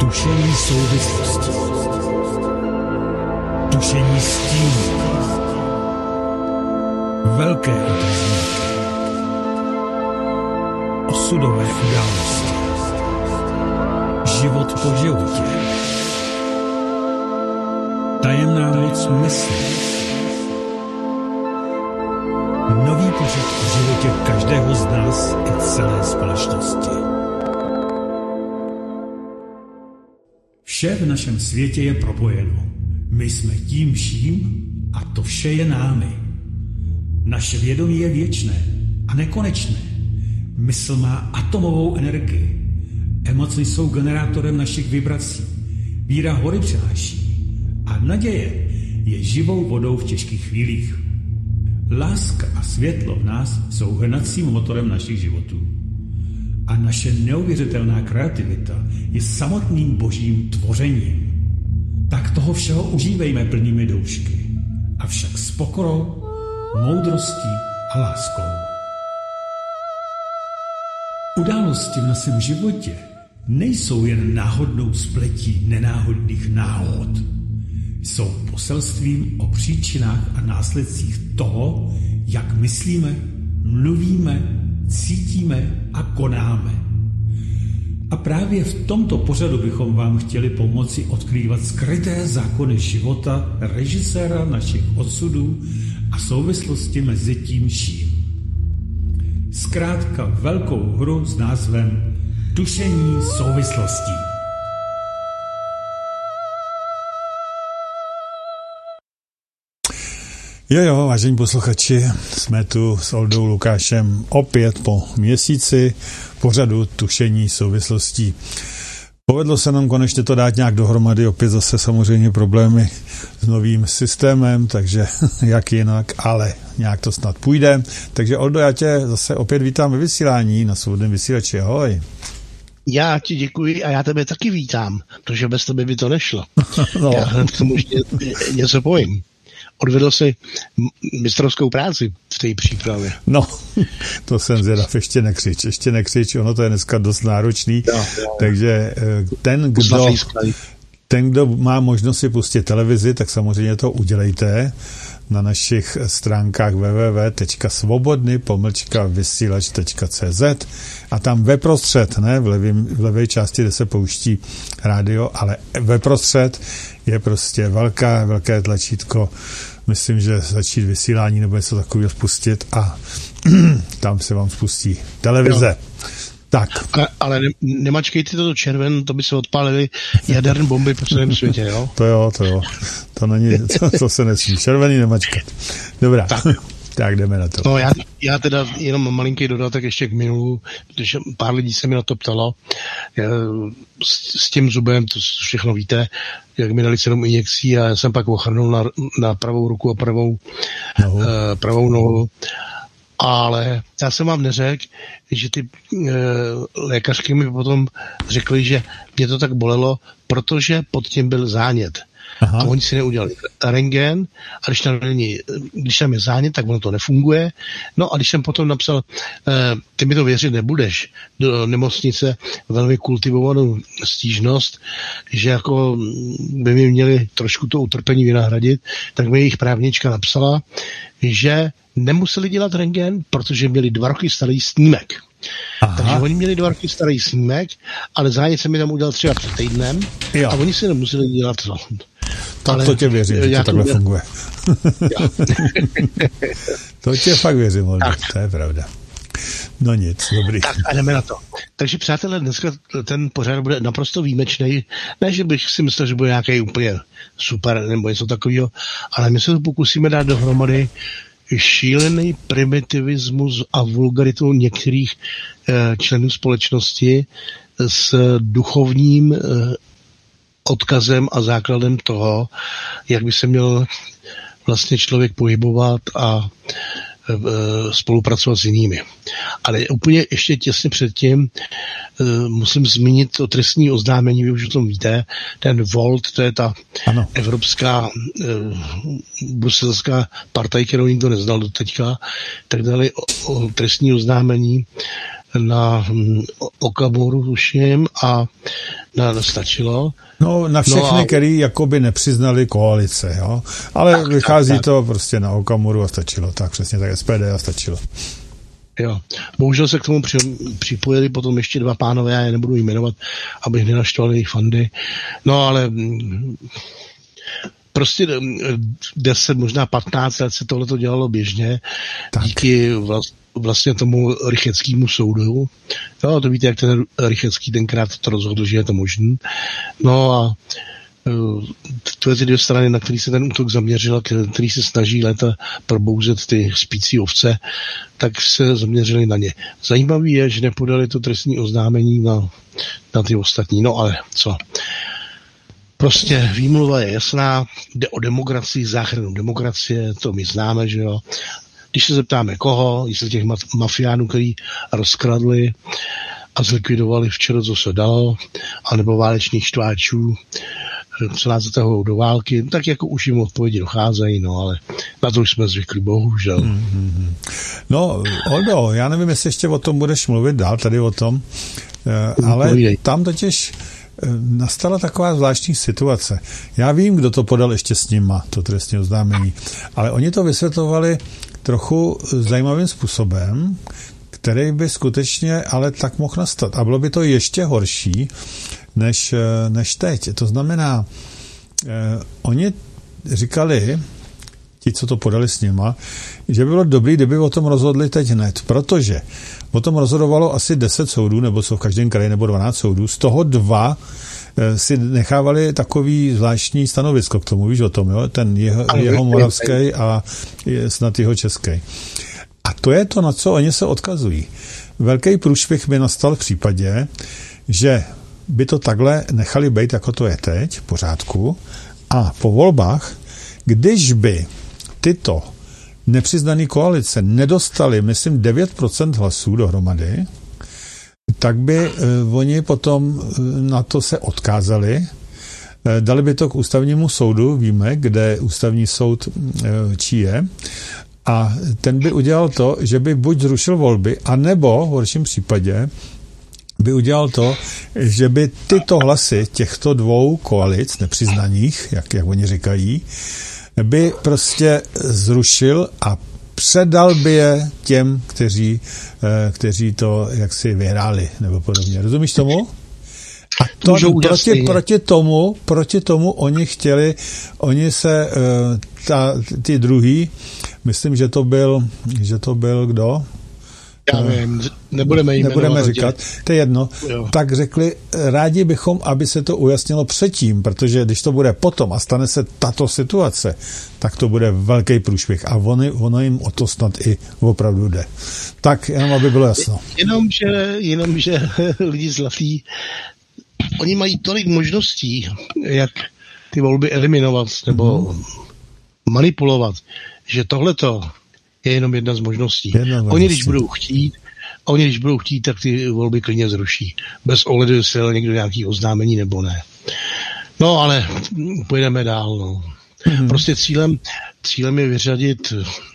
Tušení souvislosti. Tušení stínů. Velké otazníky. Osudové události. Život po životě. Tajemná moc mysli. Nový pořad v životě každého z nás i celé společnosti. Vše v našem světě je propojeno. My jsme tím vším a to vše je námi. Naše vědomí je věčné a nekonečné. Mysl má atomovou energii. Emoce jsou generátorem našich vibrací. Víra hory přináší. A naděje je živou vodou v těžkých chvílích. Láska a světlo v nás jsou hnacím motorem našich životů. A naše neuvěřitelná kreativita je samotným božím tvořením. Tak toho všeho užívejme plnými doušky. Avšak s pokorou, moudrostí a láskou. Události v našem životě nejsou jen náhodnou spletí nenáhodných náhod. Jsou poselstvím o příčinách a následcích toho, jak myslíme, mluvíme, cítíme a konáme. A právě v tomto pořadu bychom vám chtěli pomoci odkrývat skryté zákony života režiséra našich osudů a souvislosti mezi tím vším. Zkrátka velkou hru s názvem Tušení souvislostí. Jo, vážení posluchači, jsme tu s Oldou Lukášem opět po měsíci pořadu Tušení souvislostí. Povedlo se nám konečně to dát nějak dohromady, opět zase samozřejmě problémy s novým systémem, takže jak jinak, ale nějak to snad půjde. Takže Oldo, já tě zase opět vítám ve vysílání na Svobodném vysílači, ahoj. Já ti děkuji a já tebe taky vítám, protože bez tebe by to nešlo. No. Já hned k tomu něco povím. Odvedl si mistrovskou práci v té přípravě. No, to jsem zvědav, ještě nekřič, ono to je dneska dost náročný, takže ten, kdo má možnost si pustit televizi, tak samozřejmě to udělejte na našich stránkách www.svobodny-vysílač.cz a tam veprostřed, ne, v levé části, kde se pouští rádio, ale veprostřed je prostě velké tlačítko, myslím, že začít vysílání nebo něco takového spustit a tam se vám spustí televize. No. Tak. Ale nemačkejte to červen, to by se odpálily jaderné bomby po celém světě, jo? To jo. To není, to se nesmí. Červený nemačkat. Dobrá. Tak jdeme na to. No já teda jenom malinký dodatek ještě k minulu, protože pár lidí se mi na to ptalo. S tím zubem, to všechno víte, jak mi dali 7 injekcí a já jsem pak ochrnul na pravou ruku a pravou nohu. Ale já jsem vám neřekl, že ty lékařky mi potom řekli, že mě to tak bolelo, protože pod tím byl zánět. Aha. A oni si neudělali rentgen a když tam je zánět, tak ono to nefunguje. No a když jsem potom napsal, ty mi to věřit nebudeš, do nemocnice velmi kultivovanou stížnost, že jako by mi měli trošku to utrpení vynahradit, tak mi jejich právnička napsala, že nemuseli dělat rentgen, protože měli 2 roky starý snímek. Aha. Takže oni měli 2 roky starý snímek, ale zánět se mi tam udělal třeba před týdnem a oni si nemuseli dělat to. Tak ale to tě věřím, že to takhle funguje. To tě fakt věřím, to je pravda. No nic, dobrý. Tak a jdeme na to. Takže přátelé, dneska ten pořad bude naprosto výjimečný. Ne, že bych si myslel, že bude nějaký úplně super nebo něco takového, ale my se to pokusíme dát dohromady šílený primitivismus a vulgaritu některých členů společnosti s duchovním odkazem a základem toho, jak by se měl vlastně člověk pohybovat a spolupracovat s jinými. Ale úplně ještě těsně předtím musím zmínit o trestní oznámení, vy už o tom víte, ten Volt, to je ta evropská bruselská partaj, kterou nikdo neznal do teďka, tak dali o trestní oznámení na Okamuru tuším a stačilo. No na všechny, který jakoby nepřiznali koalice, jo. Ale vychází to prostě na Okamuru a stačilo. Tak přesně tak SPD a stačilo. Jo. Bohužel se k tomu připojili potom ještě dva pánové, já je nebudu jmenovat, abych nenaštval jejich fandy. No ale prostě 10, možná 15 let se tohleto dělalo běžně. Tak. Díky vlastně tomu Rycheckému soudu. Jo, to víte, jak ten Rychecký tenkrát to rozhodl, že je to možné. No a to je ty dvě strany, na který se ten útok zaměřil, který se snaží léta probouzet ty spící ovce, tak se zaměřili na ně. Zajímavý je, že nepodali to trestní oznámení na ty ostatní. No ale co? Prostě výmluva je jasná, jde o demokracii, záchranu demokracie, to my známe, že jo. Když se zeptáme koho, jestli těch mafiánů, který rozkradli a zlikvidovali včera, co se dalo, anebo válečných štváčů, co nás zatahují do války, tak jako už jim odpovědi docházejí, no ale na to už jsme zvykli, bohužel. No, Oldo, já nevím, jestli ještě o tom budeš mluvit dál, tady o tom, ale tam totiž nastala taková zvláštní situace. Já vím, kdo to podal ještě s nima, to trestní oznámení, ale oni to vysvětlovali trochu zajímavým způsobem, který by skutečně ale tak mohl nastat. A bylo by to ještě horší, než teď. To znamená, oni říkali, ti, co to podali s nima, že by bylo dobré, kdyby o tom rozhodli teď hned, protože o tom rozhodovalo asi 10 soudů, nebo jsou v každém kraji, nebo 12 soudů, z toho 2 si nechávali takový zvláštní stanovisko k tomu, víš o tom, jo? Ten jeho moravský a snad jeho český. A to je to, na co oni se odkazují. Velký průšvih by nastal v případě, že by to takhle nechali být, jako to je teď, v pořádku, a po volbách, když by tyto nepřiznané koalice nedostali, myslím, 9% hlasů dohromady, tak by oni potom na to se odkázali, dali by to k ústavnímu soudu, víme, kde ústavní soud čí je, a ten by udělal to, že by buď zrušil volby, anebo v horším případě by udělal to, že by tyto hlasy těchto 2 koalic nepřiznaných, jak oni říkají, by prostě zrušil a předal by je těm, kteří to jaksi vyhráli, nebo podobně. Rozumíš tomu? A to proti tomu oni se, ty druhý, myslím, že to byl kdo? Já nevím, nebudeme říkat, to je jedno. Jo. Tak řekli, rádi bychom, aby se to ujasnilo předtím, protože když to bude potom a stane se tato situace, tak to bude velký průšvih a ono jim o to snad i opravdu jde. Tak, jenom aby bylo jasno. Jenomže lidi zlatý, oni mají tolik možností, jak ty volby eliminovat nebo manipulovat, že tohleto je jenom jedna z možností. Oni, když budou chtít, tak ty volby klidně zruší. Bez ohledu, jestli je někdo nějaký oznámení nebo ne. No, ale pojedeme dál. No. Prostě cílem je vyřadit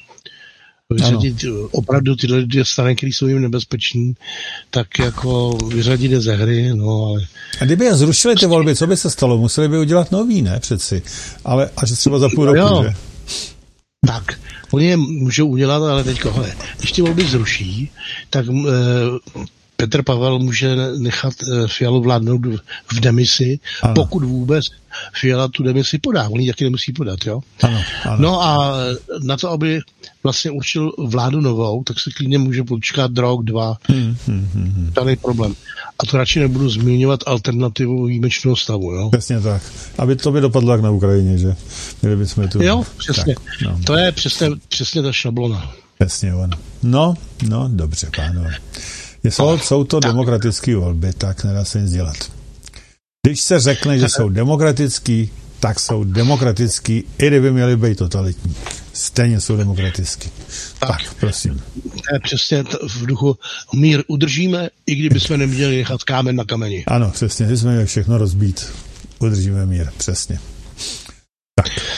opravdu tyhle 2 strany, které jsou jim nebezpečný, tak jako vyřadit je ze hry, no ale... A kdyby je zrušili ty volby, co by se stalo? Museli by udělat nový, ne přeci? Ale až třeba za půl roku, že? Tak, oni je můžou udělat, ale teď kohle. Když ty volby zruší, tak Petr Pavel může nechat Fialu vládnout v demisi, ano. Pokud vůbec Fiala tu demisi podá. On ji taky nemusí podat, jo? Ano. No a na to, aby vlastně určil vládu novou, tak se klidně může počkat rok, 2. Žádný problém. A to radši nebudu zmiňovat alternativu výjimečného stavu, jo? Přesně tak. Aby to by dopadlo jak na Ukrajině, že? Měli bychom tu... Jo, přesně. Tak, no. To je přesně ta šablona. Přesně on. No, dobře, pánové. Jsou to demokratické volby, tak nedá se nic dělat. Když se řekne, že jsou demokratický, tak jsou demokratický, i kdyby měly být totalitní. Stejně jsou demokratický. Tak, prosím. To je přesně v duchu mír udržíme, i kdyby jsme neměli nechat kámen na kameni. Ano, přesně, když jsme měli všechno rozbít, udržíme mír, přesně. Tak.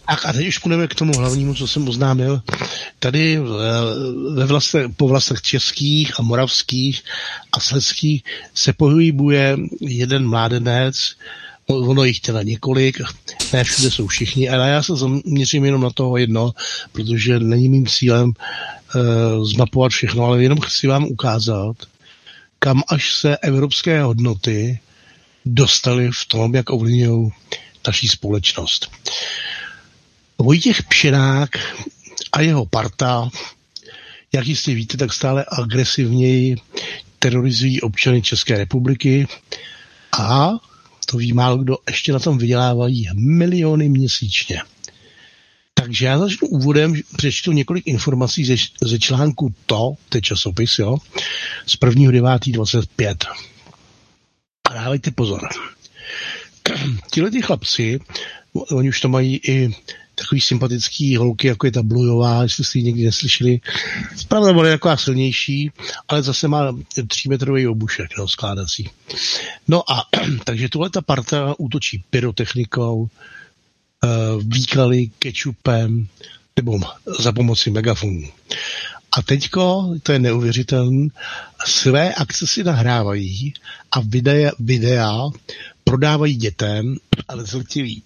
A teď už půjdeme k tomu hlavnímu, co jsem oznámil. Tady po vlastech českých a moravských a slezských se pohybuje jeden mládenec, ono jich teda několik, ne všude jsou všichni, ale já se zaměřím jenom na toho jedno, protože není mým cílem zmapovat všechno, ale jenom chci vám ukázat, kam až se evropské hodnoty dostaly v tom, jak ovlivňují naší společnost. Vojtěch Pšenák a jeho parta, jak jistě víte, tak stále agresivněji terorizují občany České republiky a to ví málo kdo, ještě na tom vydělávají miliony měsíčně. Takže já začnu úvodem, přečtu několik informací ze článku to je časopis, jo, z 1.9.25. A dávajte pozor. Tihleti chlapci, oni už to mají i takový sympatický holky, jako je ta Blujová, jestli jste ji někdy neslyšeli. Pravda bude taková silnější, ale zase má 3metrový obušek, no, skládací. No a takže tohleta parta útočí pyrotechnikou, výklady kečupem nebo za pomoci megafonů. A teďko, to je neuvěřitelné, své akce si nahrávají a videa prodávají dětem, ale zletilí.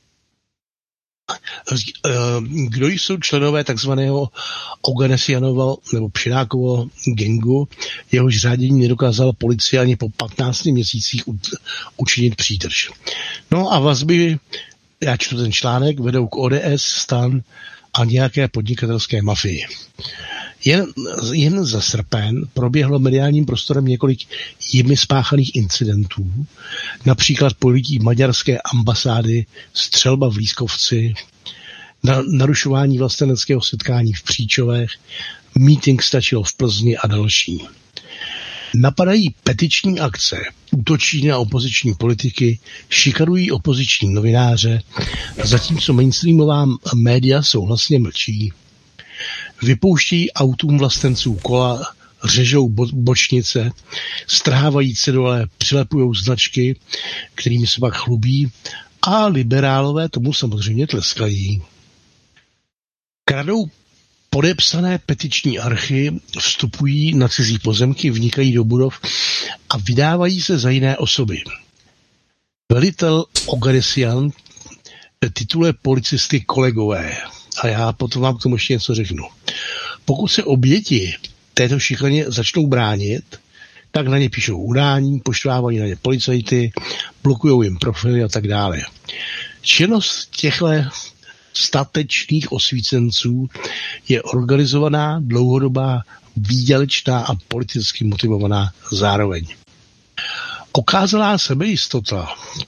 Kdo jsou členové takzvaného Oganesianova nebo Pšenákovo gangu, jehož řádění nedokázala policie ani po 15 měsících učinit přítrž. No a vazby, já čtu ten článek, vedou k ODS, STAN a nějaké podnikatelské mafii. Jen za srpen proběhlo mediálním prostorem několik jimi spáchaných incidentů, například polití maďarské ambasády, střelba v Lískovci, narušování vlasteneckého setkání v Příčovech, mítink stačil v Plzni a další. Napadají petiční akce, útočí na opoziční politiky, šikanují opoziční novináře, zatímco mainstreamová média souhlasně mlčí. Vypouštějí autům vlastenců kola, řežou bočnice, strhávají cedule, přilepujou značky, kterými se pak chlubí a liberálové tomu samozřejmě tleskají. Kradou podepsané petiční archy, vstupují na cizí pozemky, vnikají do budov a vydávají se za jiné osoby. Velitel Oganesian tituluje policisty kolegové. A já potom vám k tomu ještě něco řeknu. Pokud se oběti této šikaně začnou bránit, tak na ně píšou udání, poštvávají na ně policajty, blokují jim profily a tak dále. Činnost těchto statečných osvícenců je organizovaná, dlouhodobá, výdělečná a politicky motivovaná zároveň. Okázalá sebejistota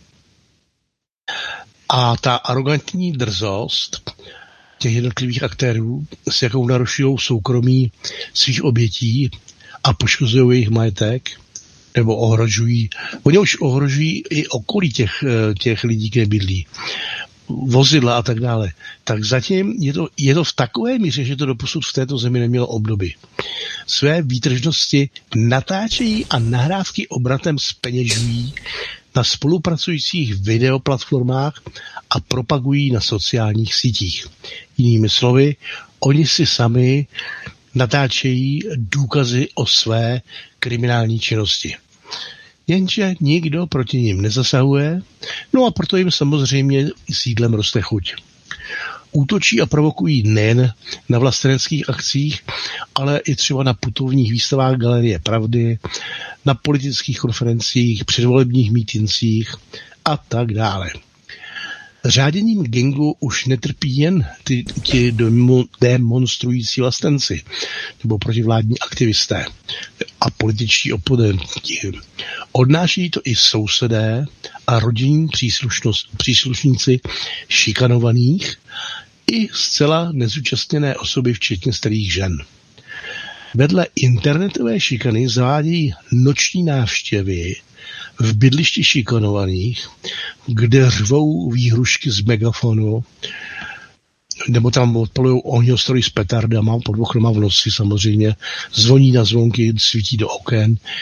a ta arrogantní drzost těch jednotlivých aktérů, s jakou narušují soukromí svých obětí a poškozují jejich majetek, nebo ohrožují. Oni už ohrožují i okolí těch lidí, kde bydlí. Vozidla a tak dále. Tak zatím je to v takové míře, že to doposud v této zemi nemělo obdoby. Své výtržnosti natáčejí a nahrávky obratem zpeněžují na spolupracujících videoplatformách a propagují na sociálních sítích. Jinými slovy, oni si sami natáčejí důkazy o své kriminální činnosti. Jenže nikdo proti nim nezasahuje, no a proto jim samozřejmě sídlem roste chuť. Útočí a provokují nejen na vlasteneckých akcích, ale i třeba na putovních výstavách Galerie Pravdy, na politických konferencích, předvolebních mítincích a tak dále. Řáděním gangu už netrpí jen ti demonstrující vlastenci nebo protivládní aktivisté a političtí oponenti. Odnáší to i sousedé a rodinní příslušníci šikanovaných i zcela nezúčastněné osoby, včetně starých žen. Vedle internetové šikany zavádějí noční návštěvy v bydlišti šikanovaných, kde řvou výhrušky z megafonu, nebo tam odpalují ohňostroji s petardama pod oknama v noci samozřejmě, zvoní na zvonky, svítí do oken,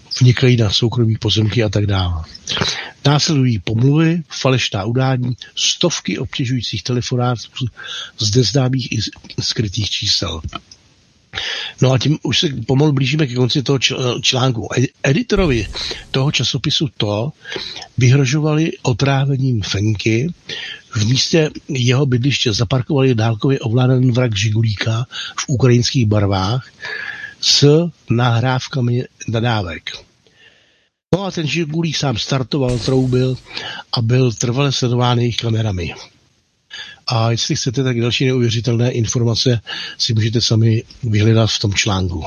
vnikají na soukromí pozemky a tak dále. Následují pomluvy, falešná udání, stovky obtěžujících telefonátů z neznámých i skrytých čísel. No a tím už se pomalu blížíme ke konci toho článku. Editorovi toho časopisu vyhrožovali otrávením fenky. V místě jeho bydliště zaparkovali dálkově ovládaný vrak Žigulíka v ukrajinských barvách s nahrávkami nadávek. No a ten Žigulík sám startoval, troubil a byl trvale sledován jejich kamerami. A jestli chcete, tak další neuvěřitelné informace si můžete sami vyhledat v tom článku.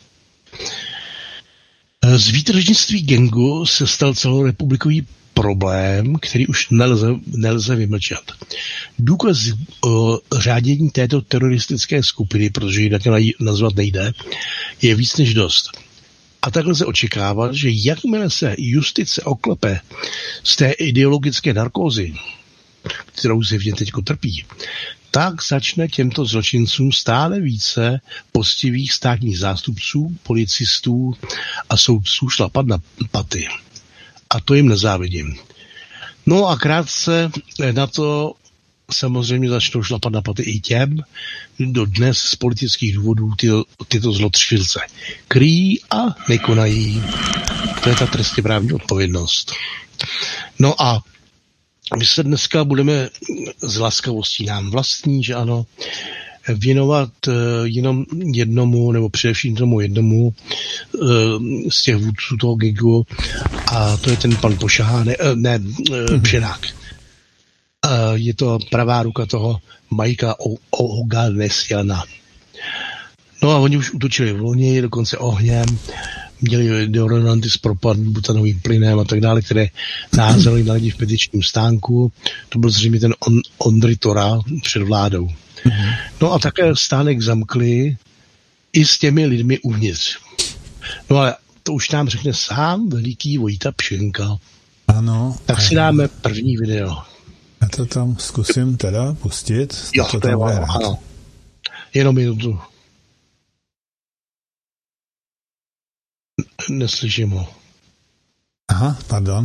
Z výtržnictví gangu se stal celorepublikový problém, který už nelze vymlčet. Důkaz o řádění této teroristické skupiny, protože ji také nazvat nejde, je víc než dost. A tak lze očekávat, že jakmile se justice oklepe z té ideologické narkózy, kterou zjevně teďko trpí, tak začne těmto zločincům stále více poctivých státních zástupců, policistů a soudců šlapat na paty. A to jim nezávidím. No a krátce na to samozřejmě začnou šlapat na paty i těm, kdo dnes z politických důvodů tyto zlotřilce kryjí a nekonají. To je ta trestněprávní odpovědnost. No a my se dneska budeme z laskavostí nám vlastní, že ano, věnovat jenom jednomu, nebo především tomu jednomu z těch vůdců toho gigu, a to je ten pan Pšenák. Je to pravá ruka toho Majka Oganesiana. No a oni už utočili v loni, dokonce ohněm, měli deodoranty s propadným butanovým plynem a tak dále, které naházeli na lidi v petičním stánku. To byl zřejmě ten Ondry Tora před vládou. No a také stánek zamkli i s těmi lidmi uvnitř. No ale to už nám řekne sám veliký Vojta Pšenka. Ano. Tak si dáme první video. Já to tam zkusím teda pustit. Jo, to je ano. Jenom minutu. Neslyším ho. Aha, pardon.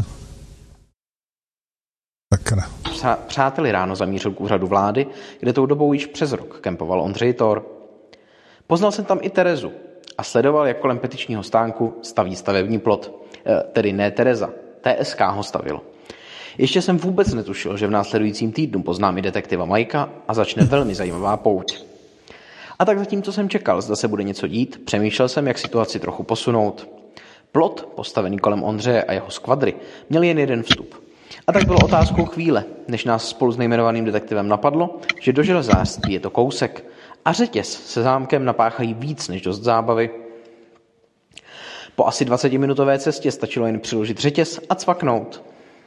Sakra. Přáteli ráno zamířil k úřadu vlády, kde tou dobou již přes rok kempoval Ondřej Tor. Poznal jsem tam i Terezu a sledoval, jak kolem petičního stánku staví stavební plot. Tedy ne Tereza, TSK ho stavilo. Ještě jsem vůbec netušil, že v následujícím týdnu poznám i detektiva Majka a začne velmi zajímavá pouť. A tak zatímco jsem čekal, zda se bude něco dít, přemýšlel jsem, jak situaci trochu posunout. Plot, postavený kolem Ondřeje a jeho skvadry, měl jen jeden vstup. A tak bylo otázkou chvíle, než nás spolu s nejmenovaným detektivem napadlo, že do železářství je to kousek a řetěz se zámkem napáchají víc než dost zábavy. Po asi 20-minutové cestě stačilo jen přiložit řetěz a cvaknout.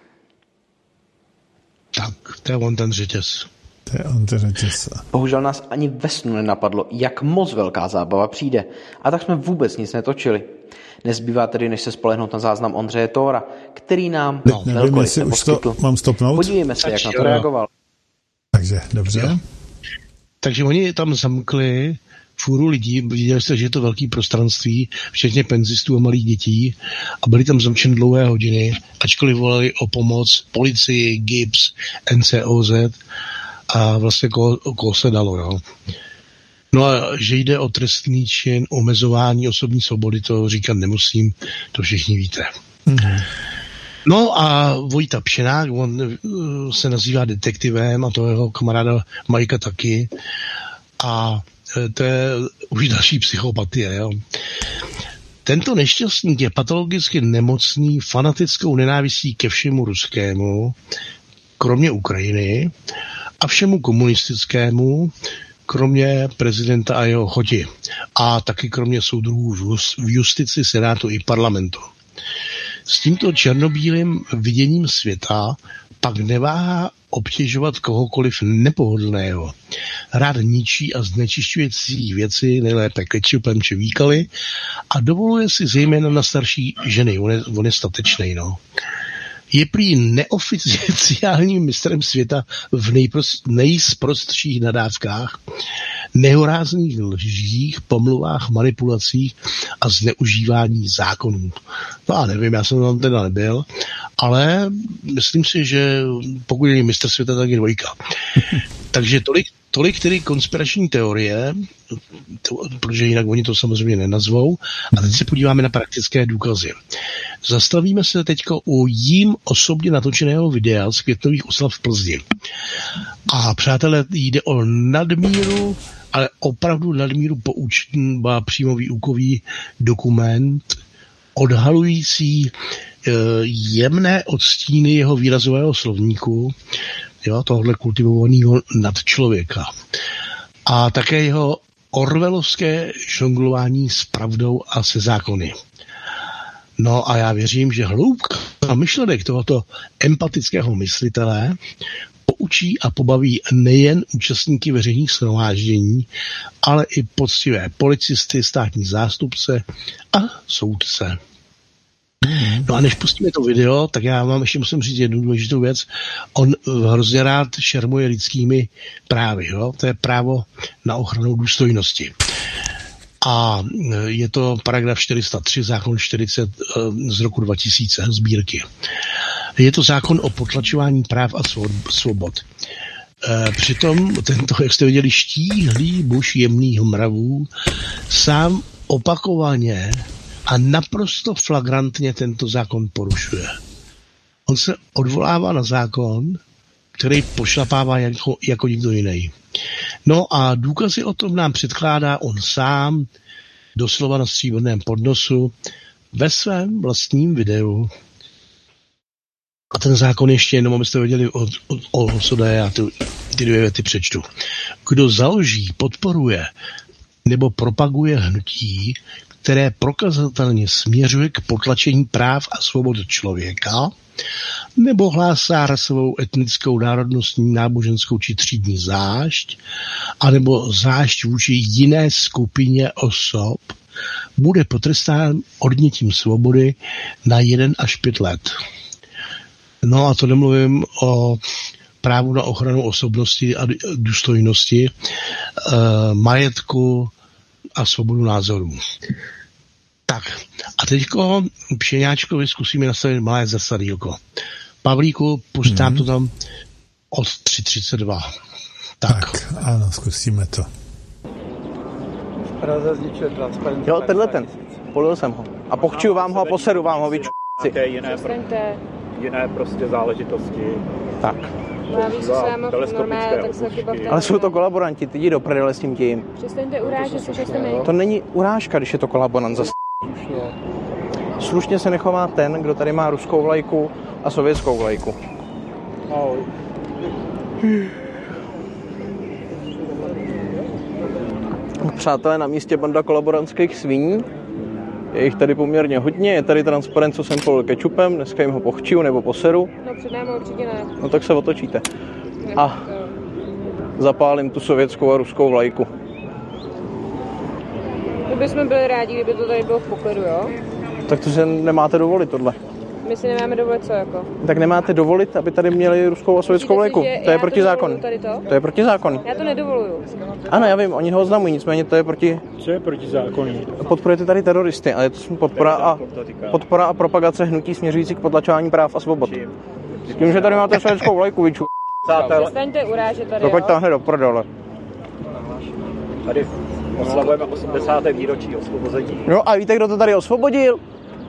Tak, to je on ten řetěz. Bohužel nás ani ve snu nenapadlo, jak moc velká zábava přijde, a tak jsme vůbec nic netočili. Nezbývá tedy, než se spolehnout na záznam Ondřeje Tóra, který nám velkoryse poskytl. Mám stopnout? Podívejme se, jak na to reagoval. Takže, dobře. Jo. Takže oni tam zamkli fůru lidí, viděli jste, že je to velký prostranství, včetně penzistů a malých dětí, a byli tam zamčen dlouhé hodiny, ačkoliv volali o pomoc policii, GIBS, NCOZ a vlastně koho se dalo. No. No a že jde o trestný čin omezování osobní svobody, to říkat nemusím, to všichni víte. Mm-hmm. No a Vojta Pšenák, on se nazývá detektivem a to jeho kamaráda Majka taky, a to je už další psychopatie. Jo. Tento nešťastník je patologicky nemocný fanatickou nenávistí ke všemu ruskému, kromě Ukrajiny, a všemu komunistickému, kromě prezidenta a jeho choti. A taky kromě soudruhů v justici, senátu i parlamentu. S tímto černobílým viděním světa pak neváhá obtěžovat kohokoliv nepohodlného. Rád ničí a znečišťuje cizí věci, nejlépe kečupem či výkaly, a dovoluje si zejména na starší ženy. On je statečnej, no. Je prý neoficiálním mistrem světa v nejsprostších nadávkách, nehorázných lžích, pomluvách, manipulacích a zneužívání zákonů. No a nevím, já jsem tam teda nebyl, ale myslím si, že pokud je mistr světa, tak je dvojka. Takže tolik tedy konspirační teorie, protože jinak oni to samozřejmě nenazvou. A teď se podíváme na praktické důkazy. Zastavíme se teďko u jím osobně natočeného videa z květnových oslav v Plzni. A přátelé, jde o nadmíru, ale opravdu nadmíru poučný a přímo výukový dokument, odhalující jemné odstíny jeho výrazového slovníku, jo, tohle kultivovaného nadčlověka. A také jeho orwellovské žonglování s pravdou a se zákony. No a já věřím, že hloubka myšlenek tohoto empatického myslitele poučí a pobaví nejen účastníky veřejných shromáždění, ale i poctivé policisty, státní zástupce a soudce. No a než pustíme to video, tak já vám ještě musím říct jednu důležitou věc. On hrozně rád šermuje lidskými právy. Jo? To je právo na ochranu důstojnosti. A je to paragraf 403, zákon 40 z roku 2000 sbírky. Je to zákon o potlačování práv a svobod. Přitom tento, jak jste viděli, štíhlý muž jemných mravů sám opakovaně a naprosto flagrantně tento zákon porušuje. On se odvolává na zákon, který pošlapává jako nikdo jiný. No a důkazy o tom nám předkládá on sám, doslova na stříbrném podnosu, ve svém vlastním videu. A ten zákon ještě jenom, abyste věděli, o co jde, já ty dvě věty přečtu. Kdo založí, podporuje nebo propaguje hnutí, které prokazatelně směřuje k potlačení práv a svobod člověka, nebo hlásá rasovou, etnickou, národnostní, náboženskou či třídní zášť, anebo zášť vůči jiné skupině osob, bude potrestán odnětím svobody na 1 až 5 let. No a to nemluvím o právu na ochranu osobnosti a důstojnosti, majetku a svobodu názorů. Tak, a teďko Pšeňáčkovi zkusíme nastavit malé zrcadýlko. Pavlíku, pustám to tam od 3.32. Tak, ano, zkusíme to. V Praze zničil transparentní. Jo, tenhle ten. Polil jsem ho. A pochčuju vám ho a poseru vám ho, vyču***ci. Jiné prostě záležitosti. Tak. Ale jsou to kolaboranti, ty jdi do prdele s tím. Přestaňte urážet, co jste my. To není urážka, když je to kolaborant zase. Slušně se nechová ten, kdo tady má ruskou vlajku a sovětskou vlajku. Přátelé, na místě banda kolaborantských sviní. Je jich tady poměrně hodně, je tady transparent, co jsem polil kečupem, dneska jim ho pochčiju nebo poseru. No před námi určitě ne. No tak se otočíte. A zapálím tu sovětskou a ruskou vlajku. My bychom byli rádi, kdyby to tady bylo v poklidu, jo? Tak to si nemáte dovolit tohle. My si nemáme dovolit co jako? Tak nemáte dovolit, aby tady měli ruskou a sovětskou vlajku. To je protizákonný. To je protizákonní. Já to nedovoluju. Ano, já vím, oni ho oznamují, nicméně to je proti... Co je protizákonný? Podporujete tady teroristy, ale je to podpora a propagace hnutí směřující k potlačování práv a svobod. S tím, že tady máte sovětskou vlajku, vyču... Přestaňte urážet tady, pojď tam do prdele. Tady oslavujeme 80. výročí osvobození. No a víte, kdo to tady osvobodil?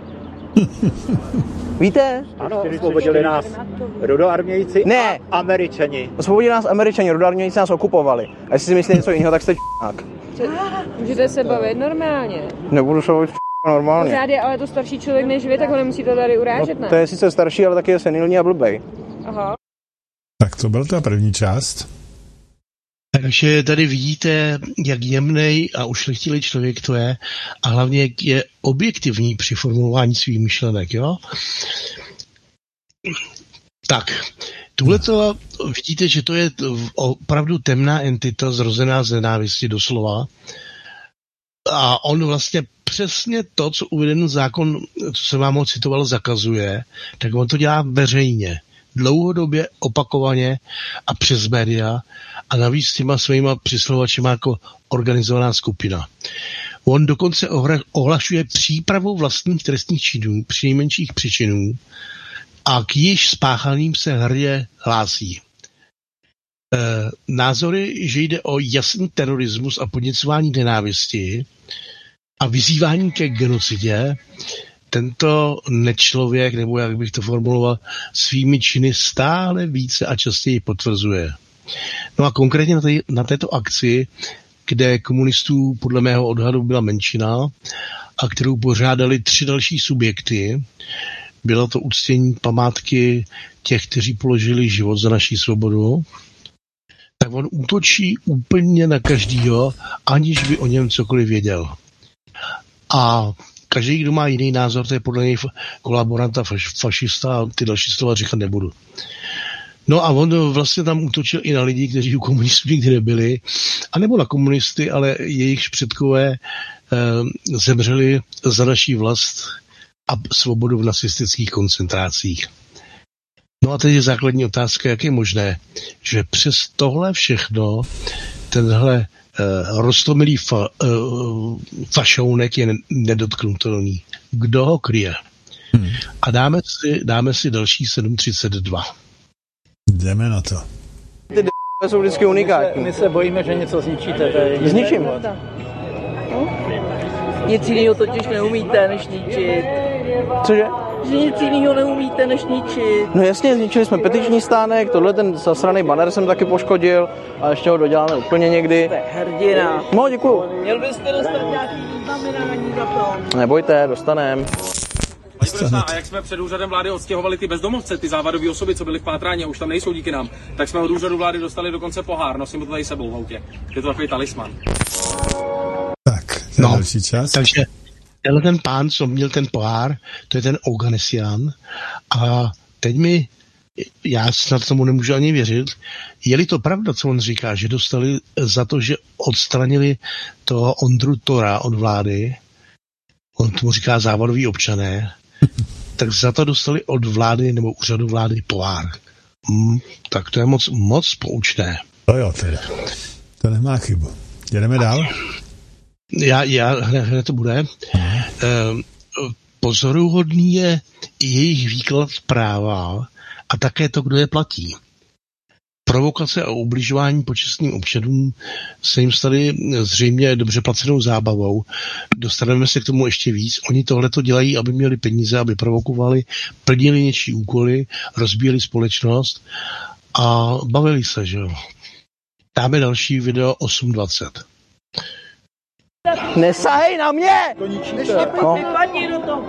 Víte? Ano, osvobodili nás rodoarmějci ne. A Američani. Osvobodili nás Američani, rodoarmějci nás okupovali. A jestli si myslíte něco jiného, tak jste č***ák. Můžete se bavit normálně. Nebudu se bavit normálně. Pořád je ale to starší člověk než vy, tak ho nemusíte tady urážet, ne? To je sice starší, ale taky je senilní a blbej. Aha. Tak to byla ta první část. Takže tady vidíte, jak jemnej a ušlechtilý člověk to je a hlavně jak je objektivní při formulování svých myšlenek, jo? Tak, tuhleto vidíte, že to je opravdu temná entita zrozená z nenávisti doslova a on vlastně přesně to, co uvedený zákon, co jsem vám ho citoval, zakazuje, tak on to dělá veřejně. dlouhodobě opakovaně a přes média a navíc s těma svýma přislovačima jako organizovaná skupina. On dokonce ohlašuje přípravu vlastních trestních činů, přinejmenších příčinů a k již spáchaným se hrdě hlásí. Názory, že jde o jasný terorismus a podněcování nenávisti a vyzývání ke genocidě, tento nečlověk, nebo jak bych to formuloval, svými činy stále více a častěji potvrzuje. No a konkrétně na této akci, kde komunistů podle mého odhadu byla menšina a kterou pořádali 3 další subjekty, bylo to uctění památky těch, kteří položili život za naši svobodu, tak on útočí úplně na každýho, aniž by o něm cokoliv věděl. A každý, kdo má jiný názor, to je podle něj kolaboranta, fašista a ty další slova říkat nebudu. No a on vlastně tam útočil i na lidi, kteří u komunistů nikdy nebyli, anebo na komunisty, ale jejich předkové zemřeli za naší vlast a svobodu v nacistických koncentrácích. No a teď je základní otázka, jak je možné, že přes tohle všechno tenhle roztomilý fašounek je nedotknutelný. Kdo ho kryje? A dáme si další 732. Jdeme na to. Ty jsou vždycky unikátní. My se bojíme, že něco zničíte. Zničím. Nic jiného totiž neumíte, než ničit. Cože? Že nic jiného neumíte, než ničit. No jasně, zničili jsme petiční stánek, tohle ten zasraný banner jsem taky poškodil a ještě ho doděláme úplně někdy. To je hrdina. No, děkuju. Měl byste dostat nějaký znamenání za to. Nebojte, dostanem. A jak jsme před úřadem vlády odstěhovali ty bezdomovce, ty závadové osoby, co byly v pátrání a už tam nejsou díky nám, tak jsme od úřadu vlády dostali dokonce pohár, nosím to tady sebou v autě. Je to takový talisman. Tak, další čas. Takže tenhle ten pán, co měl ten pohár, to je ten Oganesian a teď já snad tomu nemůžu ani věřit, je-li to pravda, co on říká, že dostali za to, že odstranili toho Ondru Tora od vlády, on tomu říká závadoví občané, tak za to dostali od vlády nebo úřadu vlády pohár. Tak to je moc poučné. To jo, teda. To nemá chybu. Jedeme dál? Hned to bude. Pozoruhodný je jejich výklad práva a také to, kdo je platí. Provokace a ubližování počestným občanům se jim staly zřejmě dobře placenou zábavou. Dostaneme se k tomu ještě víc. Oni tohleto dělají, aby měli peníze, aby provokovali, plnili něčí úkoly, rozbíjeli společnost a bavili se, že jo. Dáme další video 8.20. Nesahej na mě! To ničíte. No. Vypadni do toho.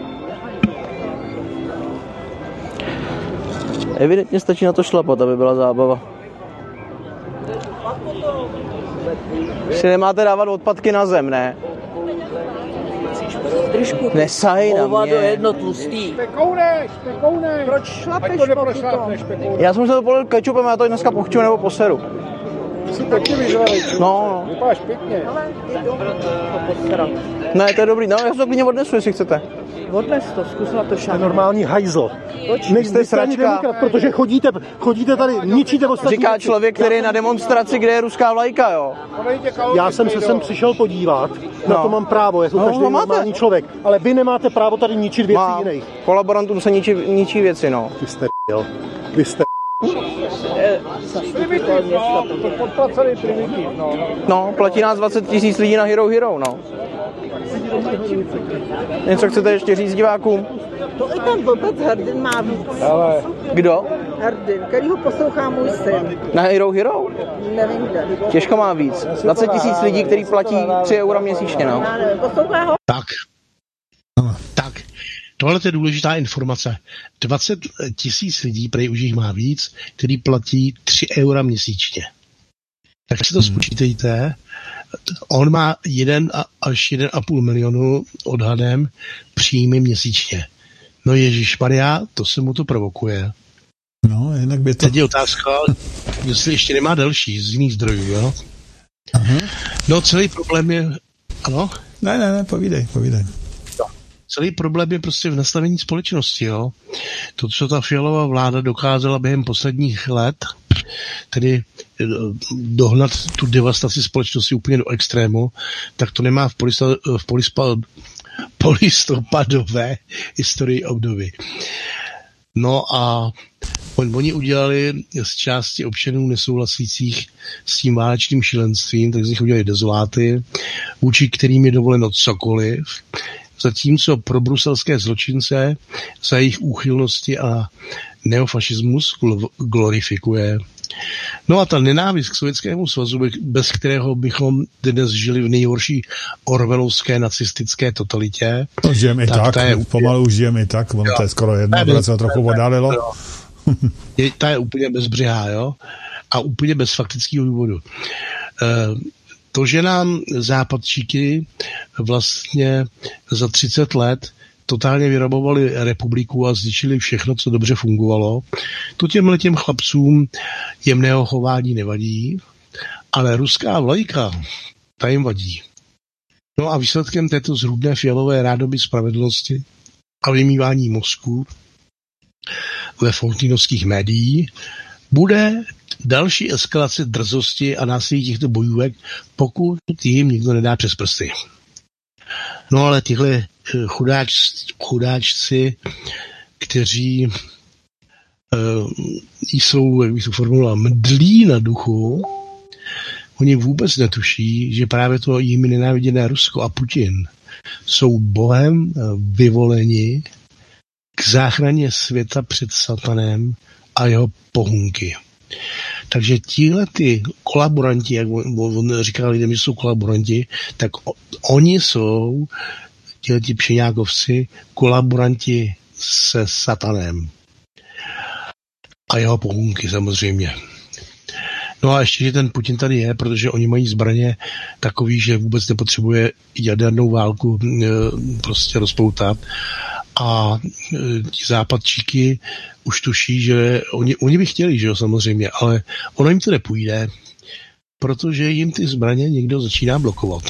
Evidentně stačí na to šlapat, aby byla zábava. Si nemáte dávat odpadky na zem, ne? Držku. Nesahej na Hovado mě. jedno tlustý. Pekouneš. Proč šlapeš po tom? Já jsem se to polil kečupem, já to dneska pochču nebo poseru. Jsi pěkně vyžvalej. No. Vypadáš pěkně. Ne, to je dobrý. No, já se to klidně odnesu, jestli chcete. Odnes to, zkus na to To je šáhnout. normální hajzl. Jste sračka. Protože chodíte tady, ničíte ostatní. Říká člověk, který je na demonstraci, kde je ruská vlajka, jo. Já jsem se sem přišel podívat, na No. to mám právo, jako každý máte. normální člověk. Ale vy nemáte právo tady ničit věci jiných. Kolaborantům se ničí věci, no. Vy jste Vy jste podplacený primitiv, no. No, platí nás 20 000 lidí na Hero, no. Něco chcete ještě říct divákům? To i ten blbec Hrdin má víc. Ale Kdo? Hrdin, který ho poslouchá můj syn. Na Hero? Nevím kde. Těžko má víc. 20 000 lidí, který platí 3 € měsíčně, no. Já nevím, poslouchá ho. Tak. Tohle je důležitá informace. 20 000 lidí, prej už jich má víc, který platí 3 € měsíčně. Tak si to spočítejte. On má 1 až 1,5 milionu odhadem příjmy měsíčně. No ježišmarja, to se mu to provokuje. No, jinak by to... Teď je otázka, jestli ještě nemá další z jiných zdrojů, jo? Aha. No, celý problém je... Ano? Ne, povídej. celý problém je prostě v nastavení společnosti. Jo? To, co ta Fialová vláda dokázala během posledních let, tedy dohnat tu devastaci společnosti úplně do extrému, tak to nemá v polistopadové historii období. No a oni udělali z části občanů nesouhlasících s tím válečným šílenstvím, tak z nich udělali dezoláty, vůči kterým je dovoleno cokoliv, zatímco pro bruselské zločince za jejich úchylnosti a neofašismus glorifikuje. No a ta nenávist k Sovětskému svazu, bez kterého bychom dnes žili v nejhorší orwellovské nacistické totalitě. No, žijeme i tak, pomalu žijeme i tak, ono to je skoro jedno, protože se trochu oddálilo. Ta je úplně bezbřehá, jo? A úplně bez faktického důvodu. To, že nám západčíky vlastně za 30 let totálně vyrabovali republiku a zničili všechno, co dobře fungovalo, to těm chlapcům jemného chování nevadí, ale ruská vlajka, ta jim vadí. No a výsledkem této zrůdné Fialové rádoby spravedlnosti a vymývání mozku ve foltínovských médií bude další eskalace drzosti a násilí těchto bojůvek, pokud jim nikdo nedá přes prsty. No ale tyhle chudáčci, kteří jsou, jak bych to formuloval, mdlí na duchu, oni vůbec netuší, že právě to jimi nenáviděné Rusko a Putin jsou Bohem vyvoleni k záchraně světa před satanem a jeho pohunky. Takže tíhle ty kolaboranti, jak on říkal lidem, že jsou kolaboranti, tak oni jsou ti pšeňákovci kolaboranti se satanem. A jeho pohunky samozřejmě. No a ještě, že ten Putin tady je, protože oni mají zbraně takový, že vůbec nepotřebuje jadernou válku prostě rozpoutat. A ti západčíky už tuší, že oni by chtěli, že jo, samozřejmě, ale ono jim to nepůjde, protože jim ty zbraně někdo začíná blokovat.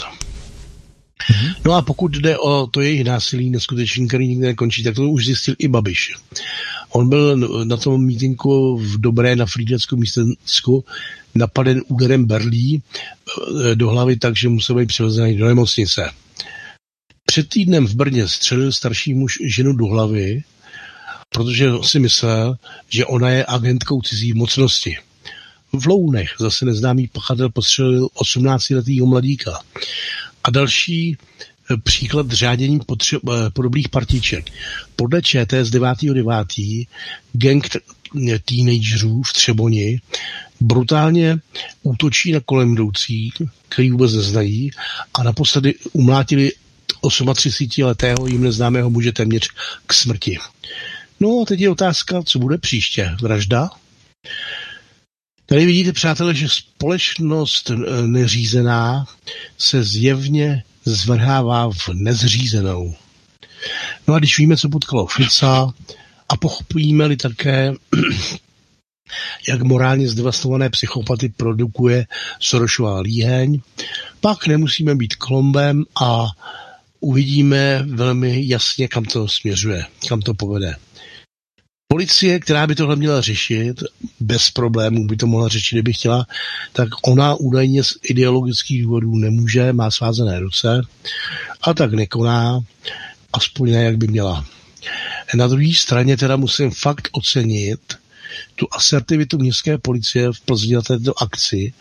No a pokud jde o to jejich násilí neskutečný, který nikdy nekončí, tak to už zjistil i Babiš. On byl na tom mítinku v Dobré na Frýdecku místecku napaden úderem berlí do hlavy tak, že musel být přivezený do nemocnice. Před týdnem v Brně střelil starší muž ženu do hlavy, protože si myslel, že ona je agentkou cizí mocnosti. V Lounech zase neznámý pachatel postřelil 18letého mladíka. A další příklad řádění podobných partiček. Podle ČT z 9.9. gang teenagerů v Třeboni brutálně útočí na kolem jdoucí, který vůbec neznají, a naposledy umlátili 38letého jim neznámého muže téměř k smrti. No a teď je otázka, co bude příště. Vražda? Tady vidíte, přátelé, že společnost neřízená se zjevně zvrhává v nezřízenou. No a když víme, co potkalo Fica, a pochopíme-li také, jak morálně zdevastované psychopaty produkuje Sorosova líheň, pak nemusíme být klombem a uvidíme velmi jasně, kam to směřuje, kam to povede. Policie, která by tohle měla řešit, bez problémů by to mohla řešit, kdyby chtěla, tak ona údajně z ideologických důvodů nemůže, má svázané ruce a tak nekoná, aspoň ne, jak by měla. Na druhé straně teda musím fakt ocenit tu asertivitu městské policie v Plzni na této akci.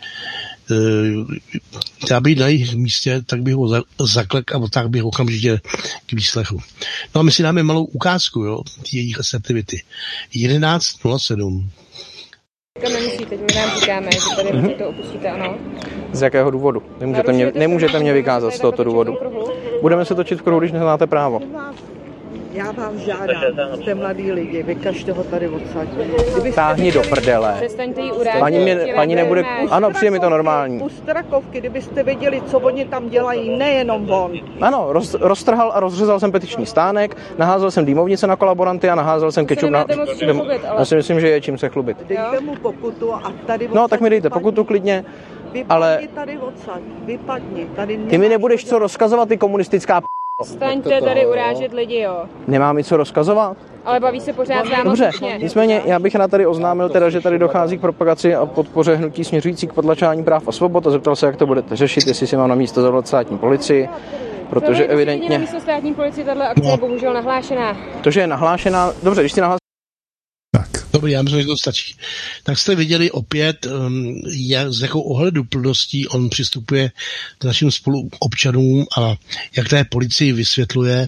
Já bych na jejich místě, tak bych ho zaklek a tak bych okamžitě k výslechu. No a my si dáme malou ukázku, jo, jejich asertivity. 11.07. Nemusíte, my nám říkáme, že tady to opustíte, ano. Z jakého důvodu? Nemůžete mě vykázat z tohoto důvodu. Budeme se točit v kruhu, když neznáte právo. Já vám žádám, jste mladí lidi, vykažte ho tady odsaď. Táhni do prdele. Přestaňte jí urážet. Paní nebude... Ano, přijde mi to normální. U Strakovky, kdybyste věděli, co oni tam dělají, nejenom on. Ano, roztrhal a rozřezal jsem petiční stánek, naházel jsem dýmovnice na kolaboranty a naházel jsem kečup na... Já si myslím, že je čím se chlubit. Dejte mu pokutu a tady no, tak mi dejte pokutu klidně, ale... Vypadni tady odsaď, vypadni. Tady ty mi nebudeš co rozkazovat, ty komunistická Staňte tady urážet lidi, jo. Nemá mi co rozkazovat? Ale baví se pořád s námi. Dobře, nicméně já bych rád tady oznámil teda, že tady dochází k propagaci a podpoře hnutí směřující k potlačování práv a svobod a zeptal se, jak to budete řešit, jestli si mám na místo zavolat státní policii, protože evidentně... Na místo státní policie tato akce je bohužel nahlášená. To, že je nahlášená, dobře, když si nahlásí... Dobrý, já myslím, že to stačí. Tak jste viděli opět, s jakou ohleduplností on přistupuje k našim spoluobčanům a jak té policii vysvětluje,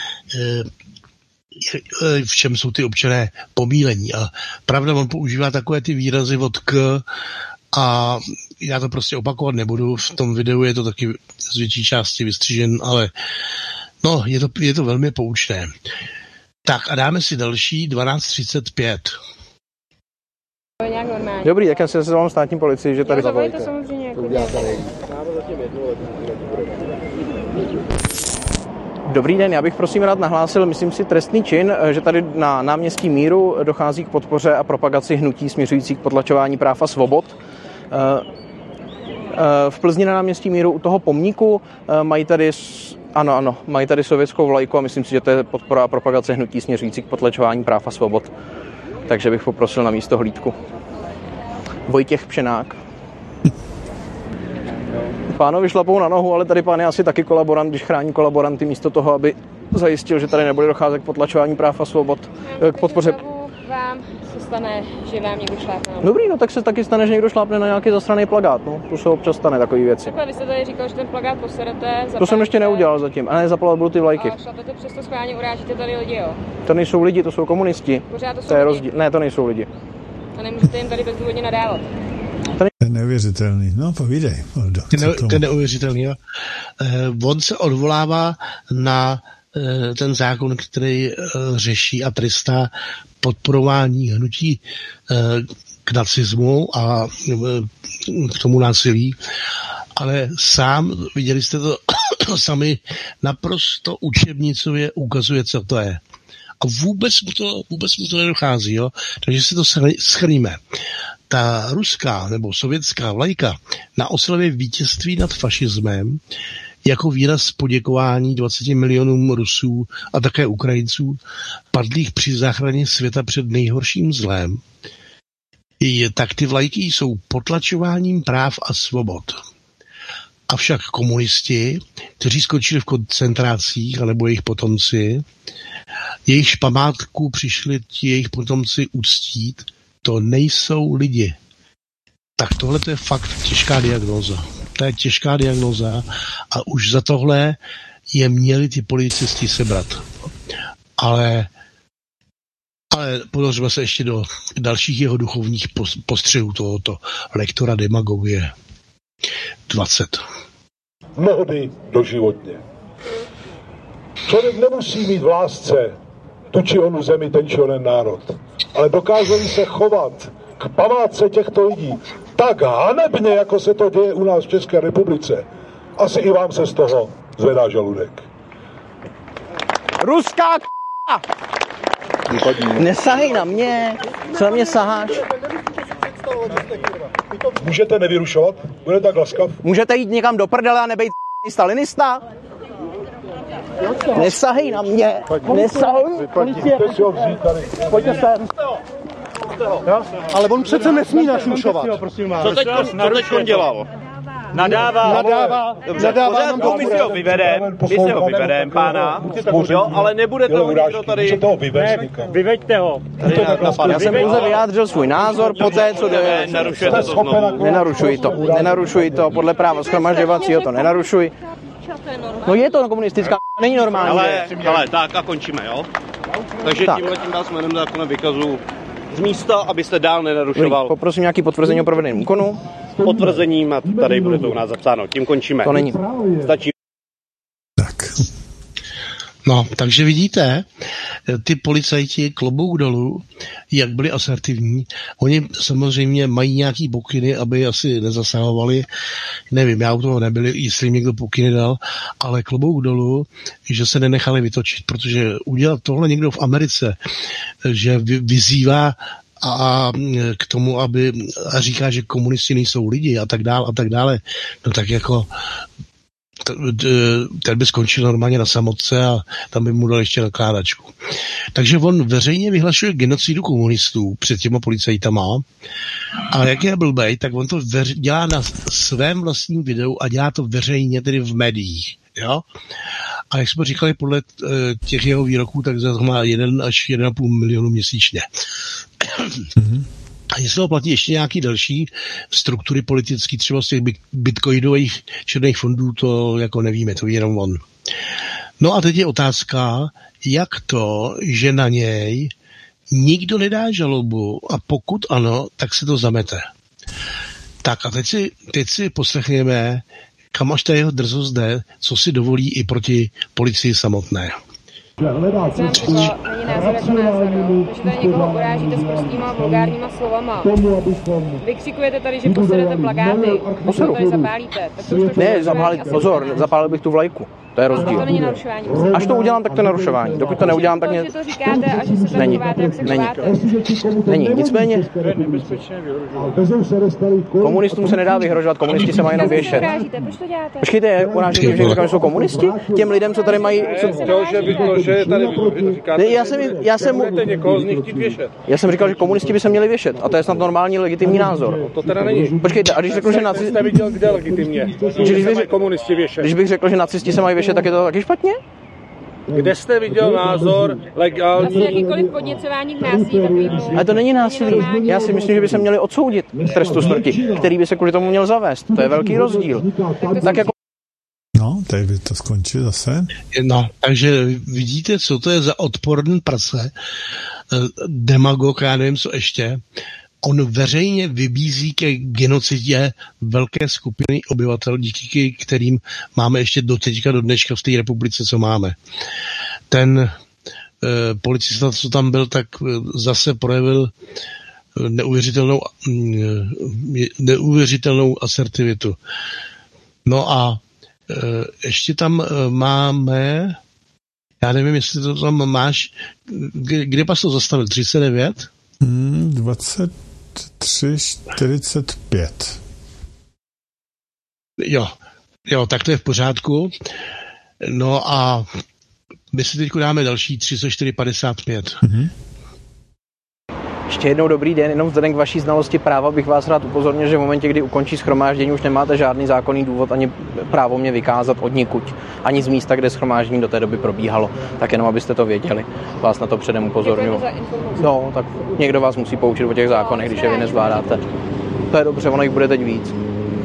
v čem jsou ty občané pomílení. A pravda, on používá takové ty výrazy od k a já to prostě opakovat nebudu. V tom videu je to taky z větší části vystřížen, ale no, je to velmi poučné. Tak a dáme si další 12:35. Dobrý, tak já se zavolám státní policii, že tady zavolíte. To samozřejmě jako Dobrý den, já bych prosím rád nahlásil, myslím si, trestný čin, že tady na náměstí Míru dochází k podpoře a propagaci hnutí směřující k potlačování práv a svobod. V Plzni na náměstí Míru u toho pomníku mají tady mají tady sovětskou vlajku a myslím si, že to je podpora a propagace hnutí směřující k potlačování práv a svobod. Takže bych poprosil na místo hlídku. Vojtěch Pšenák. Pánovi šlapou na nohu, ale tady pán je asi taky kolaborant, když chrání kolaboranty místo toho, aby zajistil, že tady nebude docházet k potlačování práv a svobod. K podpoře... Vám se stane, že vám někdo šlápne. Dobrý, no tak se taky stane, že někdo šlápne na nějaký zasraný plakát. No, to se občas stane, takový věci. Takhle, vy jste tady říkal, že ten plakát poserete. To jsem ještě neudělal zatím, a ne zapalil budu ty vlajky. Ale šlapete přesto schválně, urážíte tady lidi, jo? To nejsou lidi, to jsou komunisti. Pořád to jsou to je lidi. rozdíl. Ne, to nejsou lidi. A nemůžete jim tady bezdůvodně nadávat. To je neuvěřitelný. No, povídej. To je neuvěřitelný, jo. On se odvolává na ten zákon, který řeší a trestá podporování hnutí k nacismu a k tomu násilí, ale sám, viděli jste to sami, naprosto učebnicově ukazuje, co to je. A vůbec mu to nedochází, jo. Takže si to shrníme. Ta ruská nebo sovětská vlajka na oslavě vítězství nad fašismem jako výraz poděkování 20 milionům Rusů a také Ukrajinců padlých při záchraně světa před nejhorším zlem, tak ty vlajky jsou potlačováním práv a svobod. Avšak komunisti, kteří skočili v koncentrácích, anebo jejich potomci, jejichž památku přišli ti jejich potomci uctít, to nejsou lidi. Tak tohle to je fakt těžká diagnóza. To je těžká diagnóza a už za tohle je měli ty policisti sebrat. Ale ponořme se ještě do dalších jeho duchovních postřehů tohoto lektora demagogie. 20. Mnohdy doživotně. Člověk nemusí mít v lásce tu či onu zemi, ten či onen národ. Ale dokázali se chovat k památce těchto lidí tak hanebně, jako se to děje u nás v České republice. Asi i vám se z toho zvedá žaludek. Ruská Nesahej na mě. Co na mě saháš? Můžete nevyrušovat? Bude tak laskav? Můžete jít někam do prdele a nebejt stalinista? Nesahej na mě. Nesahej. Pojďte sem. Ale on přece nesmí našušovat. Co teď dělal? Nadává nám to. My si ho vyvedeme, pána, jo, ale nebude to nikdo tady. Vyveďte ho. Já jsem pouze vyjádřil svůj názor, poté, co nenarušujete to znovu. Nenarušuj to, podle práva shromažďovacího to nenarušuj. No je to komunistická, není normální. Ale tak a končíme, jo? Takže tímhletím vás jménem zákona vykazu z místa, abyste dál nenarušoval. Poprosím nějaký potvrzení o provedeném úkonu. Potvrzením a tady bude to u nás zapsáno. Tím končíme. To není. Stačí. Tak. No, takže vidíte, ty policajti klobouk dolů, jak byli asertivní. Oni samozřejmě mají nějaký pokyny, aby asi nezasahovali. Nevím, já u toho nebyl, jestli jim někdo pokyny dal, ale klobouk dolů, že se nenechali vytočit, protože udělat tohle někdo v Americe, že vyzývá a k tomu, aby a říká, že komunisti nejsou lidi a tak dále, no tak jako ten by skončil normálně na samotce a tam by mu dal ještě nakládačku. Takže on veřejně vyhlašuje genocidu komunistů před těma policajtama a jak je blbej, tak on to dělá na svém vlastním videu a dělá to veřejně tedy v médiích. Jo? A jak jsme říkali, podle těch jeho výroků, tak za to má 1 až 1,5 milionu měsíčně. A jestli ho platí ještě nějaký další struktury politické, třeba z těch bitcoinových černých fondů, to jako nevíme, to ví jenom on. No a teď je otázka, jak to, že na něj nikdo nedá žalobu a pokud ano, tak se to zamete. Tak a teď si poslechněme, kam až ta jeho drzost jde, co si dovolí i proti policii samotné. Není názor jako názor, takže tady někoho urážíte s prostýma vulgárníma slovama. Vykřikujete tady, že posedete plakáty, když to tady zapálíte. Ne, pozor, zapálil bych tu vlajku. To je rozdíl. To není narušování. Až to udělám, tak to je narušování. Dokud to neudělám, tak mě... Že to říkáte a že se tak chováte, jak se chováte. Není. Nicméně... Komunistům se nedá vyhrožovat, komunisti se mají jenom věšet. Proč to děláte? Počkejte, urážíte, že říkám, že jsou komunisti? Těm lidem, co tady mají... Já jsem říkal, že komunisti by se měli věšet. A to je snad normální, legitimní názor. To teda není. Počkejte, a když řeknu, že nacisti... Jste viděl, kde legitimně? Když bych řekl, že nacisti se mají věšet, tak je to taky špatně? Kde jste viděl názor legální? Vlastně jakýkoliv podněcování k násilí takovýmu. Ale to není násilí. Já si myslím, že by se měli odsoudit k trestu smrti, který by se kvůli tomu měl zavést. To je velký rozdíl. Tak jako... No, tady by to skončil zase. No, takže vidíte, co to je za odporný prase, demagog, já nevím, co ještě. On veřejně vybízí ke genocidě velké skupiny obyvatel, díky kterým máme ještě do dneška v té republice, co máme. Ten policista, co tam byl, tak zase projevil neuvěřitelnou asertivitu. No a ještě tam máme, já nevím, jestli to tam máš, kde pas to zastavil? 39? 23:45. Jo, tak to je v pořádku. No a my si teď dáme další 34:55. Ještě jednou dobrý den, jenom vzhledem k vaší znalosti práva bych vás rád upozornil, že v momentě, kdy ukončí shromáždění, už nemáte žádný zákonný důvod ani právo mě vykázat odnikud, ani z místa, kde shromáždění do té doby probíhalo. Tak jenom abyste to věděli, vás na to předem upozorňuji. No, tak někdo vás musí poučit o těch zákonech, když je vy nezvládáte. To je dobře, ono jich bude teď víc.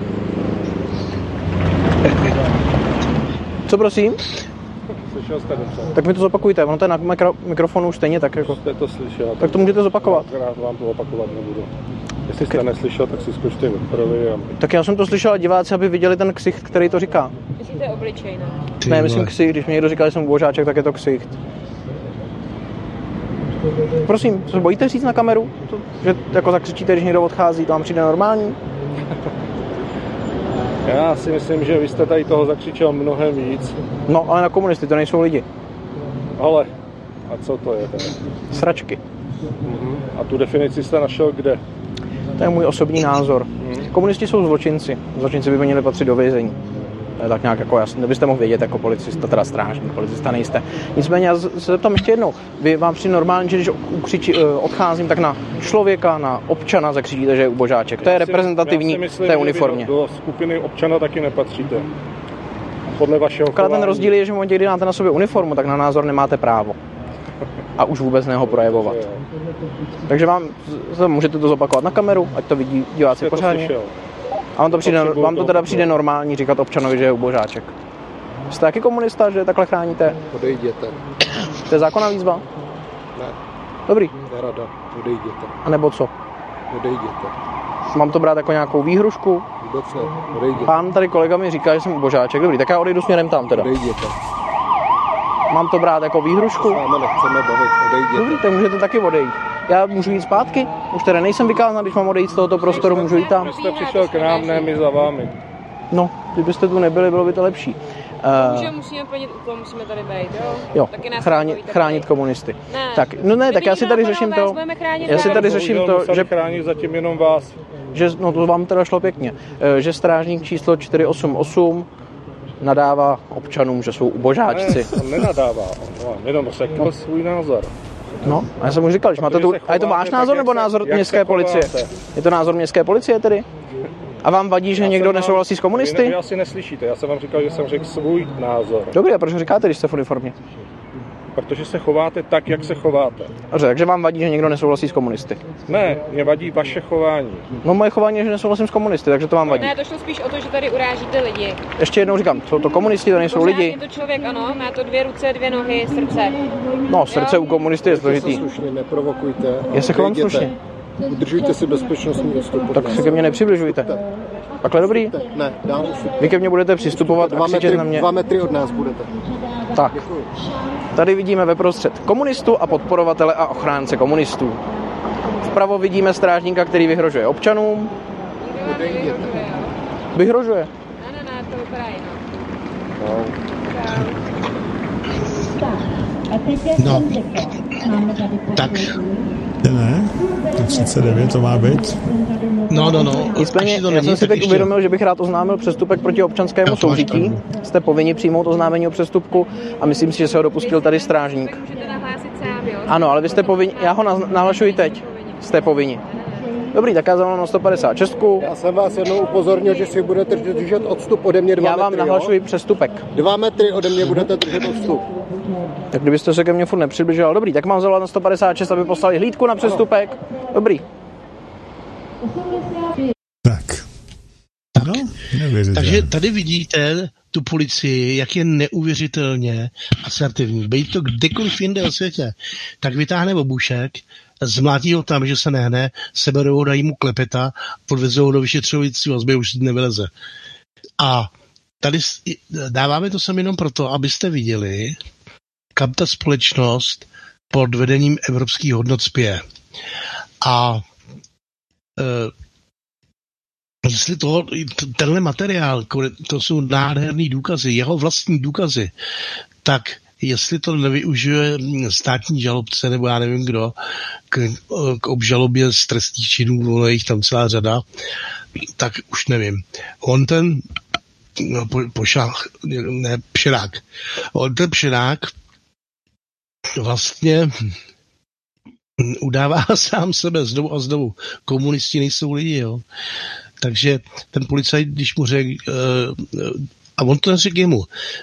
Co prosím? Slyšel jste dobře. Tak mi to zopakujte, ono to je na mikrofonu už stejně tak jako... Jste to slyšel. Tak to můžete zopakovat. Já vám to opakovat nebudu. Jestli jste neslyšel, tak si zkušte Viktorovy a... Tak já jsem to slyšel a diváci, aby viděli ten ksicht, který to říká. Myslíte obličej, ne? Ne, myslím ksicht. Když mi někdo říká, že jsem božáček, tak je to ksicht. Prosím, se bojíte říct na kameru? To, že jako zakřičíte, když někdo odchází, to vám přijde normální? Já si myslím, že vy jste tady toho zakřičel mnohem víc. No, ale na komunisty to nejsou lidi. Ale, a co to je teda? Sračky. A tu definici jste našel kde? To je můj osobní názor. Komunisti jsou zločinci. Zločinci by měli patřit do vězení. To je tak nějak jako jasný. To byste mohl vědět jako policista, teda strážník, policista nejste. Nicméně já se zeptám ještě jednou. Vy vám přijde normálně, že když odcházím, tak na člověka, na občana zakřičíte, že je ubožáček. To je reprezentativní té uniformě. Do skupiny občana taky nepatříte. Podle vašeho chování. Ten rozdíl je, že v momentě, kdy máte na sobě uniformu, tak na názor nemáte právo. A už vůbec neho projevovat. Takže můžete to zopakovat na kameru, ať to vidí diváci pořádně. A vám to teda přijde normální říkat občanovi, že je ubožáček. Jste taky komunista, že takhle chráníte? Odejděte. To je zákonná výzva? Ne. Dobrý. Nerada. Odejděte. A nebo co? Odejděte. Mám to brát jako nějakou výhrušku? Vůbec ne. Odejděte. Pán tady kolega mi říká, že jsem ubožáček. Dobrý, tak já odejdu směrem tam teda. Odejděte. Mám to brát jako výhrušku? Máme nechceme bavit. Odejděte. Dobrý, tak můžete taky odejít. Já můžu jít zpátky? Už teda nejsem vykázán, když mám odejít z tohoto prostoru, můžu jít tam. Vy jste přišel k nám, ne my za vámi. No, kdybyste tu nebyli, bylo by to lepší. Musíme plnit úkol, musíme tady být, jo? Jo, chránit komunisty. Ne. Tak, tak já si tady řeším to. Já si tady řeším to, že chránit zatím jenom vás. Že, no to vám teda šlo pěkně. Že strážník číslo 488 nadává občanům, že jsou ubožáčci. Ne, on nenadává, on jenom řekl svůj názor. No, a já jsem mu říkal, že máte tu... A je to váš názor nebo názor městské policie? Je to názor městské policie tedy? A vám vadí, že někdo nesouhlasí s komunisty? Vy asi neslyšíte, já jsem vám říkal, že jsem řekl svůj názor. Dobrý, a proč ho říkáte, když jste v uniformě? Protože se chováte tak, jak se chováte. Dobře, takže vám vadí, že někdo nesouhlasí s komunisty? Ne, mě vadí vaše chování. No moje chování je, že nesouhlasím s komunisty, takže to vám vadí. Ne, to šlo spíš o to, že tady urážíte lidi. Ještě jednou říkám, jsou to komunisti, to nejsou lidi. Je to člověk, ano, má to 2 ruce, 2 nohy, srdce. No, srdce u komunisty je složitý. Slušně, neprovokujte. Já se chovám slušně. Udržujte si bezpečnostní odstup. Tak se ke mně nepřibližujte. Takhle dobrý? Ne, dál už. Vy ke mně budete přistupovat a křičet na mě. 2 metry od nás budete. Tak. Tady vidíme ve prostřed komunistu a podporovatele a ochránce komunistů. Vpravo vidíme strážníka, který vyhrožuje občanům. Vyhrožuje. Ne, to vypadá No. Tak. Ne? 39 to má být? No. Nicméně, já jsem si teď uvědomil, že bych rád oznámil přestupek proti občanskému soužití. Jste povinni přijmout oznámení o přestupku a myslím si, že se ho dopustil tady strážník. Ano, ale vy jste povinni, já ho nahlašuji teď. Jste povinni. Dobrý, tak já zavolám na 156. Já jsem vás jednou upozornil, že si budete držet odstup ode mě 2 metry. Já vám nahlašuji přestupek. 2 metry ode mě budete držet odstup. Tak kdybyste se ke mně furt nepřibližoval. Dobrý, tak mám zavolat na 156, aby poslali hlídku na přestupek. Dobrý. Tak. No, takže tady vidíte tu policii, jak je neuvěřitelně asertivní. Bejt to kdekoliv jinde o světě, tak vytáhne obušek, zmlátí ho tam, že se nehne, seberou, dají mu klepeta, podvezou ho do vyšetřující vazby, už nevyleze. A tady dáváme to sem jenom proto, abyste viděli, kam ta společnost pod vedením evropských hodnot spěje. A jestli tenhle materiál, to jsou nádherný důkazy, jeho vlastní důkazy, tak jestli to nevyužije státní žalobce, nebo já nevím kdo, k obžalobě z trestných činů, jich tam celá řada, tak už nevím. On ten Pšenák vlastně udává sám sebe znovu a znovu. Komunisti nejsou lidi, jo. Takže ten policajt, když mu řekl, a on to neřekl jemu,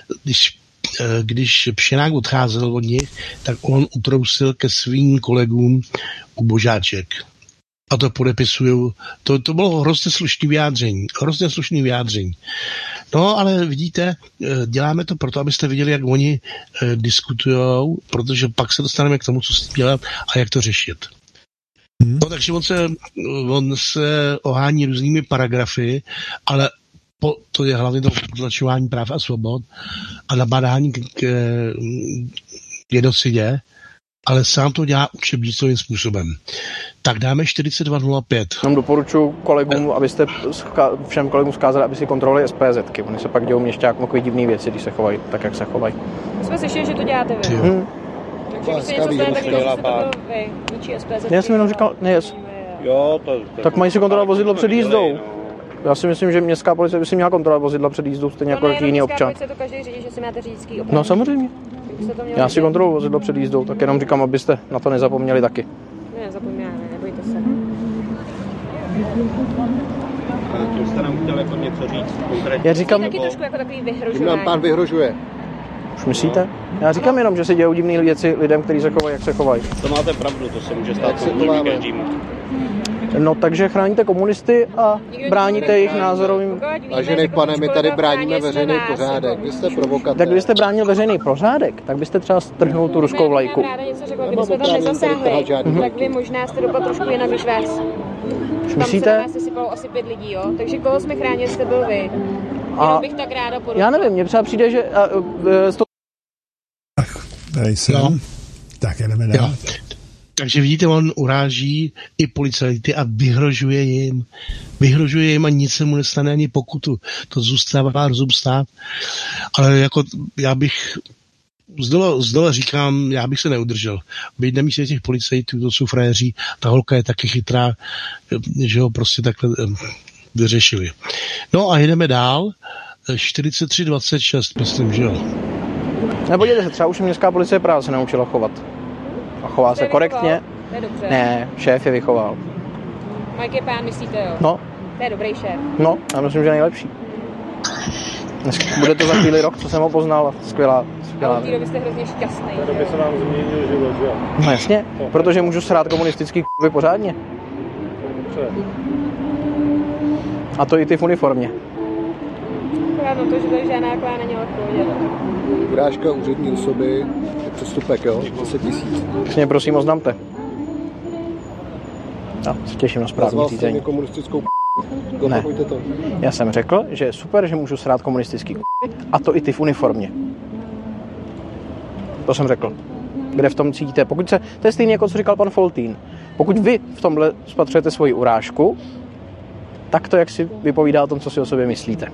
když Pšenák odcházel od nich, tak on utrousil ke svým kolegům ubožáček. A to podepisuju. To bylo hrozně slušný vyjádření. No, ale vidíte, děláme to proto, abyste viděli, jak oni diskutujou, protože pak se dostaneme k tomu, co si dělat a jak to řešit. No, takže on se ohání různými paragrafy, ale to je hlavně to potlačování práv a svobod a nabádání k genocidě, ale sám to dělá učebnicovým způsobem. Tak dáme 4205. Jenom doporučuji kolegům, abyste všem kolegům zkázali, aby si kontrolovali SPZky. Oni se pak dělou měšťákům takové divné věci, když se chovají tak, jak se chovají. Jsme slyšeli, že to děláte vy. Takže když se něco stane, tak to byl vy. Ničí SPZky. Já jsem jenom říkal, tak mají si kontrolovat vozidlo před jízdou. Já si myslím, že městská policie by si měla kontrolovat vozidla před jízdou, stejně jako jiný občan. Policie to každý řídí, že si máte řidičský oprávnění. No samozřejmě. Já si kontroluji vozidlo před jízdou, tak jenom říkám, abyste na to nezapomněli taky. Ne, zapomínáme, nebojte se. To jste nám chtěl jako něco říct konkrétně. Já říkám, taky trošku jako takový vyhrožování. Nám pán vyhrožuje. Už myslíte? Já říkám jenom, že se dějou divné věci lidem, kteří se chovají, jak se chovají. To máte pravdu, to se může stát každému. No, takže chráníte komunisty a bráníte jejich názorovým... Vážený pane, my tady bráníme veřejný pořádek. Vy jste provokatér. Tak kdybyste bránil veřejný pořádek, tak byste třeba strhnul tu ruskou vlajku. Já ráda něco řekla, kdybychom tam nezasáhli, tak vy možná jste dopadl trošku jinak než vás. Myslíte? Tam se na vás sypalo asi 5 lidí, jo? Takže koho jsme chránili, jste byl vy. Jenom bych tak ráda podotkla. Já nevím, mně třeba přijde, že... Tady jsem. Tak jdeme dál. Takže vidíte, on uráží i policajty a vyhrožuje jim a nic se mu nestane, ani pokutu. To zůstává rozum stát. Ale jako já bych zdole říkám, já bych se neudržel. Být na místě těch policajtů, to jsou frajeří, ta holka je taky chytrá, že ho prostě takhle vyřešili. No a jdeme dál. 4326, myslím, že jo. Nebo se, třeba už městská policie Praha se naučila chovat. A chová se korektně. To je dobře. Ne, šéf je vychoval. Mike je pán, myslíte, jo? No. To je dobrý šéf. No, já myslím, že nejlepší. Bude to za chvíli rok, co jsem ho poznal. Skvělá. A od té doby jste hrozně šťastný. To by se nám změnil život, jo? No jasně, protože můžu srát komunistický k***vy pořádně. A to i ty v uniformě. Akorát na to, že tady žádná taková není lehko. Urážka úřední osoby je přestupek, jo? 10 000. Mě prosím oznamte. Já se těším na správní řízení. Komunistickou ne. To. Já jsem řekl, že je super, že můžu srát komunistický a to i ty v uniformě. To jsem řekl. Kde v tom cítíte? To je stejné, jako co říkal pan Foltín. Pokud vy v tomhle spatřujete svoji urážku, tak to jak si vypovídá o tom, co si o sobě myslíte.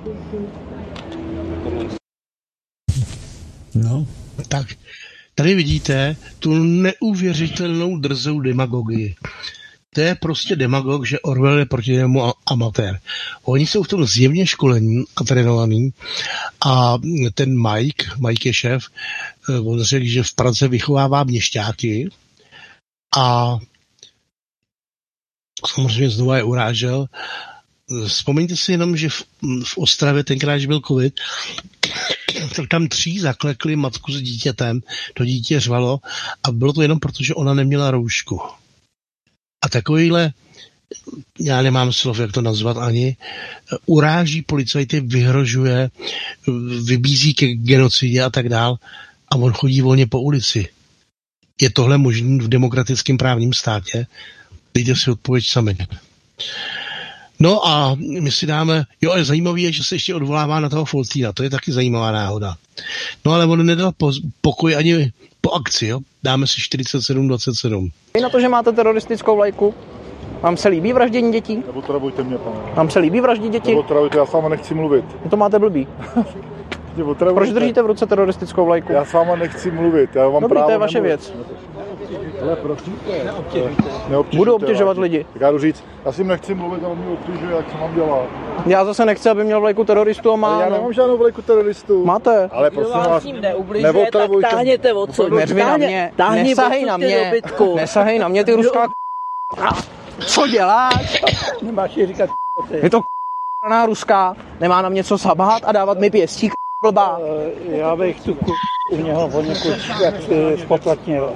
No. Tak, tady vidíte tu neuvěřitelnou drzou demagogii. To je prostě demagog, že Orwell je proti němu amatér. Oni jsou v tom zjevně školení a trénovaný a ten Mike je šéf, on řekl, že v Praze vychovává měšťáky a samozřejmě znovu je urážel. Vzpomeňte si jenom, že v Ostravě tenkrát, když byl covid, tak tam 3 zaklekli matku s dítětem, to dítě řvalo a bylo to jenom proto, že ona neměla roušku. A takovýhle, já nemám slov, jak to nazvat ani, uráží policajty, vyhrožuje, vybízí ke genocidě a tak dál a on chodí volně po ulici. Je tohle možné v demokratickém právním státě? Dejte si odpověď sami. No a my si dáme, jo, ale zajímavé je, že se ještě odvolává na toho Foltína, to je taky zajímavá náhoda. No ale on nedal pokoj ani po akci, jo. Dáme si 47-27. Vy na to, že máte teroristickou vlajku, vám se líbí vraždění dětí? Neotravujte mě, pane. Vám se líbí vraždit děti? Neotravujte, já s váma nechci mluvit. To máte blbý. Proč držíte v ruce teroristickou vlajku? Já s váma nechci mluvit, já vám dobrý, právo to je vaše nemluvit. věc. Ale prosíte, Budu obtěžovat lidi. Tak já jdu říct, já s tím nechci mluvit, ale mě obtěžuje, jak se mám dělat. Já zase nechci, aby měl vlajku teroristů a má. Já nemám žádnou vlajku teroristů. Máte. Ale prosím vás, neotravujte. Tak táhněte odsud. Nesahej na mě. Nesahej na mě, ty ruská Co děláš? Nemáš je říkat Je to ruská, nemá na mě co sabat a dávat mi pěstí blbá. Já bych tu u něho poněkud spoplatnil.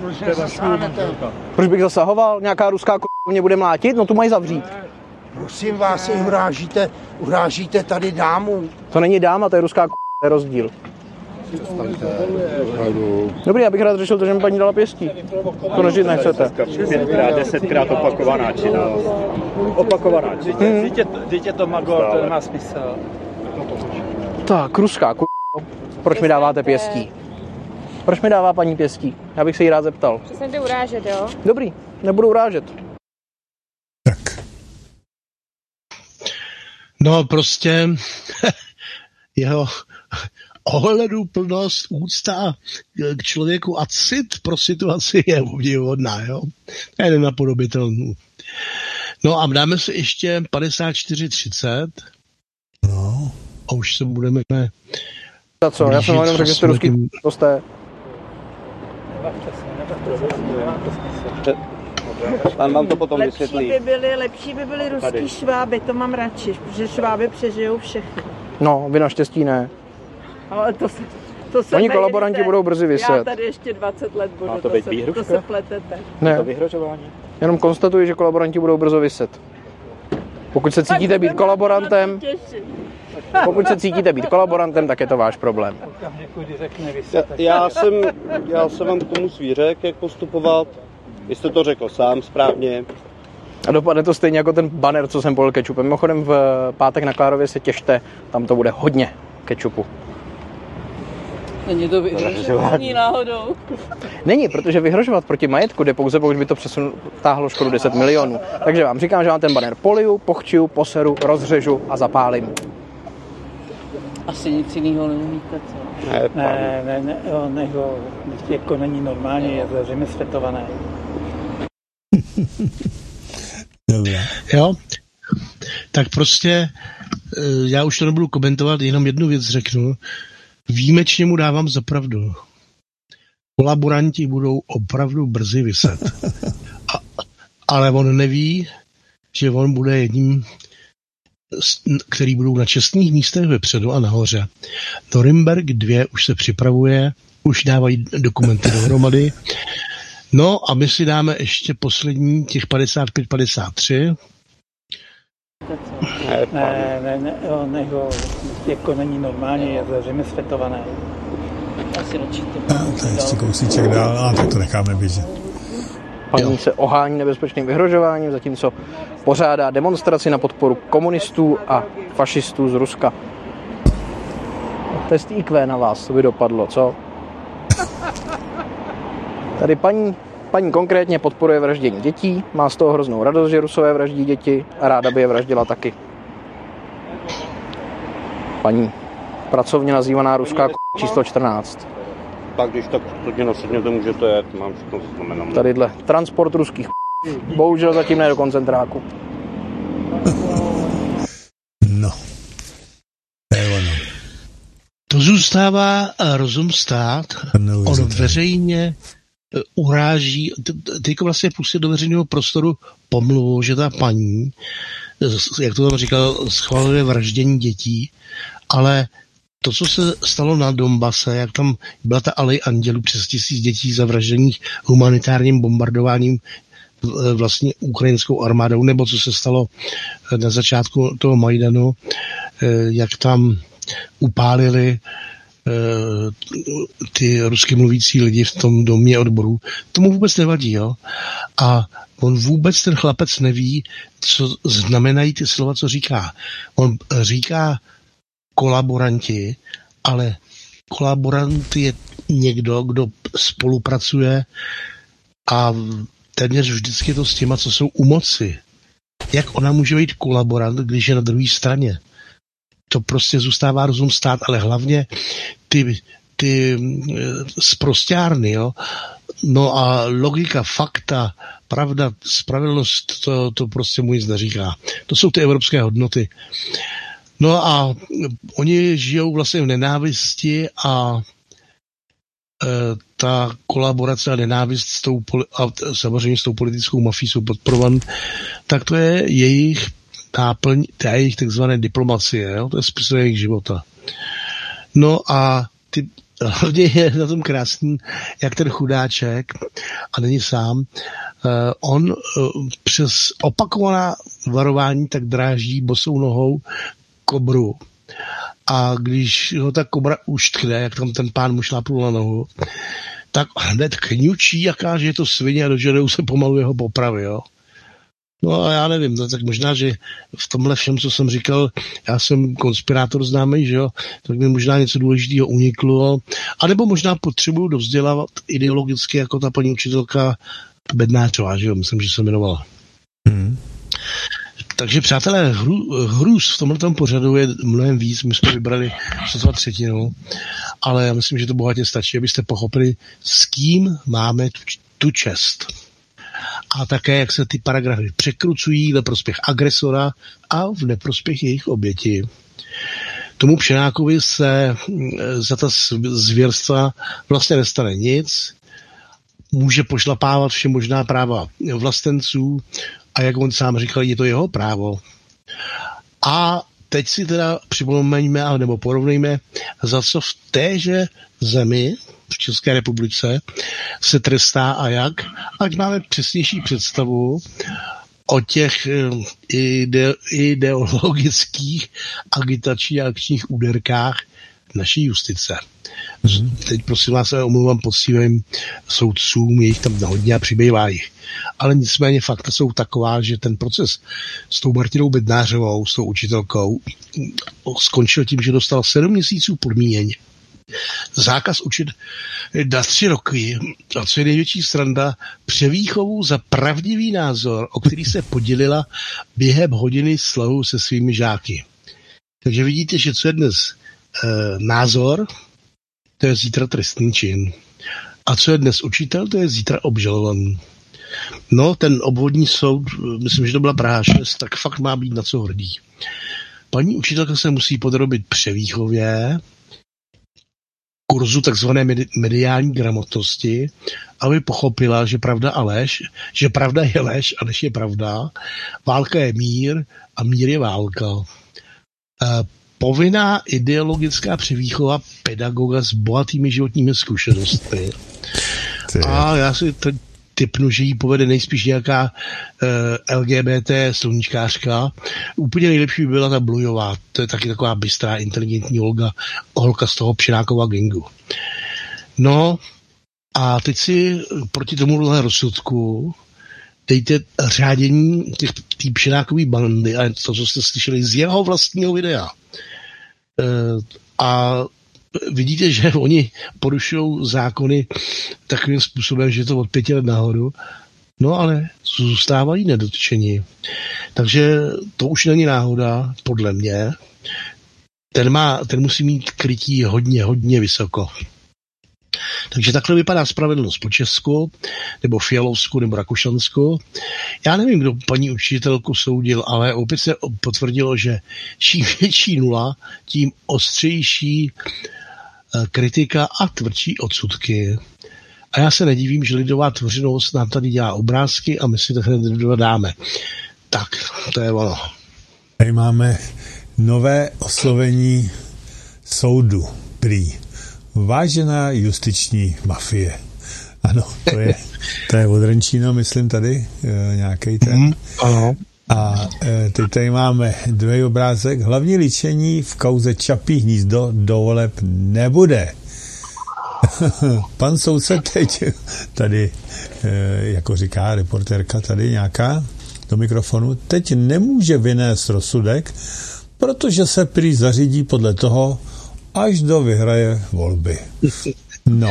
Proč bych zasahoval? Nějaká ruská mě bude mlátit? No tu mají zavřít. Prosím vás, urážíte tady dámu. To není dáma, to je ruská to je rozdíl. Dobrý, já bych rád řešil to, že mi paní dala pěstí. To nežít nechcete. 5krát, 10krát opakovaná činnost. Opakovaná činnost. Dítě to magor, to nemá smysl. Tak, ruská proč mi dáváte pěstí? Proč mi dává paní pěstí? Já bych se jí rád zeptal. Přestaňte urážet, jo? Dobrý, nebudu urážet. Tak. No prostě jeho ohleduplnost, úcta k člověku a cit pro situaci je obdivuhodná, jo? To je nenapodobitelný. No a dáme si ještě 54-30. No. A už se budeme... Za co? Já jsem jenom řekl, že jste ruský posté. Pan vám to potom vysvětlí. Lepší by byly ruský šváby, to mám radši, protože šváby přežijou všechny. No, vy naštěstí ne. Ale to se oni kolaboranti budou brzy vyset. Já tady ještě 20 let budu, to se pletete. Ne, to vyhrožování. Jenom konstatuji, že kolaboranti budou brzo vyset. Pokud se cítíte být kolaborantem, tak je to váš problém. Já jsem vám k tomu svířek, jak postupovat. Vy jste to řekl sám správně. A dopadne to stejně jako ten banner, co jsem polil kečupem. Mimochodem v pátek na Klárově se těšte, tam to bude hodně kečupu. Není to vyhrožování náhodou. Není, protože vyhrožovat proti majetku jde pouze, pokud by to táhlo škodu 10 milionů. Takže vám říkám, že vám ten banner poliju, pochčiju, poseru, rozřežu a zapálím. Asi nic jiného neumíte, co? Ne, jako není normálně, je zřejmě světované. Jo, tak prostě já už to nebudu komentovat, jenom jednu věc řeknu. Výjimečně mu dávám za pravdu. Kolaboranti budou opravdu brzy vyset. Ale on neví, že on bude jedním, který budou na čestných místech vepředu a nahoře. Norimberk 2 už se připravuje, už dávají dokumenty dohromady. No a my si dáme ještě poslední, těch 55-53. Ne, jako není normálně, je zřejmě světované. Asi určitě. To je ještě kousíček dál, a tak to necháme běžet. Paní se ohání nebezpečným vyhrožováním, zatímco pořádá demonstraci na podporu komunistů a fašistů z Ruska. Test IQ na vás, to by dopadlo, co? Tady paní konkrétně podporuje vraždění dětí, má z toho hroznou radost, že Rusové vraždí děti a ráda by je vraždila taky. Paní pracovně nazývaná ruská číslo 14. Tak když tak to nasedněte, můžete jet, mám všechno zaznamenané. Tadyhle transport ruských bohužel zatím ne do koncentráku. No. To je ono. To zůstává rozum stát. On veřejně uráží, teďko vlastně pustit do veřejného prostoru pomluvu, že ta paní, jak to tam říkal, schvaluje vraždění dětí, ale to, co se stalo na Donbase, jak tam byla ta alej andělů, přes 1000 dětí zavražděných humanitárním bombardováním vlastně ukrajinskou armádou, nebo co se stalo na začátku toho Majdanu, jak tam upálili ty rusky mluvící lidi v tom domě odborů. Tomu vůbec nevadí, jo. A on vůbec, ten chlapec, neví, co znamenají ty slova, co říká. On říká kolaboranti, ale kolaborant je někdo, kdo spolupracuje a téměř vždycky to s těma, co jsou u moci. Jak ona může být kolaborant, když je na druhé straně? To prostě zůstává rozum stát, ale hlavně ty sprosťárny, jo. No a logika, fakta, pravda, spravedlnost, to prostě mu nic neříká. To jsou ty evropské hodnoty. No a oni žijou vlastně v nenávisti a ta kolaborace a nenávist a samozřejmě s tou politickou mafií jsou podporovaný, tak to je jejich náplň, to je jejich takzvané diplomacie, jo? To je způsob jejich života. No a hlavně je na tom krásný, jak ten chudáček, a není sám, on přes opakovaná varování tak dráždí bosou nohou kobru. A když ho ta kobra uštkne, jak tam ten pán mu šlápnul na nohu, tak hned kňučí, jaká, že je to svině a dožadou se pomalu jeho popravy, jo. No a já nevím, no, tak možná, že v tomhle všem, co jsem říkal, já jsem konspirátor známý, že jo, tak mi možná něco důležitého uniklo, anebo možná potřebuju dovzdělávat ideologicky, jako ta paní učitelka Bednářová, že jo, myslím, že se jmenovala. Takže přátelé, hrůz v tomhle pořadu je mnohem víc, my jsme vybrali 1/3, ale já myslím, že to bohatě stačí, abyste pochopili, s kým máme tu čest. A také, jak se ty paragrafy překrucují ve prospěch agresora a v neprospěch jejich oběti. Tomu Pšenákovi se za ta zvěrstva vlastně nestane nic, může pošlapávat vše možná práva vlastenců a jak on sám říkal, je to jeho právo. A teď si teda připomeňme, nebo porovnejme, za co v téže zemi, v České republice, se trestá a jak, ať máme přesnější představu o těch ideologických agitačních a akčních úderkách naší justice. Teď prosím vás, se omluvám poctivým soudcům, je jich tam hodně a přibývá jich. Ale nicméně fakta jsou taková, že ten proces s tou Martinou Bednářovou, s tou učitelkou, skončil tím, že dostal 7 měsíců podmíněně. Zákaz učit na 3 roky, a co je největší sranda, převýchovu za pravdivý názor, o který se podělila během hodiny slovu se svými žáky. Takže vidíte, že co je dnes názor, to je zítra trestný čin. A co je dnes učitel, to je zítra obžalovaný. No, ten obvodní soud, myslím, že to byla Praha 6, tak fakt má být na co hrdý. Paní učitelka se musí podrobit převýchově, kurzu takzvané mediální gramotnosti, aby pochopila, že pravda je lež a lež je pravda, válka je mír a mír je válka. Povinná ideologická převýchova pedagoga s bohatými životními zkušenostmi. A já si tipnu, že jí povede nejspíš nějaká LGBT sluníčkářka. Úplně nejlepší by byla ta Blujová. To je taky taková bystrá, inteligentní holka z toho Pšenákova gangu. No a teď si proti tomuhle rozsudku dejte řádění té Pšenákové bandy a to, co jste slyšeli z jeho vlastního videa. A vidíte, že oni porušují zákony takovým způsobem, že je to od 5 let nahoru, no ale zůstávají nedotčeni. Takže to už není náhoda, podle mě. Ten musí mít krytí hodně vysoko. Takže takhle vypadá spravedlnost po Česku, nebo Fialovsku, nebo Rakušansku. Já nevím, kdo paní učitelku soudil, ale opět se potvrdilo, že čím větší nula, tím ostřejší kritika a tvrdší odsudky. A já se nedivím, že lidová tvořivost nám tady dělá obrázky a my si to hned dodáme. Tak, to je ono. Tady máme nové oslovení soudu prý. Vážená justiční mafie. Ano, to je od Renčína, myslím tady, nějaký ten. Ano. A teď tady máme druhý obrázek. Hlavní líčení v kauze Čapí hnízdo do voleb nebude. Pan soudce teď tady, jako říká reportérka tady nějaká do mikrofonu, teď nemůže vynést rozsudek, protože se prý zařídí podle toho, až do vyhraje volby. No.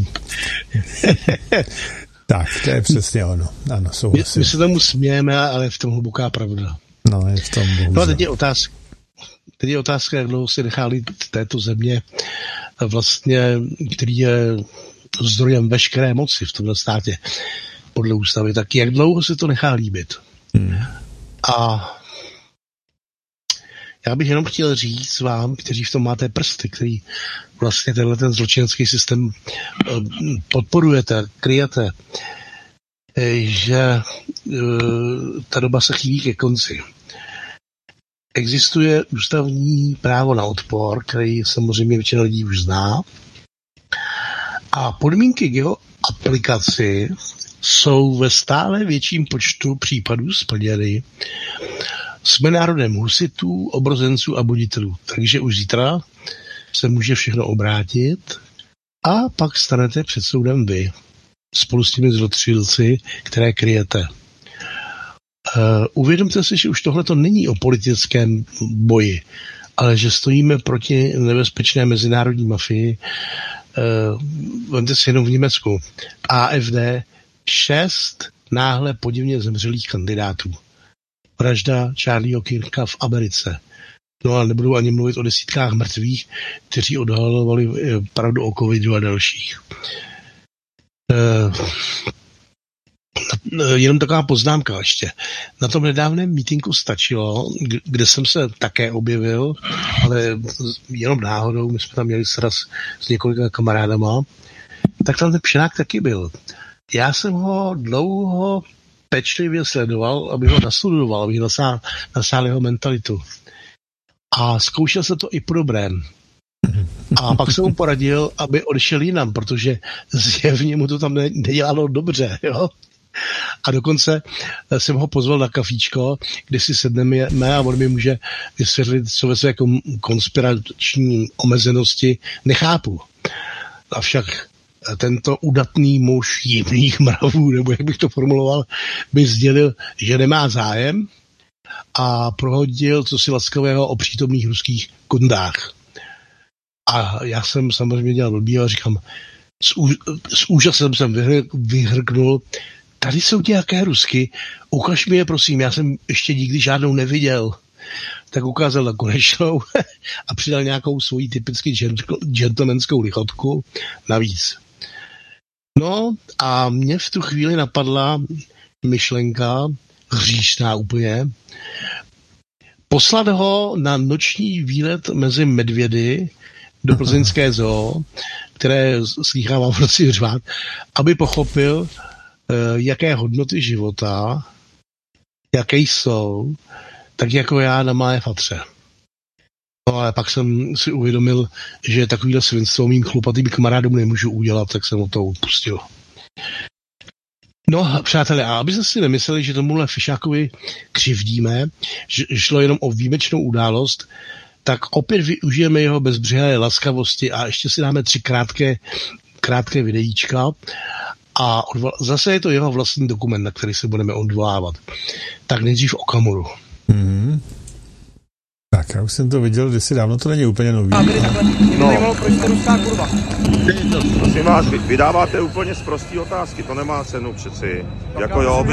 Tak, to je přesně ono. Ano, souhlasím. My se tomu smějeme, ale v tom hluboká pravda. No, je v tom bohužel. No a teď je otázka, jak dlouho si nechali této země vlastně, který je zdrojem veškeré moci v tomhle státě podle ústavy, tak jak dlouho se to nechá líbit. A já bych jenom chtěl říct vám, kteří v tom máte prsty, který vlastně tenhle ten zločinecký systém podporujete, kryjete, že ta doba se chýlí ke konci. Existuje ústavní právo na odpor, který samozřejmě většina lidí už zná. A podmínky k jeho aplikaci jsou ve stále větším počtu případů splněny. Jsme národem husitů, obrozenců a buditelů. Takže už zítra se může všechno obrátit a pak stanete před soudem vy. Spolu s těmi zlotřilci, které kryjete. Uvědomte si, že už tohle to není o politickém boji, ale že stojíme proti nebezpečné mezinárodní mafii. Vemte si jenom v Německu. AfD 6 náhle podivně zemřelých kandidátů. Vražda Charlieho Kirka v Americe. No a nebudu ani mluvit o desítkách mrtvých, kteří odhalovali pravdu o covidu a dalších. Jenom taková poznámka ještě. Na tom nedávném mítinku stačilo, kde jsem se také objevil, ale jenom náhodou, my jsme tam měli sraz s několika kamarádama, tak tam ten Pšenák taky byl. Já jsem ho dlouho pečlivě sledoval, abych ho nastudoval, abych nasál jeho mentalitu. A zkoušel se to i po dobrém. A pak jsem mu poradil, aby odešel jinam, protože zjevně mu to tam nedělalo dobře, jo. A dokonce jsem ho pozval na kafíčko, kde si sedneme a on mi může vysvětlit, co ve své konspirační omezenosti nechápu. Avšak tento udatný muž jemných mravů, nebo jak bych to formuloval, mi sdělil, že nemá zájem a prohodil cosi laskavého o přítomných ruských kundách. A já jsem samozřejmě dělal blbý a říkám, s úžasem jsem vyhrknul, tady jsou nějaké Rusky, ukaž mi je prosím, já jsem ještě nikdy žádnou neviděl. Tak ukázal na konečnou a přidal nějakou svoji typicky gentlemanskou lichotku navíc. No a mě v tu chvíli napadla myšlenka, hříšná úplně, poslat ho na noční výlet mezi medvědy do plzeňské zoo, které slýchává v noci řvát, aby pochopil, jaké hodnoty života, jaké jsou, tak jako já na malé fatře. No, ale pak jsem si uvědomil, že takovýhle svinstvo mým chlupatým kamarádům nemůžu udělat, tak jsem o to upustil. No, přátelé, a abyste si nemysleli, že tomuhle Fišákovi křivdíme, že šlo jenom o výjimečnou událost, tak opět využijeme jeho bezbřehé laskavosti a ještě si dáme 3 krátké videíčka a zase je to jeho vlastní dokument, na který se budeme odvolávat. Tak nejdřív Okamuru. Mm-hmm. Tak, já už jsem to viděl kdysi dávno, to není úplně nový. No, proč to ruská kurva? Prosím vás, vydáváte úplně sprostý otázky, to nemá cenu přeci. Jako jo,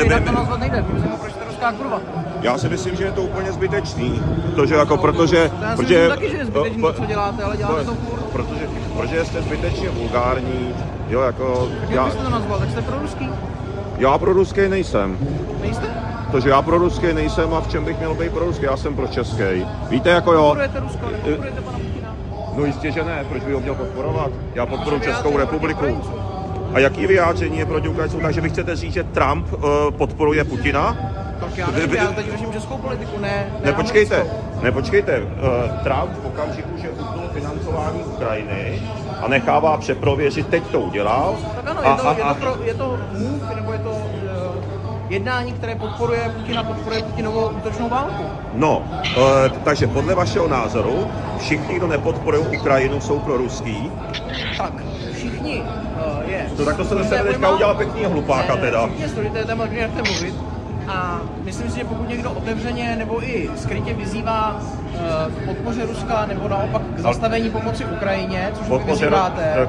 já si myslím, že je to úplně zbytečný, protože taky, že je zbytečný to, co děláte, ale děláte to furt. Protože jste zbytečně vulgární, jo, jako... Jak byste to nazval, tak jste proruský? Já proruský nejsem. Nejste? Takže já proruský nejsem a v čem bych měl být proruský, já jsem pročeský. Víte, jako jo... Podporujete Rusko, nepodporujete pana Putina? No jistě, že ne, proč bych ho měl podporovat? Já podporuji Českou republiku. A jaký vyjádření je proti Ukrajincům? Takže vy chcete říct, že Trump podporuje Putina? Tak já nevím, já teď řeším českou politiku, ne Nepočkejte. Trump v okamžiku, že utnul financování Ukrajiny a nechává přeprověřit, teď to udělal. Tak ano, je to move, nebo je to jednání, které podporuje Putinovou útočnou válku. No, takže podle vašeho názoru všichni, kdo nepodporují Ukrajinu, jsou proruský? Tak, všichni je. To tak to se zase teďka udělal pěkný hlupáka teda. Je složité téma, když nechce mluvit. A myslím si, že pokud někdo otevřeně nebo i skrytě vyzývá k podpoře Ruska nebo naopak k zastavení pomoci Ukrajině, což vy vyzýváte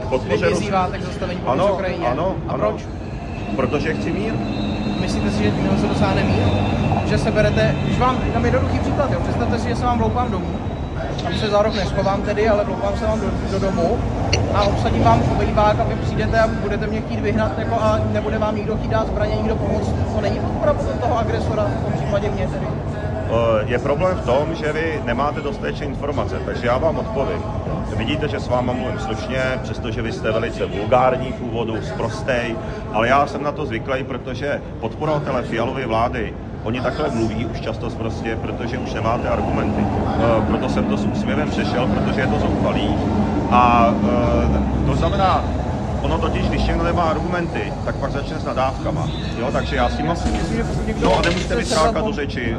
k zastavení pomoci Ukrajině. Ano. A proč? Protože chci mír. Myslíte si, že tím se dosáhne mír? Že se berete, když vám, tam jednoduchý příklad, jo, představte si, že se vám vloupám domů, tam se za rok neschovám tedy, ale vloupám se vám do domu a obsadím vám obejvák a vy přijdete a budete mě chtít vyhnat jako, a nebude vám nikdo chtít dát zbraně, nikdo pomoct. To není podpora potom toho agresora, v tom případě mě tedy. Je problém v tom, že vy nemáte dostatečné informace, takže já vám odpovím. Vidíte, že s váma mluvím slušně, přestože vy jste velice vulgární v úvodu, sprostej, ale já jsem na to zvyklý, protože podporovatelé Fialovy vlády, oni takhle mluví už často sprostě, protože už nemáte argumenty. Proto jsem to s úsměvem přešel, protože je to zoufalý. A to znamená, ono totiž, když někdo nemá argumenty, tak pak začne s nadávkama. Jo, takže já s tím asi myslím, no a nemusíte mi skákat do řeči.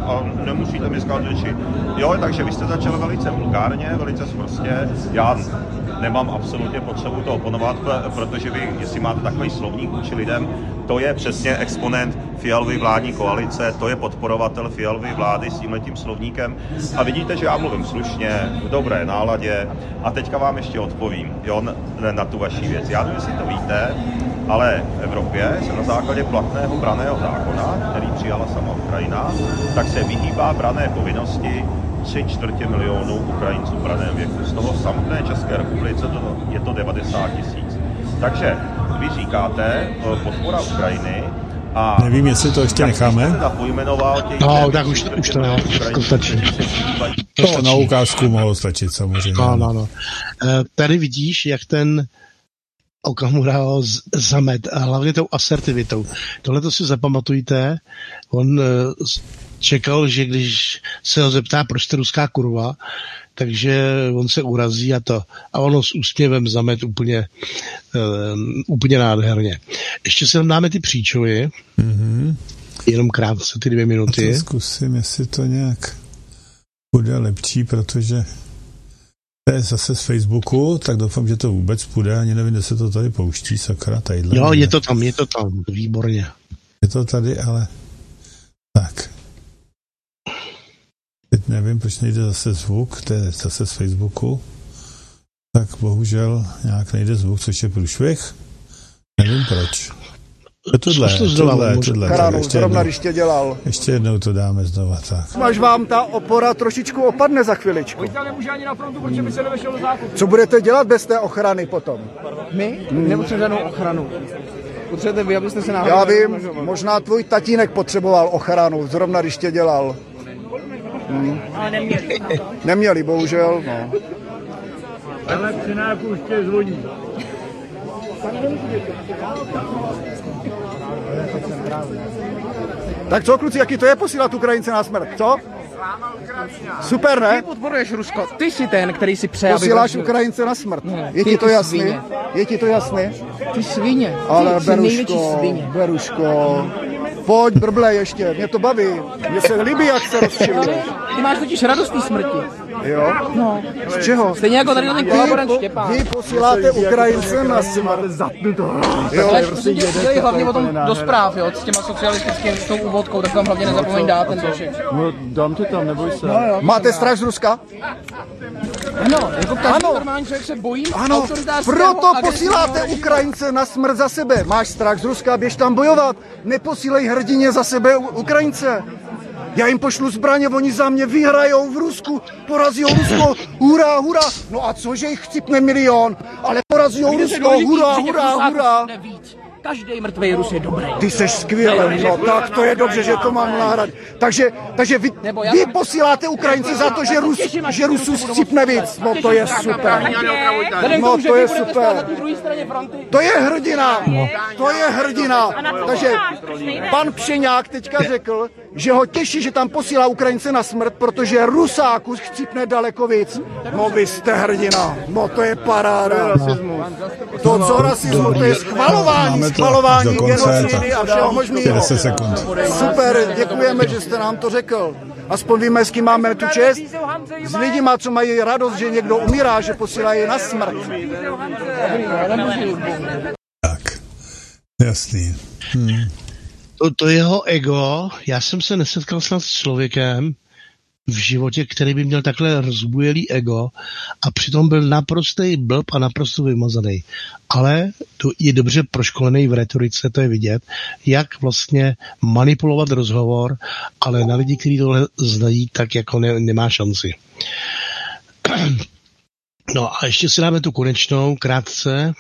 Jo, takže vy jste začali velice vulgárně, velice sprostě. Já nemám absolutně potřebu to oponovat, protože vy, jestli máte takový slovník vůči lidem, to je přesně exponent Fialovy vládní koalice, to je podporovatel Fialovy vlády s tímhletím slovníkem. A vidíte, že já mluvím slušně, v dobré náladě a teďka vám ještě odpovím, jo, na tu vaši věc. Já nevím, jestli to víte, ale v Evropě se na základě platného branného zákona, který přijala sama Ukrajina, tak se vyhýbá branné povinnosti 3/4 milionu Ukrajinců v branném věku. Z toho samotné České republice je to 90 000. Takže vy říkáte podpora Ukrajiny a... Nevím, jestli to ještě necháme. No, tak už to ne, to stačí. To na ukázku mohlo stačit samozřejmě. No. Tady vidíš, jak ten Okamura ho zamet a hlavně tou asertivitou. Tohle to si zapamatujte. On čekal, že když se ho zeptá, proč jste ruská kurva, takže on se urazí a ono s úsměvem zamet úplně nádherně. Ještě se dáme ty příčovy. Mm-hmm. Jenom krátce ty 2 minuty. A to zkusím, jestli to nějak bude lepší, protože to je zase z Facebooku, tak doufám, že to vůbec půjde, ani nevím, kde se to tady pouští, sakra, tadyhle. Jo, je to tam, výborně. Je to tady, ale tak. Teď nevím, proč nejde zase zvuk, to je zase z Facebooku. Tak bohužel nějak nejde zvuk, což je průšvih. Nevím proč. Tohle. Zrovna když tě dělal. Ještě jednou to dáme znova, tak. Až vám ta opora trošičku opadne za chviličku. Možná nemůže ani na frontu, protože by se nevešel do zákupu. Co budete dělat bez té ochrany potom? My? Nepotřebujeme žádnou ochranu. Potřebujete vy, abyste se náhodou... Já vím, možná tvůj tatínek potřeboval ochranu, zrovna když tě dělal. Ale neměli. Neměli, bohužel, no. Ale přenáku už tě zvoní. Tak co, kluci, jaký to je posílat Ukrajince na smrt, co? Super, ne? Ty podporuješ Rusko, ty jsi ten, který si přeje, posíláš Ukrajince na smrt. Je ti to jasný? Je ti to jasný? Ty svině. Ale Beruško, pojď, brble ještě, mě to baví. Mně se líbí, jak se rozčiluješ. Ty máš totiž radostný smrti. Jo? No. Z čeho? Stejně jako tady ten kolaborant Štěpán. Vy posíláte Ukrajince na smrt. Zapnu to. Ale prostě dělej hlavně o tom do zpráv, jo, s těma socialistickými, s tou úvodkou, tak tam hlavně nezapomeň dát ten došek. No, dám tě tam, neboj se. No, jo, máte strach z Ruska? Ano, jako každý normální člověk se bojí. Ano, proto posíláte Ukrajince na smrt za sebe. Máš strach z Ruska, běž tam bojovat. Neposílej hrdině za sebe Ukrajince. Já jim pošlu zbraně, oni za mě vyhrajou v Rusku, porazí Rusko, hurá, hurá. No a co, že jich chcipne milion, ale porazí Rusko, hurá, hurá, hurá. Každý mrtvý Rus je dobrý. Ty seš skvělý, no tak to je dobře, že to mám nahradit. Takže vy posíláte Ukrajinci za to, že Rusů chcipne víc. No to je super. No to je super. To je hrdina. To je hrdina. Takže pan Pšeňák teďka řekl, že ho těší, že tam posílá Ukrajince na smrt, protože Rusáků chcipne daleko víc. No vy jste hrdina. No to je paráda. To co rasismu, to je schvalování genocidy a všeho možného. Super, děkujeme, že jste nám to řekl. Aspoň víme, s kým máme tu čest. S lidima, co mají radost, že někdo umírá, že posílají na smrt. Tak, jasný. To jeho ego, já jsem se nesetkal snad s člověkem v životě, který by měl takhle rozbujelý ego a přitom byl naprostý blb a naprosto vymazaný. Ale to je dobře proškolený v retorice, to je vidět, jak vlastně manipulovat rozhovor, ale na lidi, kteří tohle znají, tak jako nemá šanci. No a ještě si dáme tu konečnou, krátce.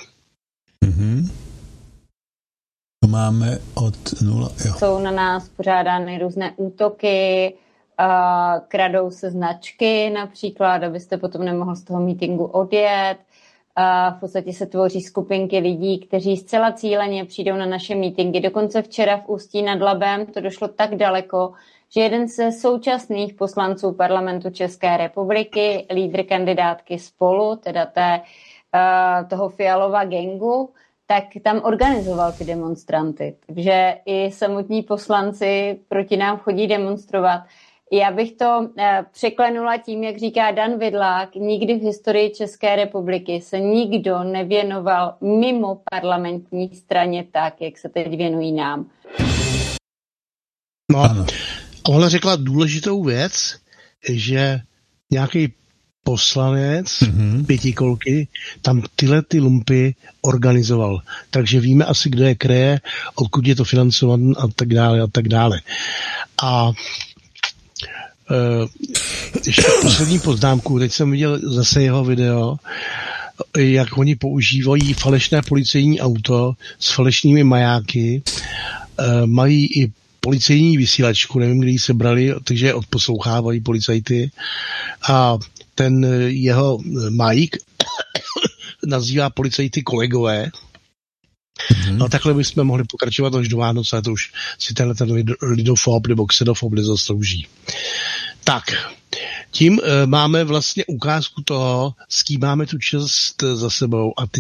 To máme od 0. Jo. Jsou na nás pořádány různé útoky, kradou se značky například, abyste potom nemohl z toho meetingu odjet. V podstatě se tvoří skupinky lidí, kteří zcela cíleně přijdou na naše meetingy. Dokonce včera v Ústí nad Labem to došlo tak daleko, že jeden ze současných poslanců parlamentu České republiky, lídr kandidátky Spolu, teda toho Fialova gangu, tak tam organizoval ty demonstranty. Takže i samotní poslanci proti nám chodí demonstrovat. Já bych to překlenula tím, jak říká Dan Vidlák, nikdy v historii České republiky se nikdo nevěnoval mimo parlamentní straně tak, jak se teď věnují nám. No, a ona řekla důležitou věc, že nějaký poslanec pětikolky tam tyhle ty lumpy organizoval. Takže víme asi, kdo je kreje, odkud je to financované a tak dále a tak dále. A ještě poslední poznámku, teď jsem viděl zase jeho video, jak oni používají falešné policejní auto s falešnými majáky, mají i policejní vysílačku, nevím, kdy ji se brali, takže odposlouchávají policajty a ten jeho Mike nazývá policajty kolegové. No takhle bychom mohli pokračovat až do Vánoce, to už si tenhle lidofob nebo xenofob nezaslouží. Tak, tím máme vlastně ukázku toho, s kým máme tu čest za sebou a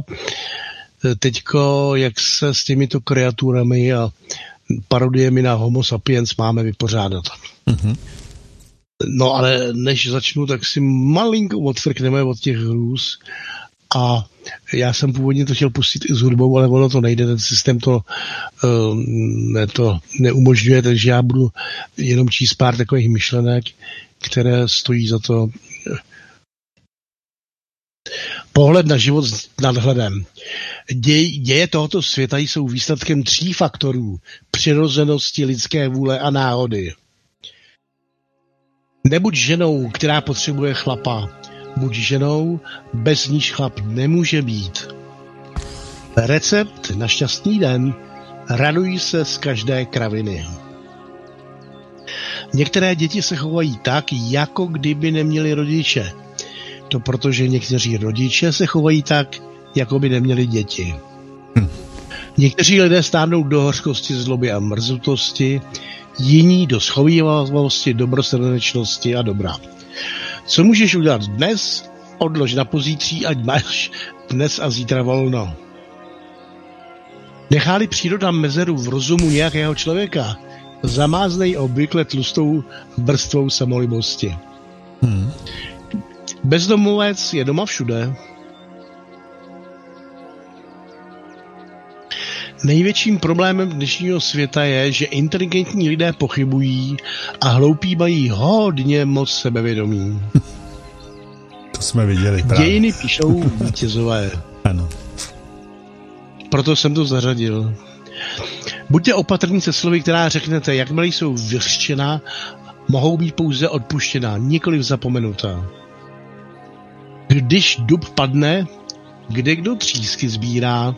teďko jak se s těmito kreaturami a parodiemi na Homo sapiens máme vypořádat. No ale než začnu, tak si malinko odfrkneme od těch hrůz a já jsem původně to chtěl pustit i s hudbou, ale ono to nejde, ten systém to neumožňuje, takže já budu jenom číst pár takových myšlenek, které stojí za to. Pohled na život s nadhledem. Děje tohoto světa jsou výsledkem 3 faktorů: přirozenosti, lidské vůle a náhody. Nebuď ženou, která potřebuje chlapa. Buď ženou, bez níž chlap nemůže být. Recept na šťastný den: raduj se z každé kraviny. Některé děti se chovají tak, jako kdyby neměli rodiče. To protože někteří rodiče se chovají tak, jako by neměli děti. Někteří lidé stáhnou do hořkosti, zloby a mrzutosti, jiní do schovívavosti, dobrosrdečnosti a dobra. Co můžeš udělat dnes? Odlož na pozítří, ať máš dnes a zítra volno. Nechá-li příroda mezeru v rozumu nějakého člověka, zamáznej obvykle tlustou vrstvou samolibosti. Bezdomovec je doma všude. Největším problémem dnešního světa je, že inteligentní lidé pochybují a hloupí mají hodně moc sebevědomí. To jsme viděli právě. Dějiny píšou vítězové. Ano. Proto jsem to zařadil. Buďte opatrní se slovy, která řeknete, jakmile jsou vyřčena, mohou být pouze odpuštěná, nikoliv zapomenutá. Když dub padne, kde kdo třísky sbírá,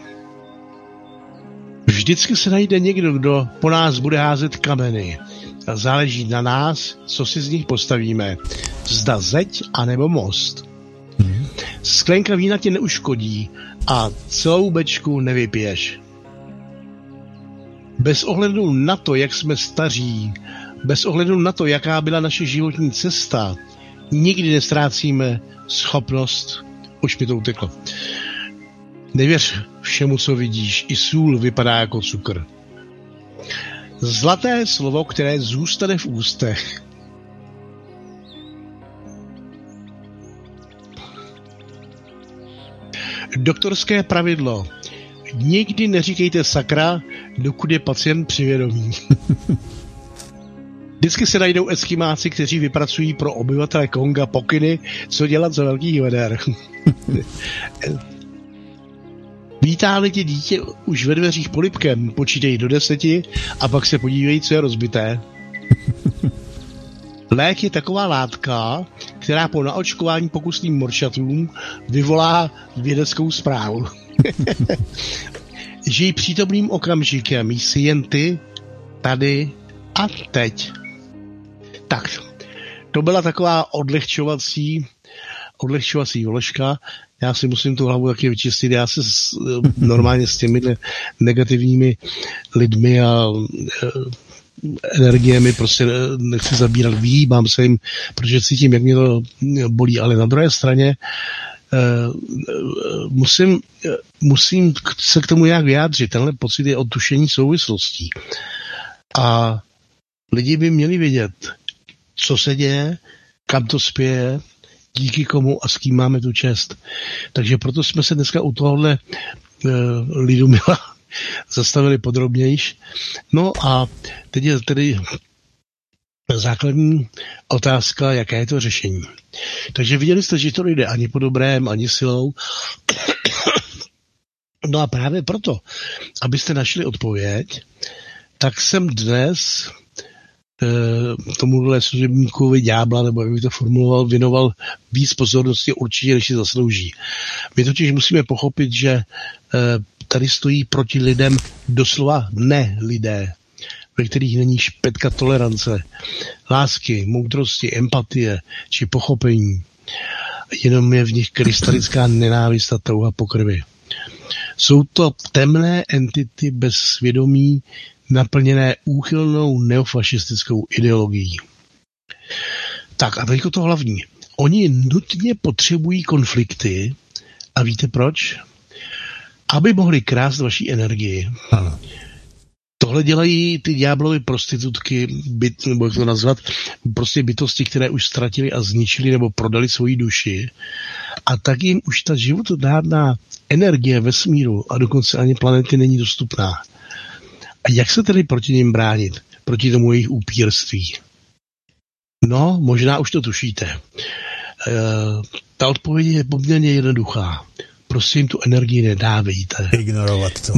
vždycky se najde někdo, kdo po nás bude házet kameny. A záleží na nás, co si z nich postavíme. Zda zeď, anebo most. Sklenka vína tě neuškodí a celou bečku nevypiješ. Bez ohledu na to, jak jsme staří, bez ohledu na to, jaká byla naše životní cesta, nikdy nestrácíme schopnost, už mi to uteklo. Nevěř všemu, co vidíš, i sůl vypadá jako cukr. Zlaté slovo, které zůstane v ústech. Doktorské pravidlo. Nikdy neříkejte sakra, dokud je pacient při vědomí. Vždycky se najdou eskimáci, kteří vypracují pro obyvatele Konga pokyny, co dělat za velkých veder. Vítá-li tě dítě už ve dveřích polibkem, počítej do 10 a pak se podívej, co je rozbité. Lék je taková látka, která po naočkování pokusným morčatům vyvolá vědeckou zprávu. Žij přítomným okamžikem, jsi jen ty, tady a teď. Tak, to byla taková odlehčovací vložka. Já si musím tu hlavu taky vyčistit. Já se normálně s těmi negativními lidmi a energiemi prostě nechci zabírat, vyhýbám se jim, protože cítím, jak mě to bolí. Ale na druhé straně musím se k tomu nějak vyjádřit. Tenhle pocit je odtušení souvislostí. A lidi by měli vědět, co se děje, kam to spěje, díky komu a s kým máme tu čest. Takže proto jsme se dneska u tohohle Lidumila zastavili podrobnějš. No a teď je tedy základní otázka, jaké je to řešení. Takže viděli jste, že to nejde ani po dobrém, ani silou. No a právě proto, abyste našli odpověď, tak jsem dnes tomuhle služebníkovi ďábla, nebo jak bych to formuloval, věnoval víc pozornosti určitě, než si zaslouží. My totiž musíme pochopit, že tady stojí proti lidem doslova ne lidé, ve kterých není špetka tolerance, lásky, moudrosti, empatie či pochopení. Jenom je v nich krystalická nenávist a touha po krvi. Jsou to temné entity bez svědomí, naplněné úchylnou neofašistickou ideologií. Tak a teďko to hlavní. Oni nutně potřebují konflikty a víte proč? Aby mohli krást vaší energii. Ano. Tohle dělají ty ďáblovy prostitutky, nebo jak to nazvat, prostě bytosti, které už ztratili a zničili nebo prodali svoji duši. A tak jim už ta životodárná energie vesmíru a dokonce ani planety není dostupná. A jak se tedy proti nim bránit? Proti tomu jejich upírství? No, možná už to tušíte. Ta odpověď je poměrně jednoduchá. Prosím, tu energii nedávejte. Ignorovat to.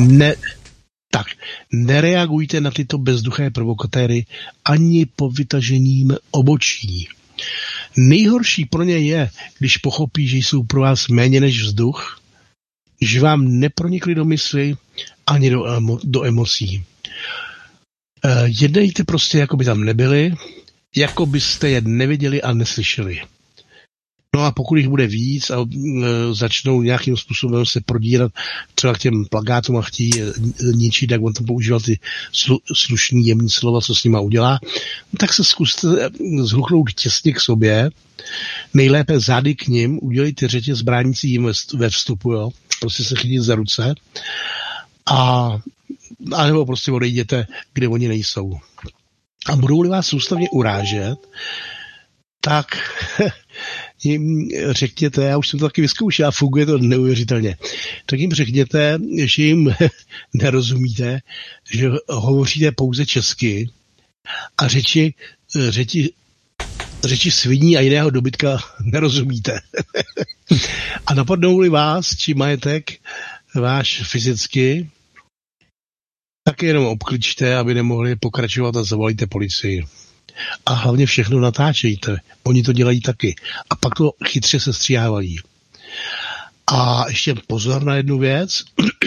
Nereagujte na tyto bezduché provokatéry ani po vytažením obočí. Nejhorší pro ně je, když pochopí, že jsou pro vás méně než vzduch, že vám nepronikli do mysli ani do emocí. Jednejte prostě, jako by tam nebyli, jako byste je neviděli a neslyšeli. No a pokud jich bude víc a začnou nějakým způsobem se prodírat třeba k těm plakátům a chtějí ničit, jak on tam používal ty slušný jemný slova, co s nima udělá, tak se zkuste zhluchnout těsně k sobě, nejlépe zády k nim, udělejte řetěz bránící jim ve vstupu, jo? Prostě se chytit za ruce a nebo prostě odejděte, kde oni nejsou. A budou-li vás soustavně urážet, tak jim řekněte, já už jsem to taky vyzkoušel a funguje to neuvěřitelně, tak jim řekněte, že jim nerozumíte, že hovoříte pouze česky a řeči sviní a jiného dobytka nerozumíte. A napadnou-li vás, či majetek váš fyzicky, tak jenom obkličte, aby nemohli pokračovat a zavolejte policii. A hlavně všechno natáčejte. Oni to dělají taky. A pak to chytře se stříhávají. A ještě pozor na jednu věc.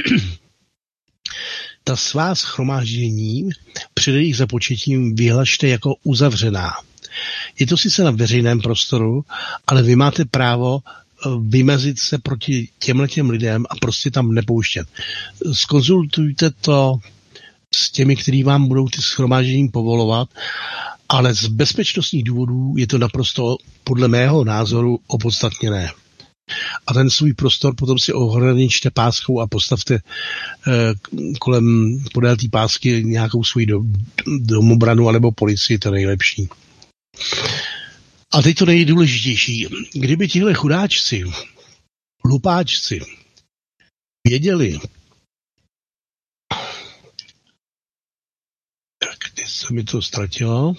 Ta svá shromáždění před jejich započetím vyhlašte jako uzavřená. Je to sice na veřejném prostoru, ale vy máte právo vymezit se proti těmhletěm lidem a prostě tam nepouštět. Zkonzultujte to s těmi, kteří vám budou ty shromáždění povolovat, ale z bezpečnostních důvodů je to naprosto podle mého názoru opodstatněné. A ten svůj prostor potom si ohraničte páskou a postavte kolem podél té pásky nějakou svou domobranu anebo policii, to nejlepší. A teď to nejdůležitější. Kdyby tihle chudáčci, hlupáčci věděli, tak teď se mi to ztratilo.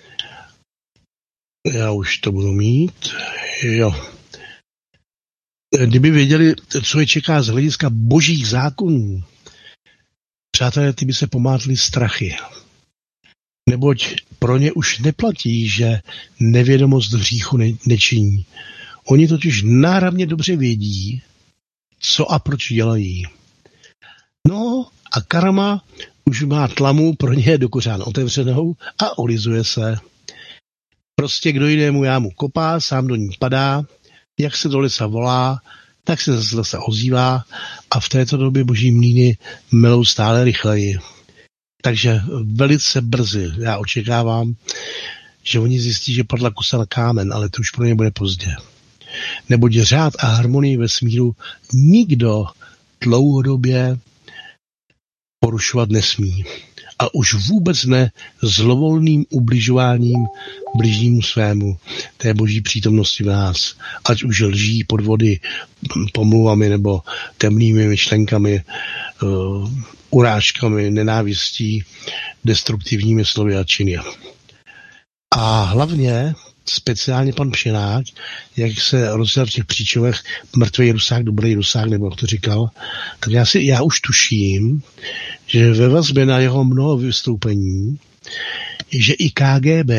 Já už to budu mít. Jo. Kdyby věděli, co je čeká z hlediska božích zákonů, přátelé, ty by se pomátli strachy. Neboť pro ně už neplatí, že nevědomost hříchu nečiní. Oni totiž náramně dobře vědí, co a proč dělají. No a karma už má tlamu pro ně do kořán otevřenou a olizuje se. Prostě kdo jde mu jámu kopá, sám do ní padá, jak se do lesa volá, tak se z lesa ozývá a v této době boží mlýny melou stále rychleji. Takže velice brzy já očekávám, že oni zjistí, že padla kusa na kámen, ale to už pro ně bude pozdě. Neboť řád a harmonii vesmíru nikdo dlouhodobě porušovat nesmí. A už vůbec ne zlovolným ubližováním bližnímu svému, té boží přítomnosti v nás. Ať už lží, podvody, pomluvami nebo temnými myšlenkami, urážkami, nenávistí, destruktivními slovy a činy. A hlavně speciálně pan Pšenák, jak se rozdělal v těch příčovech mrtvý Rusák, dobrý Rusák, nebo jak to říkal, tak já už tuším, že ve vazbě na jeho mnoho vystoupení, že i KGB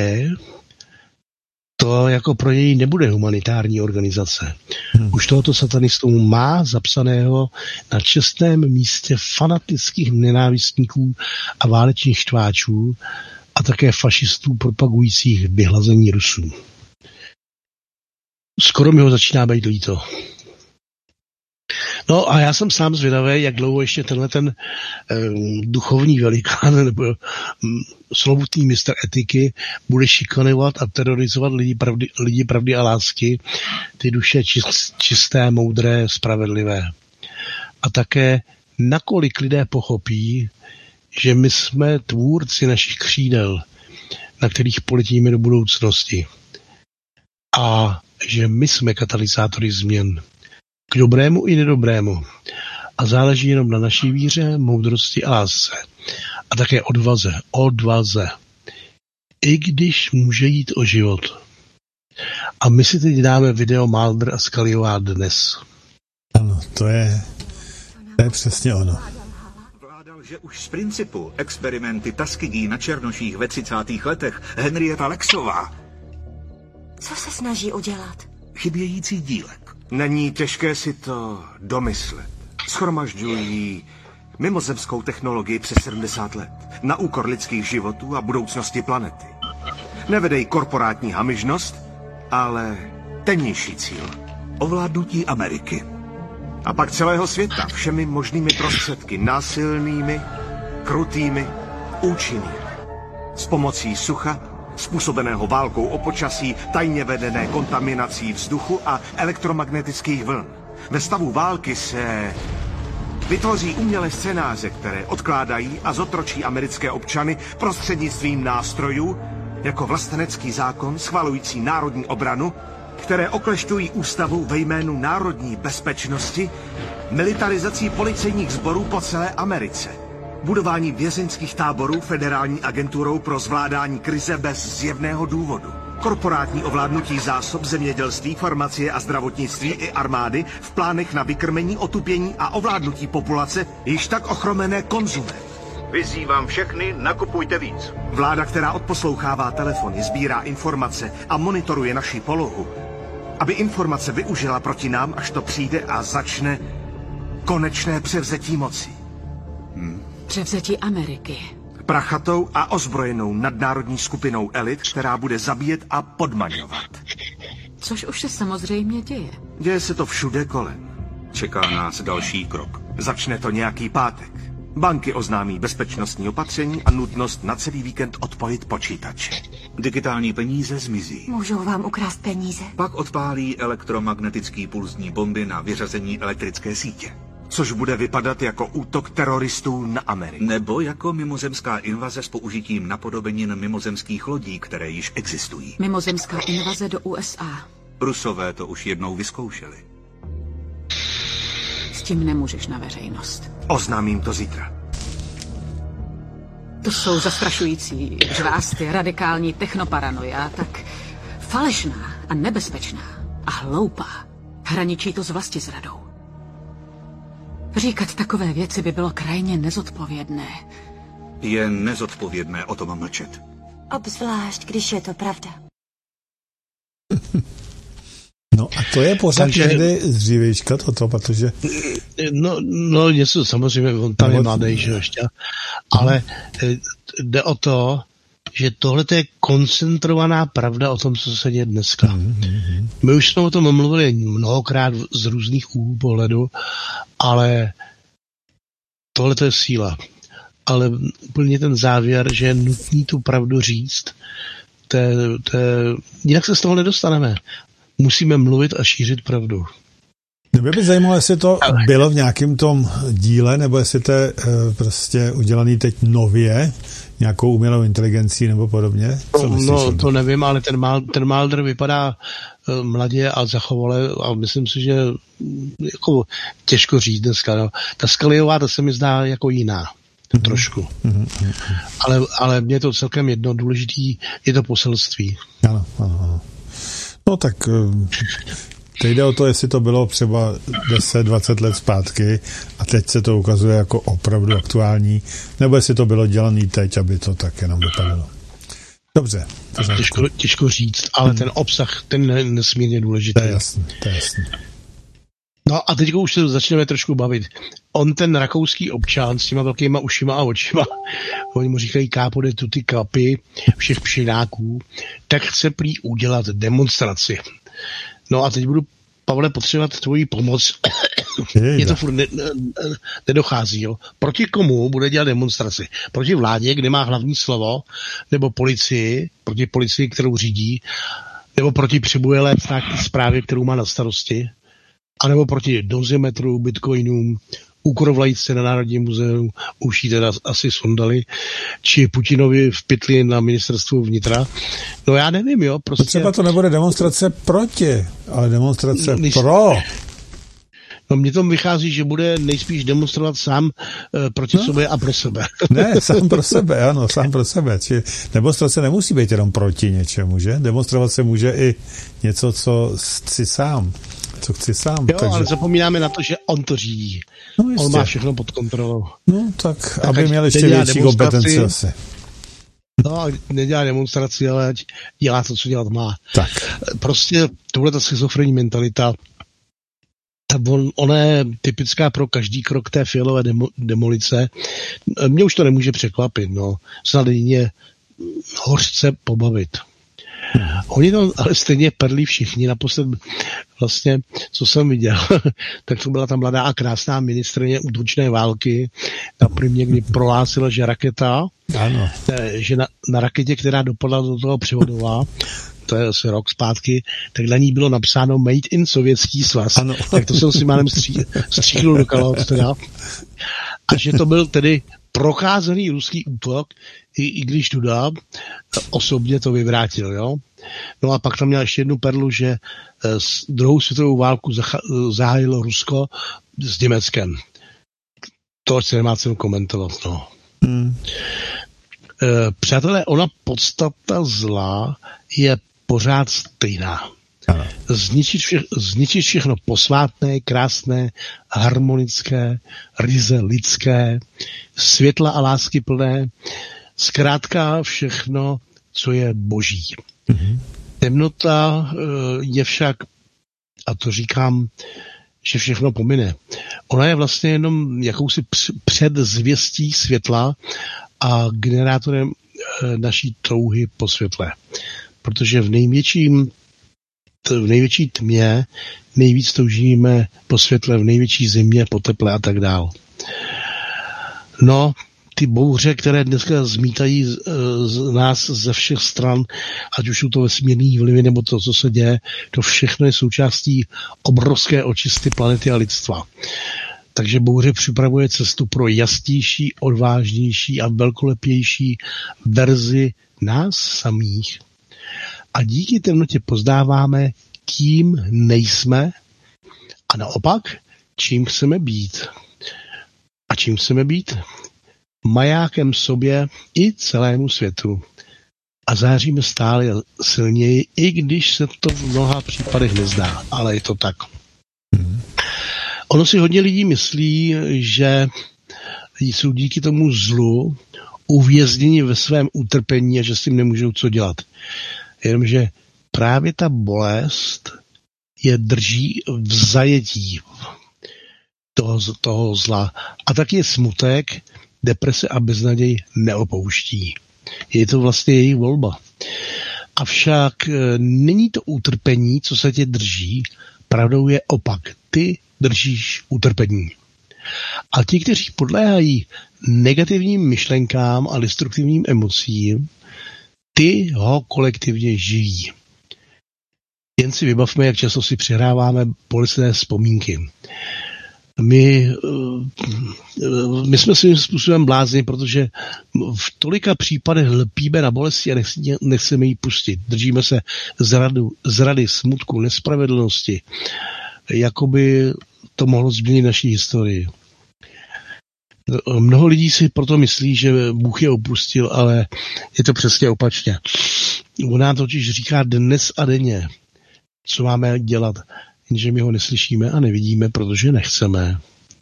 to jako pro něj nebude humanitární organizace. Už tohoto satanistu má zapsaného na čestném místě fanatických nenávistníků a válečných štváčů a také fašistů propagujících vyhlazení Rusů. Skoro mi ho začíná být líto. No a já jsem sám zvědavý, jak dlouho ještě tenhle duchovní velikán nebo slovutný mistr etiky bude šikanovat a terorizovat lidi pravdy a lásky, ty duše čisté, moudré, spravedlivé. A také nakolik lidé pochopí, že my jsme tvůrci našich křídel, na kterých poletíme do budoucnosti. A že my jsme katalyzátory změn. K dobrému i nedobrému. A záleží jenom na naší víře, moudrosti a lásce. A také odvaze. I když může jít o život. A my si teď dáme video Mulder a Scullyová dnes. Ano, to je přesně ono. Vládal, že už z principu experimenty Tuskegee na černoších ve 30. letech Henrietta Lexová. Co se snaží udělat? Chybějící dílek. Není těžké si to domyslet. Shromažďují mimozemskou technologii přes 70 let. Na úkor lidských životů a budoucnosti planety. Nevedej korporátní hamižnost, ale temnější cíl. Ovládnutí Ameriky. A pak celého světa všemi možnými prostředky, násilnými, krutými, účinnými. S pomocí sucha, způsobeného válkou o počasí, tajně vedené kontaminací vzduchu a elektromagnetických vln. Ve stavu války se vytvoří umělé scénáře, které odkládají a zotročí americké občany prostřednictvím nástrojů, jako vlastenecký zákon schvalující národní obranu, které oklešťují ústavu ve jménu národní bezpečnosti, militarizací policejních sborů po celé Americe, budování vězeňských táborů federální agenturou pro zvládání krize bez zjevného důvodu, korporátní ovládnutí zásob zemědělství, farmacie a zdravotnictví i armády v plánech na vykrmení, otupění a ovládnutí populace již tak ochromené konzumem. Vyzývám všechny, nakupujte víc. Vláda, která odposlouchává telefony, sbírá informace a monitoruje naši polohu, aby informace využila proti nám, až to přijde a začne konečné převzetí moci. Převzetí Ameriky. Prachatou a ozbrojenou nadnárodní skupinou elit, která bude zabíjet a podmaňovat. Což už se samozřejmě děje. Děje se to všude kolem. Čeká nás další krok. Začne to nějaký pátek. Banky oznámí bezpečnostní opatření a nutnost na celý víkend odpojit počítače. Digitální peníze zmizí. Můžou vám ukrást peníze. Pak odpálí elektromagnetický pulzní bomby na vyřazení elektrické sítě. Což bude vypadat jako útok teroristů na Ameriku. Nebo jako mimozemská invaze s použitím napodobenin mimozemských lodí, které již existují. Mimozemská invaze do USA. Rusové to už jednou vyzkoušeli. S tím nemůžeš na veřejnost. Oznámím to zítra. To jsou zastrašující žvásty, radikální technoparanoia, tak falešná a nebezpečná a hloupá. Hraničí to s vlastizradou. Říkat takové věci by bylo krajně nezodpovědné. Je nezodpovědné o tom mlčet. Obzvlášť, když je to pravda. No a to je pořád někdy z dřívějška toto, protože... No něco samozřejmě, on tam je mladý, že ještě, ale jde o to, že tohle je koncentrovaná pravda o tom, co se děje dneska. My už jsme o tom mluvili mnohokrát z různých úhlů pohledu, ale tohle je síla. Ale úplně ten závěr, že je nutný tu pravdu říct, jinak se z toho nedostaneme. Musíme mluvit a šířit pravdu. Mě by zajímalo, jestli to bylo v nějakém tom díle, nebo jestli to je prostě udělaný teď nově, nějakou umělou inteligencí nebo podobně? No, to nevím, ale ten Mulder vypadá mladě a zachovale a myslím si, že jako těžko říct dneska. No. Ta Scullyová, ta se mi zdá jako jiná. Trošku. Ale mně je to celkem jedno, důležitý je to poselství. Ano. No tak teď jde o to, jestli to bylo třeba 10-20 let zpátky a teď se to ukazuje jako opravdu aktuální, nebo jestli to bylo dělané teď, aby to tak jenom vypadalo. Dobře. Těžko říct, ale ten obsah, ten je nesmírně důležitý. To je jasný. No a teď už se začneme trošku bavit. On, ten rakouský občan s těma velkýma ušima a očima, oni mu říkají kápode tuty kapy všech pšináků, tak chce prý udělat demonstraci. No a teď budu, Pavle, potřebovat tvoji pomoc. Mně to furt nedochází. Jo. Proti komu bude dělat demonstraci? Proti vládě, kde má hlavní slovo, nebo policii, proti policii, kterou řídí, nebo proti přibujelé státní správě, kterou má na starosti, anebo proti dozimetru, bitcoinům, úkorovlajce na Národním muzeu, už jí teda asi sondali, či Putinovi v pytli na ministerstvu vnitra. No já nevím, jo, prostě... Třeba to nebude demonstrace proti, ale demonstrace pro. No mně to vychází, že bude nejspíš demonstrovat sám proti sobě a pro sebe. Ne, sám pro sebe, ano, sám pro sebe. Či demonstrace nemusí být jenom proti něčemu, že? Demonstrovat se může i něco, co chci sám. Jo, takže... ale zapomínáme na to, že on to řídí. No, on má všechno pod kontrolou. No, tak aby měl ještě větší kompetenci asi. No, nedělá demonstraci, ale dělá to, co dělat má. Tak. Prostě tohle ta schizofrenní mentalita, ona je typická pro každý krok té Fialové demolice. Mě už to nemůže překvapit, no. Snad jedině hořce pobavit. Oni tam ale stejně perlí všichni. Naposled vlastně, co jsem viděl, tak to byla ta mladá a krásná ministryně útočné války na Primě, kdy prohlásila, že raketa, ano. Že na raketě, která dopadla do toho převodová, to je asi rok zpátky, tak na ní bylo napsáno Made in Sovětský svaz. Ano. Tak to jsem si málem stříknul do kalot teda. A že to byl tedy procházený ruský útok, i když Duda osobně to vyvrátil, jo. No a pak tam měl ještě jednu perlu, že druhou světovou válku zahájilo Rusko s Německem. To se nemá cenu komentovat, no. Přátelé, ona podstata zla je pořád stejná. Zničit všechno posvátné, krásné, harmonické, ryze lidské, světla a lásky plné, zkrátka všechno, co je boží. Temnota je však, a to říkám, že všechno pomine. Ona je vlastně jenom jakousi předzvěstí světla a generátorem naší touhy po světle. Protože v největší tmě nejvíc toužíme po světle, v největší zimě po teple a tak dál. No, ty bouře, které dneska zmítají z nás ze všech stran, ať už jsou to vesmírný vlivy nebo to, co se děje, to všechno je součástí obrovské očisty planety a lidstva. Takže bouře připravuje cestu pro jasnější, odvážnější a velkolepější verzi nás samých. A díky temnotě poznáváme, kým nejsme a naopak, čím chceme být. A čím chceme být? Majákem sobě i celému světu. A záříme stále silněji, i když se to v mnoha případech nezdá. Ale je to tak. Ono si hodně lidí myslí, že jsou díky tomu zlu uvězněni ve svém utrpení a že s tím nemůžou co dělat. Jenomže právě ta bolest je drží v zajetí toho zla. A taky je smutek, deprese a beznaděj neopouští. Je to vlastně jejich volba. Avšak není to utrpení, co se tě drží, pravdou je opak. Ty držíš utrpení. A ti, kteří podléhají negativním myšlenkám a destruktivním emocím, ty ho kolektivně živí. Jen si vybavme, jak často si přihráváme bolestné vzpomínky. My jsme svým způsobem blázni, protože v tolika případech lpíme na bolesti a nechceme ji pustit. Držíme se zrady, smutku, nespravedlnosti, jakoby to mohlo změnit naší historii. Mnoho lidí si proto myslí, že Bůh je opustil, ale je to přesně opačně. On nám totiž říká dnes a denně, co máme dělat, jenže my ho neslyšíme a nevidíme, protože nechceme.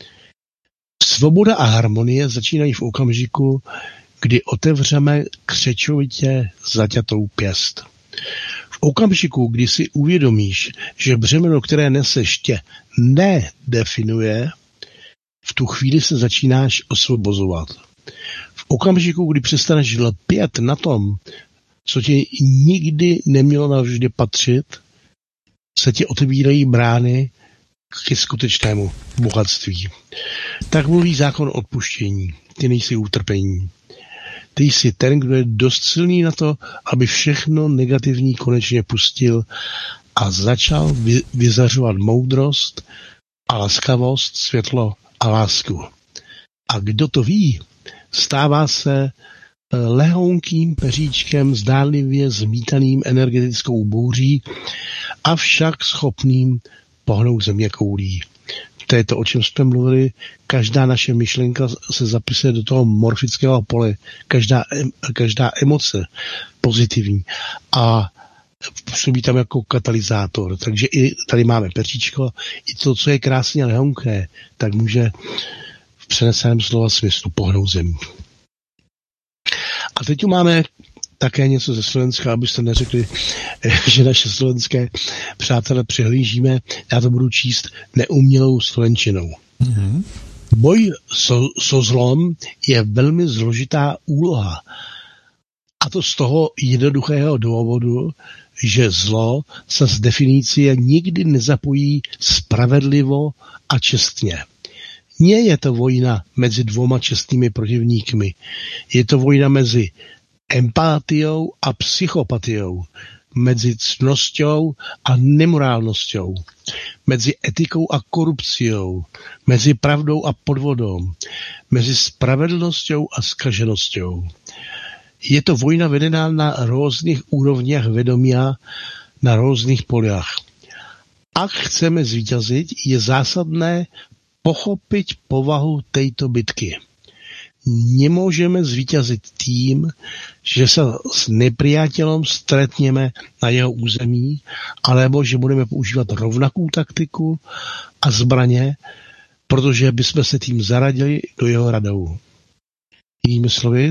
Svoboda a harmonie začínají v okamžiku, kdy otevřeme křečovitě zaťatou pěst. V okamžiku, kdy si uvědomíš, že břemeno, které neseš, tě nedefinuje, v tu chvíli se začínáš osvobozovat. V okamžiku, kdy přestaneš lpět na tom, co ti nikdy nemělo navždy patřit, se ti otevírají brány ke skutečnému bohatství. Tak mluví zákon odpuštění. Ty nejsi utrpení. Ty jsi ten, kdo je dost silný na to, aby všechno negativní konečně pustil a začal vyzařovat moudrost a laskavost, světlo a lásku. A kdo to ví, stává se lehounkým peříčkem zdánlivě zmítaným energetickou bouří, avšak schopným pohnout zeměkoulí. To je to, o čem jsme mluvili. Každá naše myšlenka se zapisuje do toho morfického pole. Každá emoce pozitivní. A působí tam jako katalyzátor. Takže i tady máme peříčko. I to, co je krásně lehonké, tak může v přeneseném slova smyslu pohnout zemí. A teď tu máme také něco ze Slovenska, abyste neřekli, že naše slovenské přátelé přihlížíme. Já to budu číst neumělou slovenčinou. Mm-hmm. Boj so zlom je velmi zložitá úloha. A to z toho jednoduchého důvodu, že zlo se z definice nikdy nezapojí spravedlivo a čestně. Nie je to vojna mezi dvoma čestnými protivníkmi. Je to vojna mezi empatiou a psychopatiou, mezi cnosťou a nemorálnosťou, mezi etikou a korupciou, mezi pravdou a podvodom, mezi spravedlnosťou a zkaženosťou. Je to vojna vedená na různých úrovních vědomia, na různých poliach. Ak chceme zvíťazit, je zásadné pochopit povahu této bitky. Nemůžeme zvíťazit tím, že se s nepriateľom stretneme na jeho území, alebo že budeme používat rovnakou taktiku a zbraně, protože bychom se tím zaradili do jeho radou. Jinými slovy,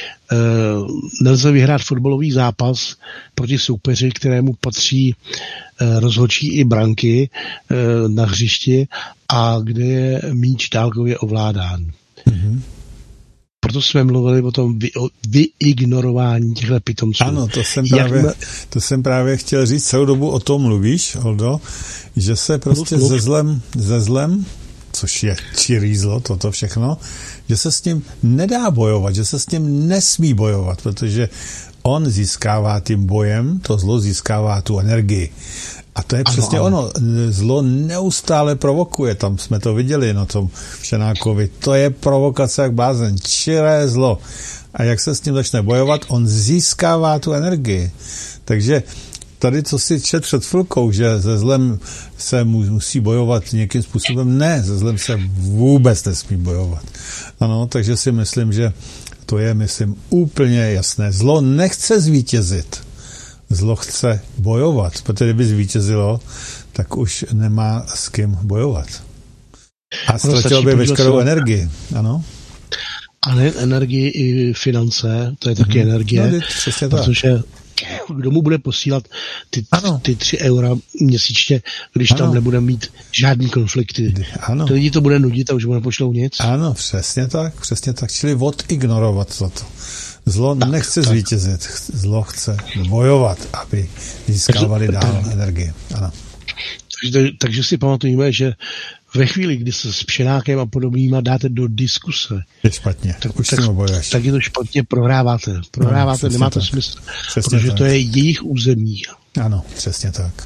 nelze vyhrát fotbalový zápas proti soupeři, kterému patří rozhodčí i branky na hřišti a kde je míč dálkově ovládán. Mm-hmm. Proto jsme mluvili o tom vyignorování těchto pitomců. Ano, to jsem právě chtěl říct, celou dobu o tom mluvíš, Oldo, že se prostě ze zlem, což je čirý zlo, toto všechno, že se s ním nedá bojovat, že se s ním nesmí bojovat, protože on získává tím bojem, to zlo získává tu energii. A to je přesně ono. Zlo neustále provokuje, tam jsme to viděli na tom Všenákovi. To je provokace jak blázen, čiré zlo. A jak se s tím začne bojovat, on získává tu energii. Takže tady, co si čet před chvilkou, že se zlem se musí bojovat nějakým způsobem, ne, se zlem se vůbec nesmí bojovat. Ano, takže si myslím, že to je, myslím, úplně jasné. Zlo nechce zvítězit. Zlo chce bojovat, protože kdyby zvítězilo, tak už nemá s kým bojovat. A ztratilo by veškerou energii, ano? Ale energii i finance, to je taky energie, no, protože kdo mu bude posílat ty 3 eura měsíčně, když tam nebude mít žádný konflikty. Ano. To lidi to bude nudit a už mu nepošlou nic. Ano, přesně tak. Čili odignorovat toto. Zlo nechce zvítězit, zlo chce bojovat, aby získávali dál energii. Ano. Takže si pamatujeme, že ve chvíli, kdy se s Pšenákem a podobnýma dáte do diskuse, je špatně, tak je to špatně, prohráváte, no, nemá to smysl, protože tak. To je jejich území. Ano, přesně tak.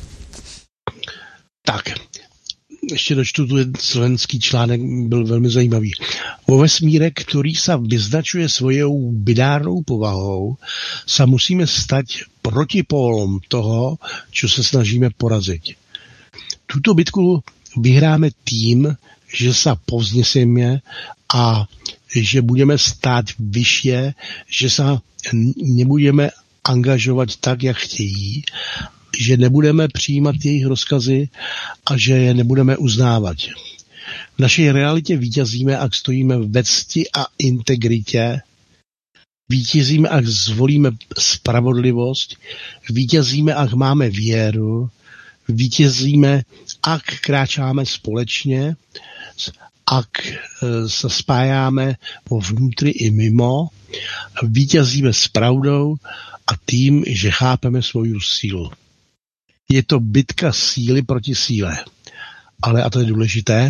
Tak, ještě dočtu tu slovenský článek, byl velmi zajímavý. Vo vesmíre, který se vyznačuje svojou binárnou povahou, se musíme stať protipólom toho, čo se snažíme porazit. Tuto bitku vyhráme tím, že se povzneseme a že budeme stát vyššie, že se nebudeme angažovat tak, jak chtějí, že nebudeme přijímat jejich rozkazy a že je nebudeme uznávat. V naší realitě vítězíme, ak stojíme ve cti a integritě, vítězíme, ak zvolíme spravodlivost, vítězíme, ak máme věru, vítězíme, ak kráčáme společně, ak se spájáme vo vnútri i mimo, vítězíme s pravdou a tím, že chápeme svoju sílu. Je to bitka síly proti síle. Ale, a to je důležité,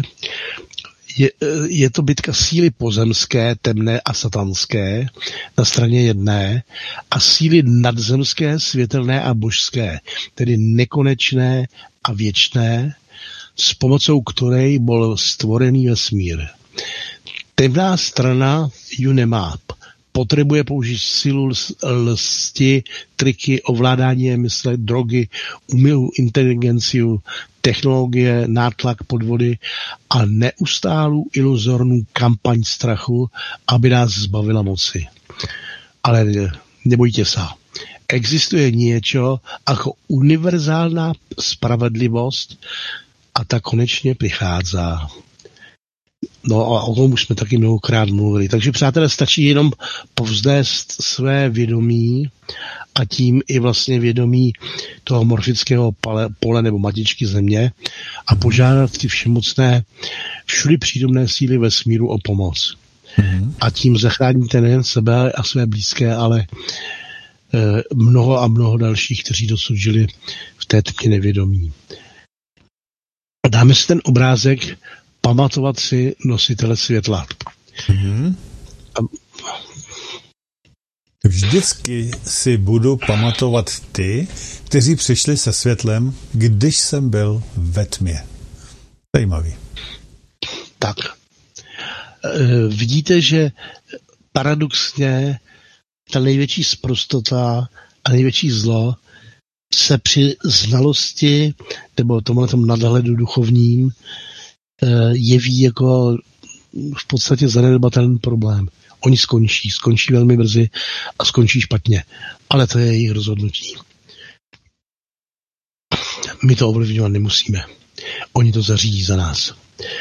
je to bitka síly pozemské, temné a satanské na straně jedné a síly nadzemské, světelné a božské, tedy nekonečné a věčné, s pomocou ktorej byl stvorený vesmír. Temná strana ju nemá. Potřebuje použít sílu, lsti, triky, ovládání mysle, drogy, umělou inteligenciu, technologie, nátlak, podvody a neustálou iluzornou kampaň strachu, aby nás zbavila moci. Ale nebojte se. Existuje něco jako univerzální spravedlivost a ta konečně přichází. No a o tom už jsme taky mnohokrát mluvili. Takže, přátelé, stačí jenom povznést své vědomí a tím i vlastně vědomí toho morfického pole nebo matičky země a požádat ty všemocné, všudy přítomné síly vesmíru o pomoc. A tím zachráníte nejen sebe a své blízké, ale mnoho a mnoho dalších, kteří dosud žili v té tmě nevědomí. Dáme si ten obrázek pamatovat si nositele světla. Mm-hmm. Vždycky si budu pamatovat ty, kteří přišli se světlem, když jsem byl ve tmě. Zajímavý. Tak. Vidíte, že paradoxně ta největší sprostota a největší zlo se při znalosti nebo tomhle nadhledu duchovním jeví jako v podstatě zanedbatelný problém. Oni skončí velmi brzy a skončí špatně. Ale to je jejich rozhodnutí. My to ovlivňovat nemusíme. Oni to zařídí za nás.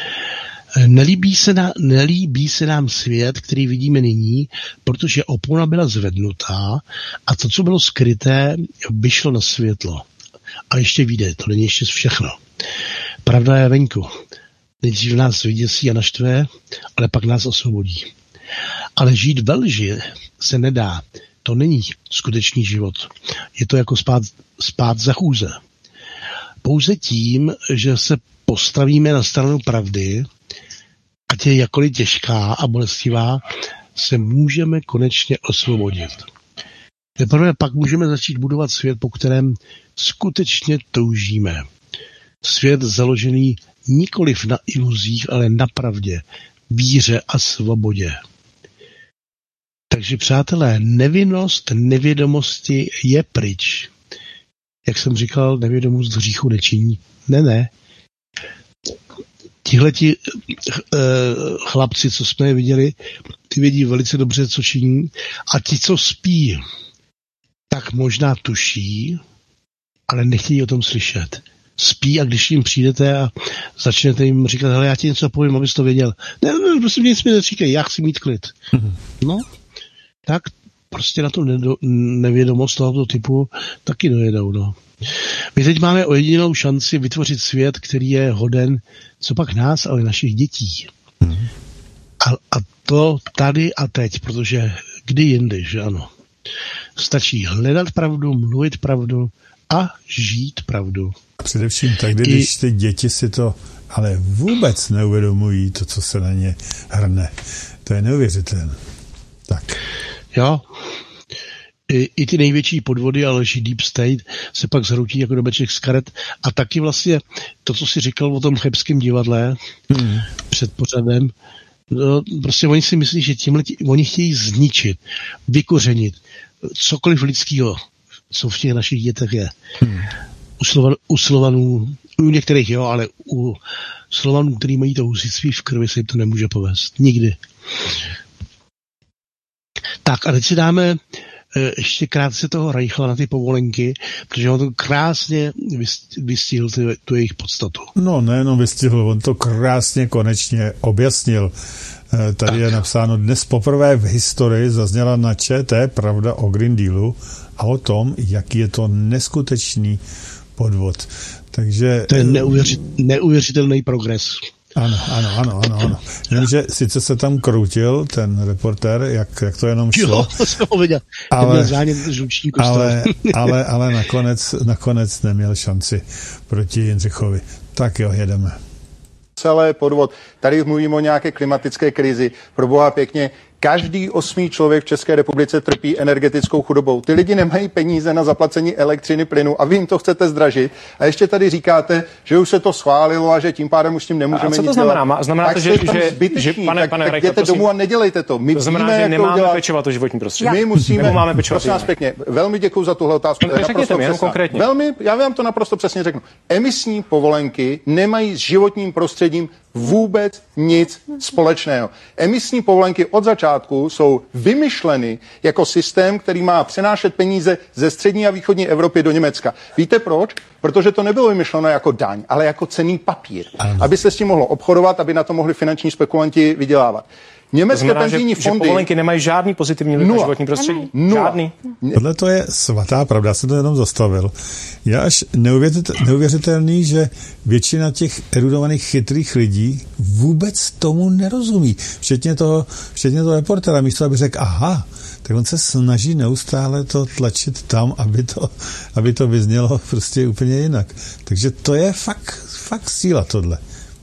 Nelíbí se nám svět, který vidíme nyní, protože opona byla zvednutá a to, co bylo skryté, vyšlo na světlo. A ještě vyjde, to není ještě všechno. Pravda je venku. Nejdřív nás vyděsí a naštve, ale pak nás osvobodí. Ale žít ve lži se nedá. To není skutečný život. Je to jako spát za chůze. Pouze tím, že se postavíme na stranu pravdy, ať je jakkoliv těžká a bolestivá, se můžeme konečně osvobodit. Teprve pak můžeme začít budovat svět, po kterém skutečně toužíme. Svět založený nikoliv na iluzích, ale na pravdě, víře a svobodě. Takže, přátelé, nevinnost nevědomosti je pryč. Jak jsem říkal, nevědomost hříchu nečiní. Ne. Tihleti chlapci, co jsme je viděli, ty vědí velice dobře, co činí. A ti, co spí, tak možná tuší, ale nechtějí o tom slyšet. Spí a když jim přijdete a začnete jim říkat, hele, já ti něco povím, abys to věděl. Ne, prostě nic mi neříkej, já chci mít klid. No, tak prostě na tu nevědomost tohoto typu taky dojedou. No. My teď máme ojedinělou šanci vytvořit svět, který je hoden, co pak nás, ale našich dětí. A to tady a teď, protože kdy jindy, že ano. Stačí hledat pravdu, mluvit pravdu a žít pravdu. Především tak, když ty děti si to ale vůbec neuvědomují, to, co se na ně hrne. To je neuvěřitelné. Tak. Jo. I ty největší podvody, ale Deep State se pak zhroutí jako dobeček z karet. A taky vlastně to, co jsi říkal o tom Chebském divadle před pořadem, no, prostě oni si myslí, že oni chtějí zničit, vykořenit cokoliv lidského, co v těch našich dětech je. U Slovanů, u některých jo, ale u Slovanů, který mají to husitství v krvi, se jim to nemůže povést. Nikdy. Tak a teď si dáme ještě krátce toho Reichla na ty povolenky, protože on to krásně vystihl tu jejich podstatu. No, nejenom vystihl, on to krásně konečně objasnil. Tady je napsáno, dnes poprvé v historii zazněla na ČT pravda o Green Dealu a o tom, jaký je to neskutečný podvod. Takže... To je neuvěřitelný progres. Ano. Jenomže sice se tam kroutil ten reportér, jak to jenom šlo. Jo, to jsem ho viděl. Ale nakonec neměl šanci proti Jindřichovi. Tak jo, jedeme. Celé podvod. Tady mluvíme o nějaké klimatické krizi. Pro boha pěkně, každý 8. člověk v České republice trpí energetickou chudobou. Ty lidi nemají peníze na zaplacení elektřiny, plynu a vy jim to chcete zdražit. A ještě tady říkáte, že už se to schválilo a že tím pádem už s tím nemůžeme nic dělat. A co to znamená? Znamená to, že pane Rejcho, jděte domů a nedělejte to. My znamená, víme, že jak nemáme to dělat. pečovat o životní prostředí. My musíme, máme pečovat. prosím vás pěkně, velmi děkuji za tuhle otázku. Řekněte mi, konkrétně. Já vám to naprosto přesně řeknu. Emisní povolenky nemají s životním prostředím vůbec nic společného. Emisní povolenky od začátku jsou vymyšleny jako systém, který má přenášet peníze ze střední a východní Evropy do Německa. Víte proč? protože to nebylo vymyšleno jako daň, ale jako cenný papír, aby se s tím mohlo obchodovat, aby na to mohli finanční spekulanti vydělávat. Německé penzijní fondy... Že povolenky nemají žádný pozitivní vliv na životní prostředí? Žádný. Tohle to je svatá pravda, já jsem to jenom zastavil. Je až neuvěřitelný, že většina těch erudovaných chytrých lidí vůbec tomu nerozumí. Včetně toho reportera, místo aby řekl, aha, tak on se snaží neustále to tlačit tam, aby to vyznělo prostě úplně jinak. Takže to je fakt síla tohle.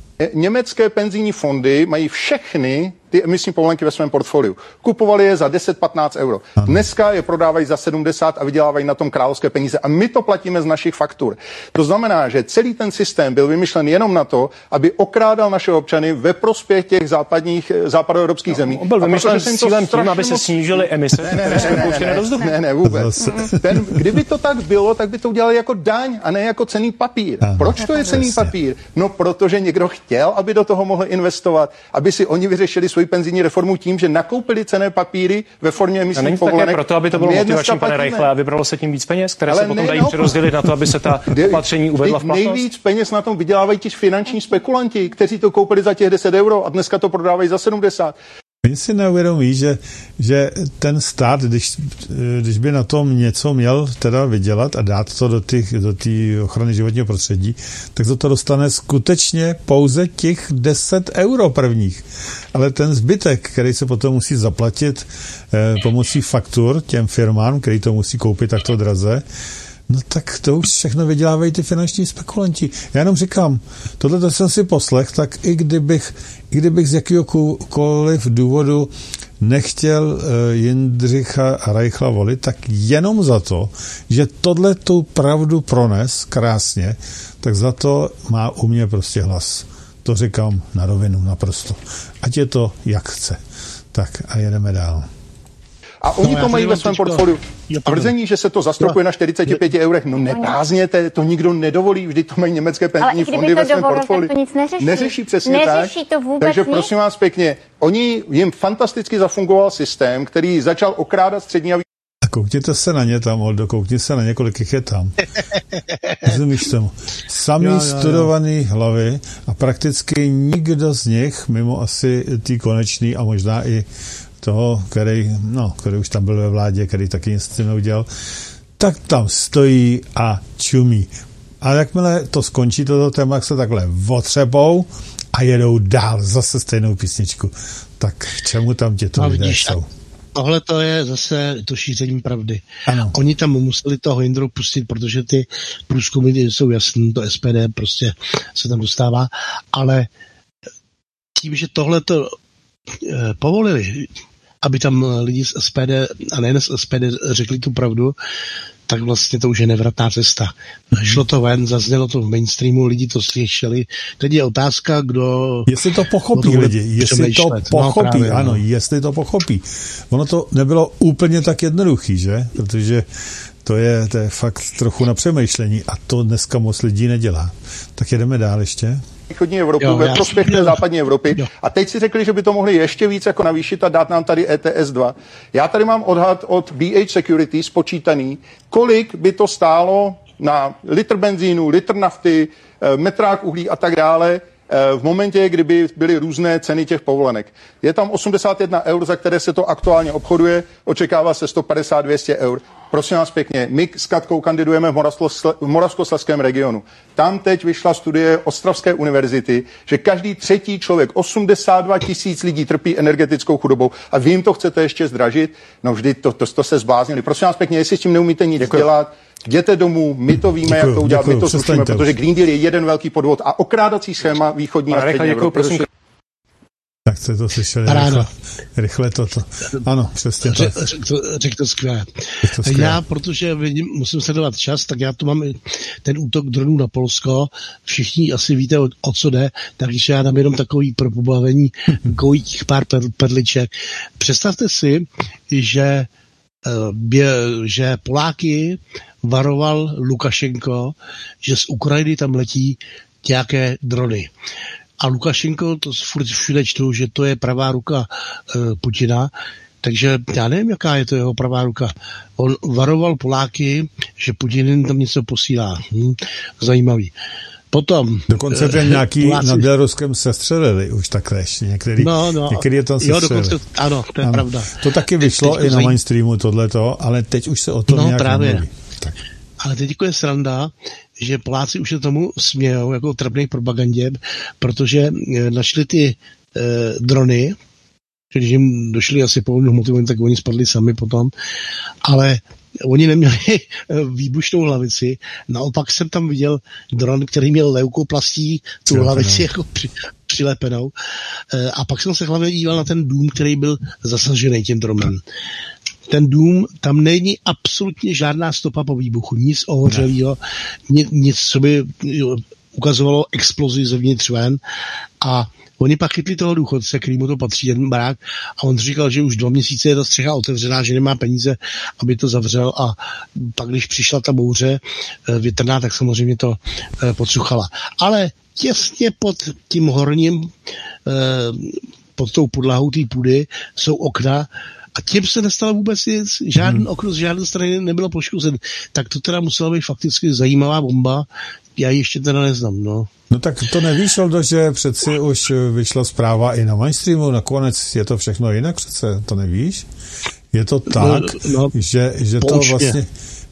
Německé penzijní fondy mají všechny ty emisní povolenky ve svém portfoliu. Kupovali je za 10-15 euro. Dneska je prodávají za 70 a vydělávají na tom královské peníze. A my to platíme z našich faktur. To znamená, že celý ten systém byl vymyšlen jenom na to, aby okrádal naše občany ve prospěch těch západoevropských zemí. Byl vymyšlen s cílem tím, aby se snížily emise, které se vypouštěly do vzduchu. Ne, vůbec. Kdyby to tak bylo, tak by to udělali jako daň a ne jako cenný papír. Proč to je cenný papír? No, protože někdo chtěl, aby do toho mohli investovat, aby si oni vyřešili svoji penzijní reformu tím, že nakoupili cenné papíry ve formě emisních povolenek. Také proto, aby to bylo motivační, pane Reichle, a vybralo se tím víc peněz, které se potom dají přerozdělit na to, aby se ta opatření uvedla v platnost? Nejvíc peněz na tom vydělávají ti finanční spekulanti, kteří to koupili za těch 10 euro a dneska to prodávají za 70. Oni si neuvědomí, že ten stát, když by na tom něco měl teda vydělat a dát to do té ochrany životního prostředí, tak to dostane skutečně pouze těch 10 euro prvních. Ale ten zbytek, který se potom musí zaplatit pomocí faktur těm firmám, který to musí koupit takto draze, no tak to už všechno vydělávají ty finanční spekulanti. Já jenom říkám, tohle jsem si poslech, tak i kdybych z jakýhokoliv důvodu nechtěl Jindřicha Reichla volit, tak jenom za to, že tohle tu pravdu prones krásně, tak za to má u mě prostě hlas. To říkám na rovinu naprosto. Ať je to jak chce. Tak a jedeme dál. A oni to mají ve svém portfoliu. Tvrzení, že se to zastropuje na 45 eurech. No neblázněte, to nikdo nedovolí, vždy to mají německé penzijní fondy ve svém portfoliu. To nic neřeší. Neřeší přesně neřeší tak. To vůbec takže nic. Prosím vás pěkně, jim fantasticky zafungoval systém, který začal okrádat střední a koukněte se na ně tam, Oldo, koukněte se na ně, kolik jich je tam. Rozumíš tomu? Samý studovaný hlavy a prakticky nikdo z nich, mimo asi tý Konečný a možná i toho, který už tam byl ve vládě, který taky nic s tím neudělal, tak tam stojí a čumí. A jakmile to skončí, toto téma, se takhle otřepou a jedou dál, zase stejnou písničku. Tak k čemu tam těto lidé jsou? Tohle to je zase to šíření pravdy. Ano. Oni tam museli toho Jindru pustit, protože ty průzkumy jsou jasný, to SPD prostě se tam dostává, ale tím, že tohle to povolili, aby tam lidi z SPD a nejen z SPD řekli tu pravdu, tak vlastně to už je nevratná cesta. Šlo to ven, zaznělo to v mainstreamu, lidi to slyšeli. Teď je otázka, kdo... Jestli to pochopí lidi, jestli to pochopí, ano, jestli to pochopí. Ono to nebylo úplně tak jednoduchý, že? Protože to je fakt trochu na přemýšlení a to dneska moc lidí nedělá. Tak jedeme dál ještě. Východní Evropu ve prospěch té západní Evropy. A teď si řekli, že by to mohli ještě víc jako navýšit a dát nám tady ETS 2. Já tady mám odhad od BH Security spočítaný, kolik by to stálo na litr benzínu, litr nafty, metrák uhlí a tak dále v momentě, kdyby byly různé ceny těch povolenek. Je tam 81 eur, za které se to aktuálně obchoduje, očekává se 150-200 eur. Prosím vás pěkně, my s Katkou kandidujeme v Moravskoslezském regionu. Tam teď vyšla studie Ostravské univerzity, že každý třetí člověk, 82 000 lidí trpí energetickou chudobou a vy jim to chcete ještě zdražit? No vždy to se zbláznili. Prosím vás pěkně, jestli s tím neumíte nic dělat, jděte domů, my to víme, jak to udělat, my to zrušíme, protože Green Deal je jeden velký podvod a okrádací schéma východní a střední Evropy. Tak jste to slyšeli rychle toto. Ano, přesně tak. Řekl to skvěle. Já, protože musím sledovat čas, tak já tu mám ten útok dronů na Polsko. Všichni asi víte, o co jde, takže já dám jenom takový pro pobavení těch pár perliček. Představte si, že Poláky varoval Lukašenko, že z Ukrajiny tam letí nějaké drony. A Lukašenko, to furt všude čtu, že to je pravá ruka Putina, Takže já nevím, jaká je to jeho pravá ruka. On varoval Poláky, že Putin tam něco posílá. Zajímavý. Potom... Dokonce ten nějaký Poláci... nad Běloruskem sestřelili už taktéž. Některý je tam sestřelili. Ano, to je pravda. To taky vyšlo i na mainstreamu tohleto, ale teď už se o tom nějak nemluví. Tak. Ale teď je sranda, že Poláci už se tomu smějou jako trapnej propagandě, protože našli ty drony, když jim došli asi po hmotu, tak oni spadli sami potom, ale oni neměli výbušnou hlavici, naopak jsem tam viděl dron, který měl leukoplastí tu hlavici jako přilepenou a pak jsem se hlavně díval na ten dům, který byl zasažený tím dronem. Ten dům, tam není absolutně žádná stopa po výbuchu, nic ohořelého, nic, co by ukazovalo explozi zevnitř ven a oni pak chytli toho důchodce, který mu to patří, ten barák, a on říkal, že už 2 měsíce je ta střecha otevřená, že nemá peníze, aby to zavřel a pak, když přišla ta bouře větrná, tak samozřejmě to podsuchala. Ale těsně pod tím horním, pod tou podlahou té půdy jsou okna a tím se nestalo vůbec nic. Žádný okno z žádné strany nebylo poškozen. Tak to teda musela být fakticky zajímavá bomba. Já ji ještě teda neznám, no. No tak to nevíš, Oldo, že přeci už vyšla zpráva i na mainstreamu, nakonec je to všechno jinak přece, to nevíš? Je to tak, že to vlastně,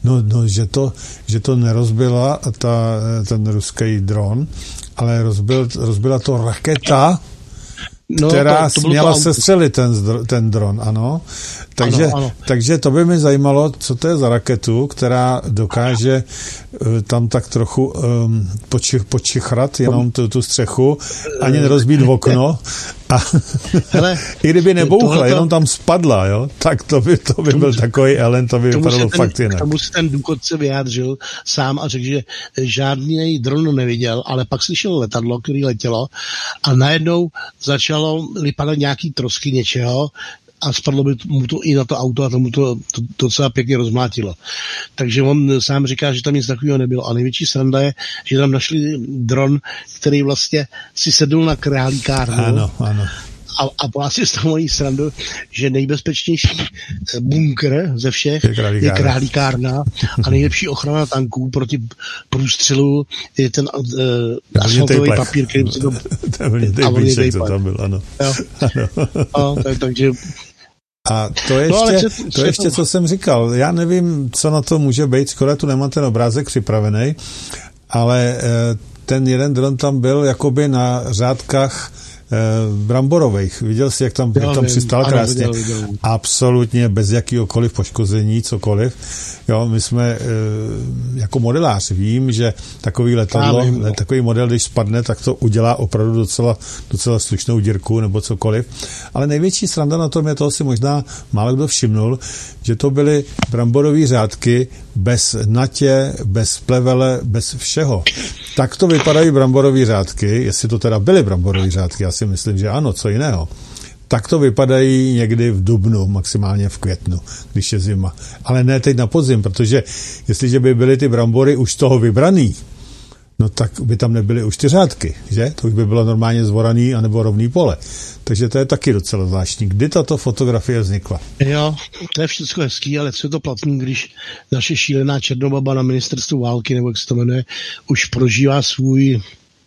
že to nerozbila ten ruský dron, ale rozbila to raketa, která směla sestřelit ten dron, ano. Takže to by mi zajímalo, co to je za raketu, která dokáže tam tak trochu počichrat jenom tu střechu, ani nerozbít v okno. A i kdyby nebouchla, jenom tam spadla, jo, tak to by byl takový Ellen, to by vypadalo fakt jinak. K tomu se ten důchodce vyjádřil sám a řekl, že žádný dron neviděl, ale pak slyšel letadlo, který letělo a najednou začalo vypadat nějaký trosky něčeho a spadlo by mu to i na to auto a tomu to docela pěkně rozmlátilo. Takže on sám říká, že tam nic takového nebylo. A největší sranda je, že tam našli dron, který vlastně si sedl na králíkárnu. Ano. A Poláci z toho mají srandu, že nejbezpečnější bunkr ze všech je králíkárna a nejlepší ochrana tanků proti průstřelu je ten asfaltový papír, který si to... co tam byl, ano. Takže... A to ještě, co jsem říkal, já nevím, co na to může být, skoro tu nemám ten obrázek připravený, ale ten jeden dron tam byl jakoby na řádkách bramborových. Viděl jsi, jak tam přistál krásně. Viděl. Absolutně bez jakýhokoliv poškození, cokoliv. Jo, my jsme jako modelář vím, že takový letadlo, takový model, když spadne, tak to udělá opravdu docela slušnou dírku nebo cokoliv. Ale největší sranda na tom je, toho si možná málo kdo všimnul, že to byly bramborové řádky bez natě, bez plevele, bez všeho. Tak to vypadají bramborové řádky, jestli to teda byly bramborové řádky, já si myslím, že ano, co jiného. Tak to vypadají někdy v dubnu, maximálně v květnu, když je zima. Ale ne teď na podzim, protože jestliže by byly ty brambory už z toho vybraný, no tak by tam nebyly už ty řádky, že? To už by bylo normálně zvoraný anebo rovný pole. Takže to je taky docela zvláštní. Kdy tato fotografie vznikla? Jo, to je všechno hezký, ale co je to platný, když naše šílená černobaba na ministerstvu války, nebo jak se to jmenuje, už prožívá svůj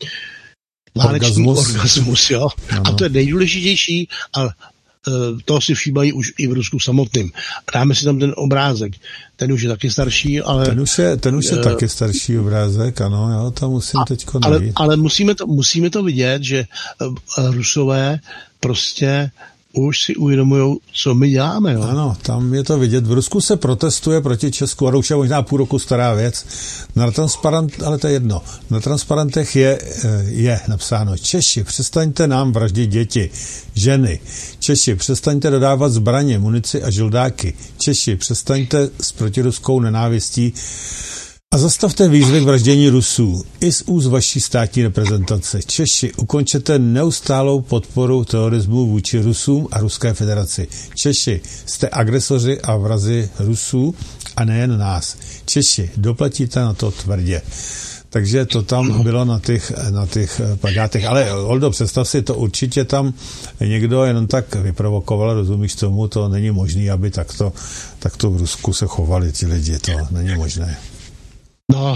váleční orgasmus, jo. Ano. A to je nejdůležitější, ale toho si všímají už i v Rusku samotným. Dáme si tam ten obrázek. Ten už je taky starší, ale... Ten už je taky starší obrázek, ano, já to musím teďko najít. Ale musíme to vidět, že Rusové prostě už si uvědomujou, co my děláme. Jo? Ano, tam je to vidět. V Rusku se protestuje proti Česku, a už je možná půl roku stará věc. Ale to je jedno. Na transparentech je napsáno: Češi, přestaňte nám vraždit děti, ženy. Češi, přestaňte dodávat zbraně, munici a žildáky. Češi, přestaňte s protiruskou nenávistí a zastavte výzvy k vraždění Rusů i z úst vaší státní reprezentace. Češi, ukončete neustálou podporu terorismu vůči Rusům a Ruské federaci. Češi, jste agresoři a vrazi Rusů a nejen nás. Češi, doplatíte na to tvrdě. Takže to tam bylo na těch plakátech. Ale Oldo, představ si, to určitě tam někdo jenom tak vyprovokoval, rozumíš tomu, to není možné, aby takto v Rusku se chovali ti lidi, to není možné. No,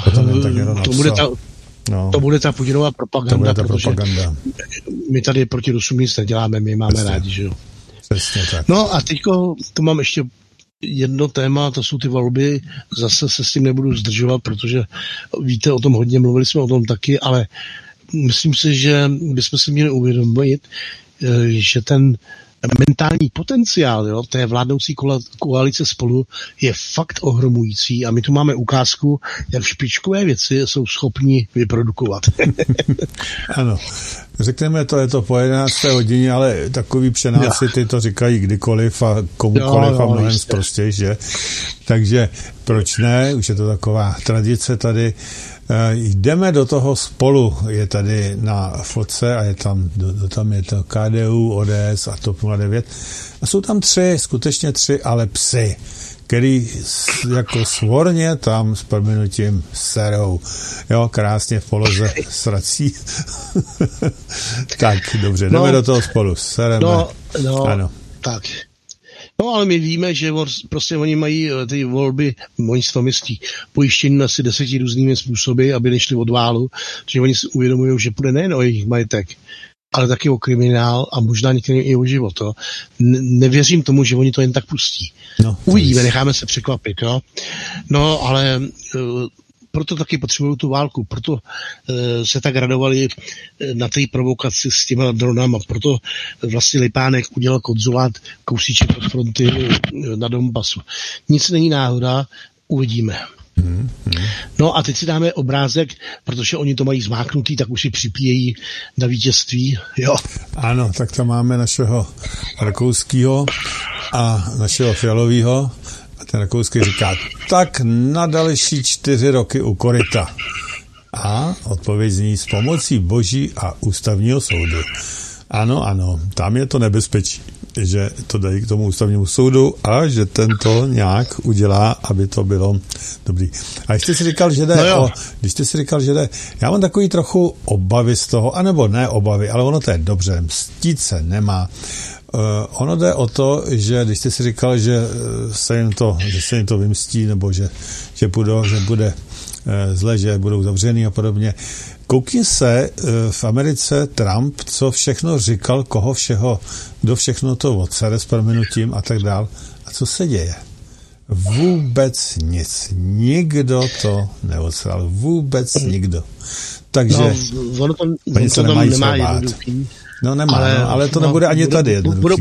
to bude ta Putinova propaganda, my tady proti Rusům nic neděláme, my máme rádi, že jo. Přesně tak. No a teďko to mám ještě jedno téma, to jsou ty volby, zase se s tím nebudu zdržovat, protože víte o tom hodně, mluvili jsme o tom taky, ale myslím si, že bychom si měli uvědomit, že ten mentální potenciál té vládnoucí koalice Spolu je fakt ohromující a my tu máme ukázku, jak špičkové věci jsou schopni vyprodukovat. Ano, řekneme to, je to po 11. hodině, ale takový přenáci ty to říkají kdykoliv a komukoliv a mnohem prostěji, že? Takže proč ne, už je to taková tradice tady. Jdeme do toho Spolu, je tady na fotce a tam je to KDU, ODS a TOP 09 a jsou tam skutečně tři, ale psy, který jako svorně tam s prominutím serou. Jo, krásně v poloze srací. Tak, dobře, jdeme do toho Spolu. Sereme. Ano. Tak. No, ale my víme, že prostě oni mají ty volby, oni si to myslí, pojištění asi 10 různými způsoby, aby nešli od válu, protože oni si uvědomují, že půjde nejen o jejich majetek, ale taky o kriminál a možná některým i o život. Nevěřím tomu, že oni to jen tak pustí. No, uvidíme, necháme se překvapit. Jo? No, ale proto taky potřebují tu válku, proto se tak radovali na té provokaci s těma dronama, proto vlastně Lipánek udělal konzulát kousíček od fronty na Donbasu. Nic není náhoda, uvidíme. No a teď si dáme obrázek, protože oni to mají zmáknutý, tak už si připíjejí na vítězství, jo. Ano, tak tam máme našeho Rakouskýho a našeho Fialovýho. A ten rakouský říká, tak na další 4 roky u koryta. A odpověď zní s pomocí Boží a ústavního soudu. Ano, tam je to nebezpečí, že to dají k tomu ústavnímu soudu a že ten to nějak udělá, aby to bylo dobrý. A když jste si říkal, že jde, já mám takový trochu obavy z toho, anebo ne obavy, ale ono to je dobře, mstít se nemá. Ono jde o to, že když jste si říkal, že se jim to vymstí, nebo že bude zle, že budou zavřený a podobně. Koukni se v Americe Trump, co všechno říkal, kdo všechno to odsere s prominutím a tak dál. A co se děje? Vůbec nic. Nikdo to neodseral. Vůbec nikdo. Takže oni se nemají bát. No nemá, ale to nebude ani tady jednoduchý.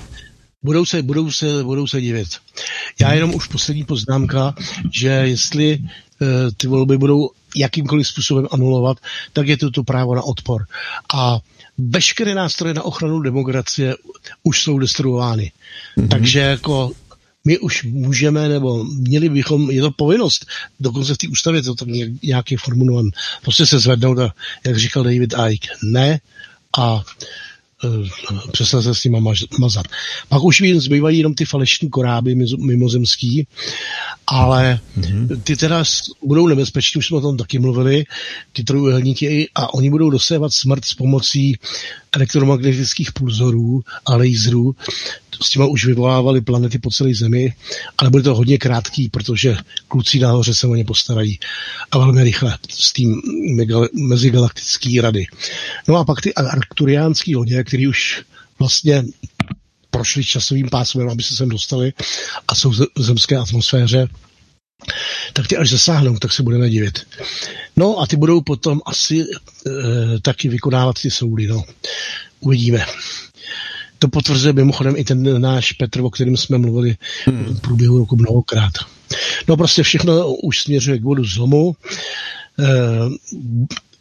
Budou se divit. Já jenom už poslední poznámka, že jestli ty volby budou jakýmkoliv způsobem anulovat, tak je to právo na odpor. A veškeré nástroje na ochranu demokracie už jsou destruovány. Takže jako my už můžeme, nebo měli bychom, je to povinnost, dokonce v té ústavě to tak nějaký formulovan, prostě se zvednout a, jak říkal David Icke, ne a přestat se s nima mazat. Pak už zbývají jenom ty falešní koráby mimozemský, ale ty teda budou nebezpeční, už jsme o tom taky mluvili, ty trojúhelníky, a oni budou dosévat smrt s pomocí elektromagnetických pulzorů a laserů. S těma už vyvolávali planety po celé Zemi, ale bude to hodně krátký, protože kluci nahoře se o ně postarají a velmi rychle s tím mezigalaktický rady. No a pak ty arkturiánský lodě, který už vlastně prošli časovým pásmem, aby se sem dostali a jsou v zemské atmosféře, tak ty až zasáhnou, tak se budeme divit. No a ty budou potom asi taky vykonávat ty soudy, no. Uvidíme. To potvrzuje mimochodem i ten náš Petr, o kterém jsme mluvili v průběhu roku mnohokrát. No prostě všechno už směřuje k bodu zlomu.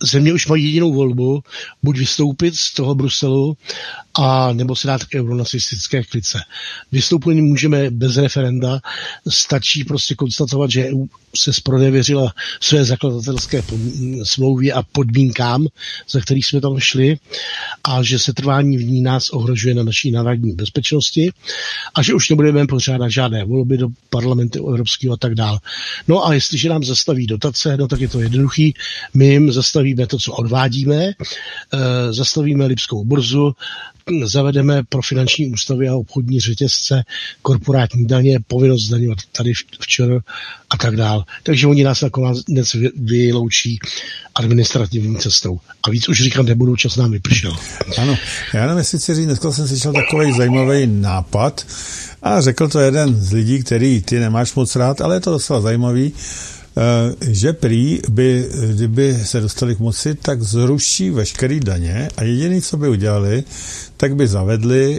země už mají jedinou volbu, buď vystoupit z toho Bruselu, a nebo se dát k euronacistické klice. Vystoupení můžeme bez referenda, stačí prostě konstatovat, že EU se zpronevěřila své zakladatelské smlouvě a podmínkám, za kterých jsme tam šli, a že se trvání v ní nás ohrožuje na naší národní bezpečnosti a že už nebudeme pořádat žádné volby do parlamentu evropského a tak dále. No a jestliže nám zastaví dotace, no tak je to jednoduchý. My jim zastavíme to, co odvádíme, zastavíme Lipskou burzu, zavedeme pro finanční ústavy a obchodní řetězce korporátní daně, povinnost zdaňovat tady včera a tak dále. Takže oni nás nakonec vyloučí administrativní cestou. A víc už říkat nebudu, čas nám vypršel. Ano, já nevím, jestli si říct, dneska jsem slyšel takový zajímavý nápad a řekl to jeden z lidí, který ty nemáš moc rád, ale je to docela zajímavý, že prý by, kdyby se dostali k moci, tak zruší veškerý daně a jediný, co by udělali, tak by zavedli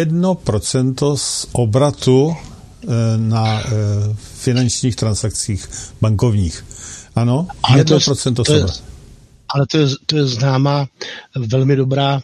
1% z obratu na finančních transakcích bankovních. Ano, 1% z obratu. Ale to je známá velmi dobrá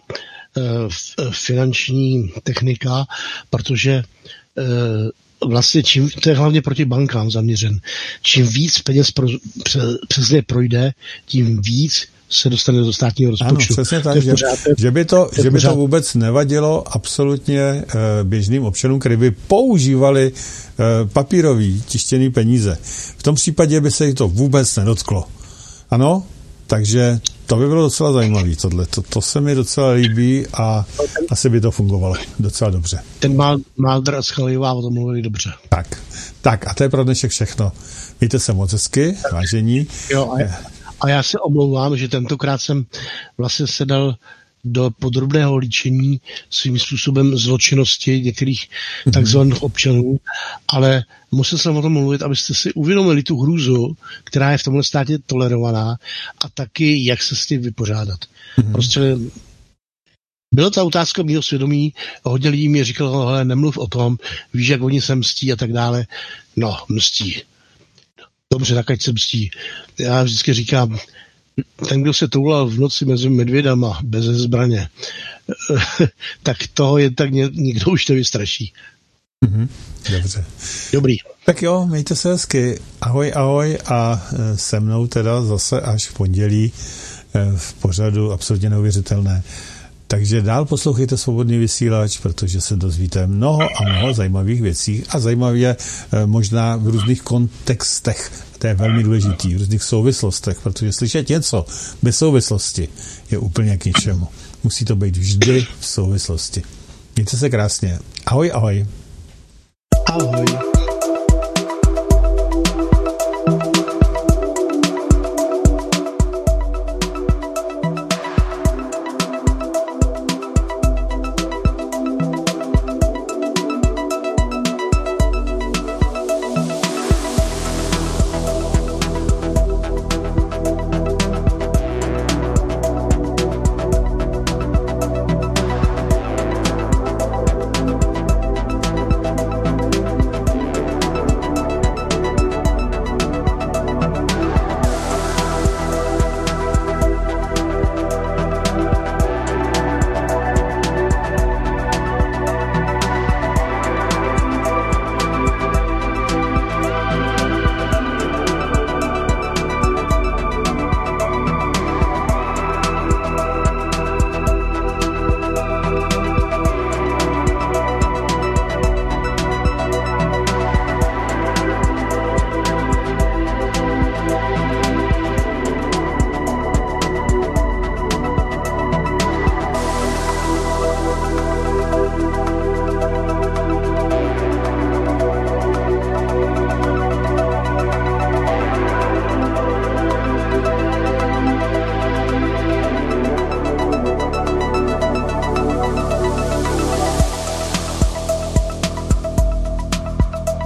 finanční technika, protože vlastně to je hlavně proti bankám zaměřen. Čím víc peněz přes ně projde, tím víc se dostane do státního rozpočtu. Ano, přesně tak, že by to vůbec nevadilo absolutně běžným občanům, kteří by používali papírový tištěný peníze. V tom případě by se jich to vůbec nedotklo. Ano, takže to by bylo docela zajímavé, tohle. To se mi docela líbí a asi by to fungovalo docela dobře. Ten Maldr a Schalijová o tom mluvili dobře. Tak a to je pro dnešek všechno. Mějte se moc hezky, vážení. Jo, a já se omlouvám, že tentokrát jsem vlastně se dal do podrobného líčení svým způsobem zločinnosti některých takzvaných občanů, ale musel jsem o tom mluvit, abyste si uvědomili tu hrůzu, která je v tomhle státě tolerovaná a taky, jak se s tím vypořádat. Prostě byla ta otázka mýho svědomí, hodně lidí mi říkalo, hele, nemluv o tom, víš, jak oni se mstí a tak dále. No, mstí. Dobře, tak ať se mstí. Já vždycky říkám, ten, kdo se toulal v noci mezi medvědama bez zbraně, tak toho je tak nikdo už nevystraší. Dobře. Dobrý. Tak jo, mějte se hezky. Ahoj a se mnou teda zase až v pondělí v pořadu Absolutně neuvěřitelné. Takže dál poslouchejte Svobodný vysílač, protože se dozvíte mnoho zajímavých věcí a zajímavě možná v různých kontextech. To je velmi důležitý, v různých souvislostech, protože slyšet něco bez souvislosti je úplně k ničemu. Musí to být vždy v souvislosti. Mějte se krásně. Ahoj. Ahoj.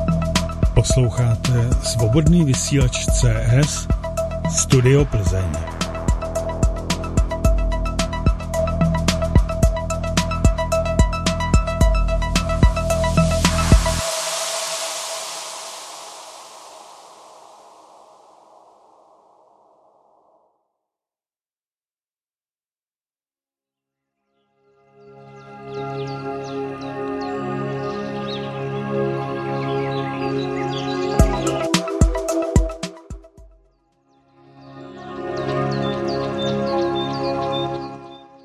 Posloucháte Svobodný vysílač CS Studio Plzeň.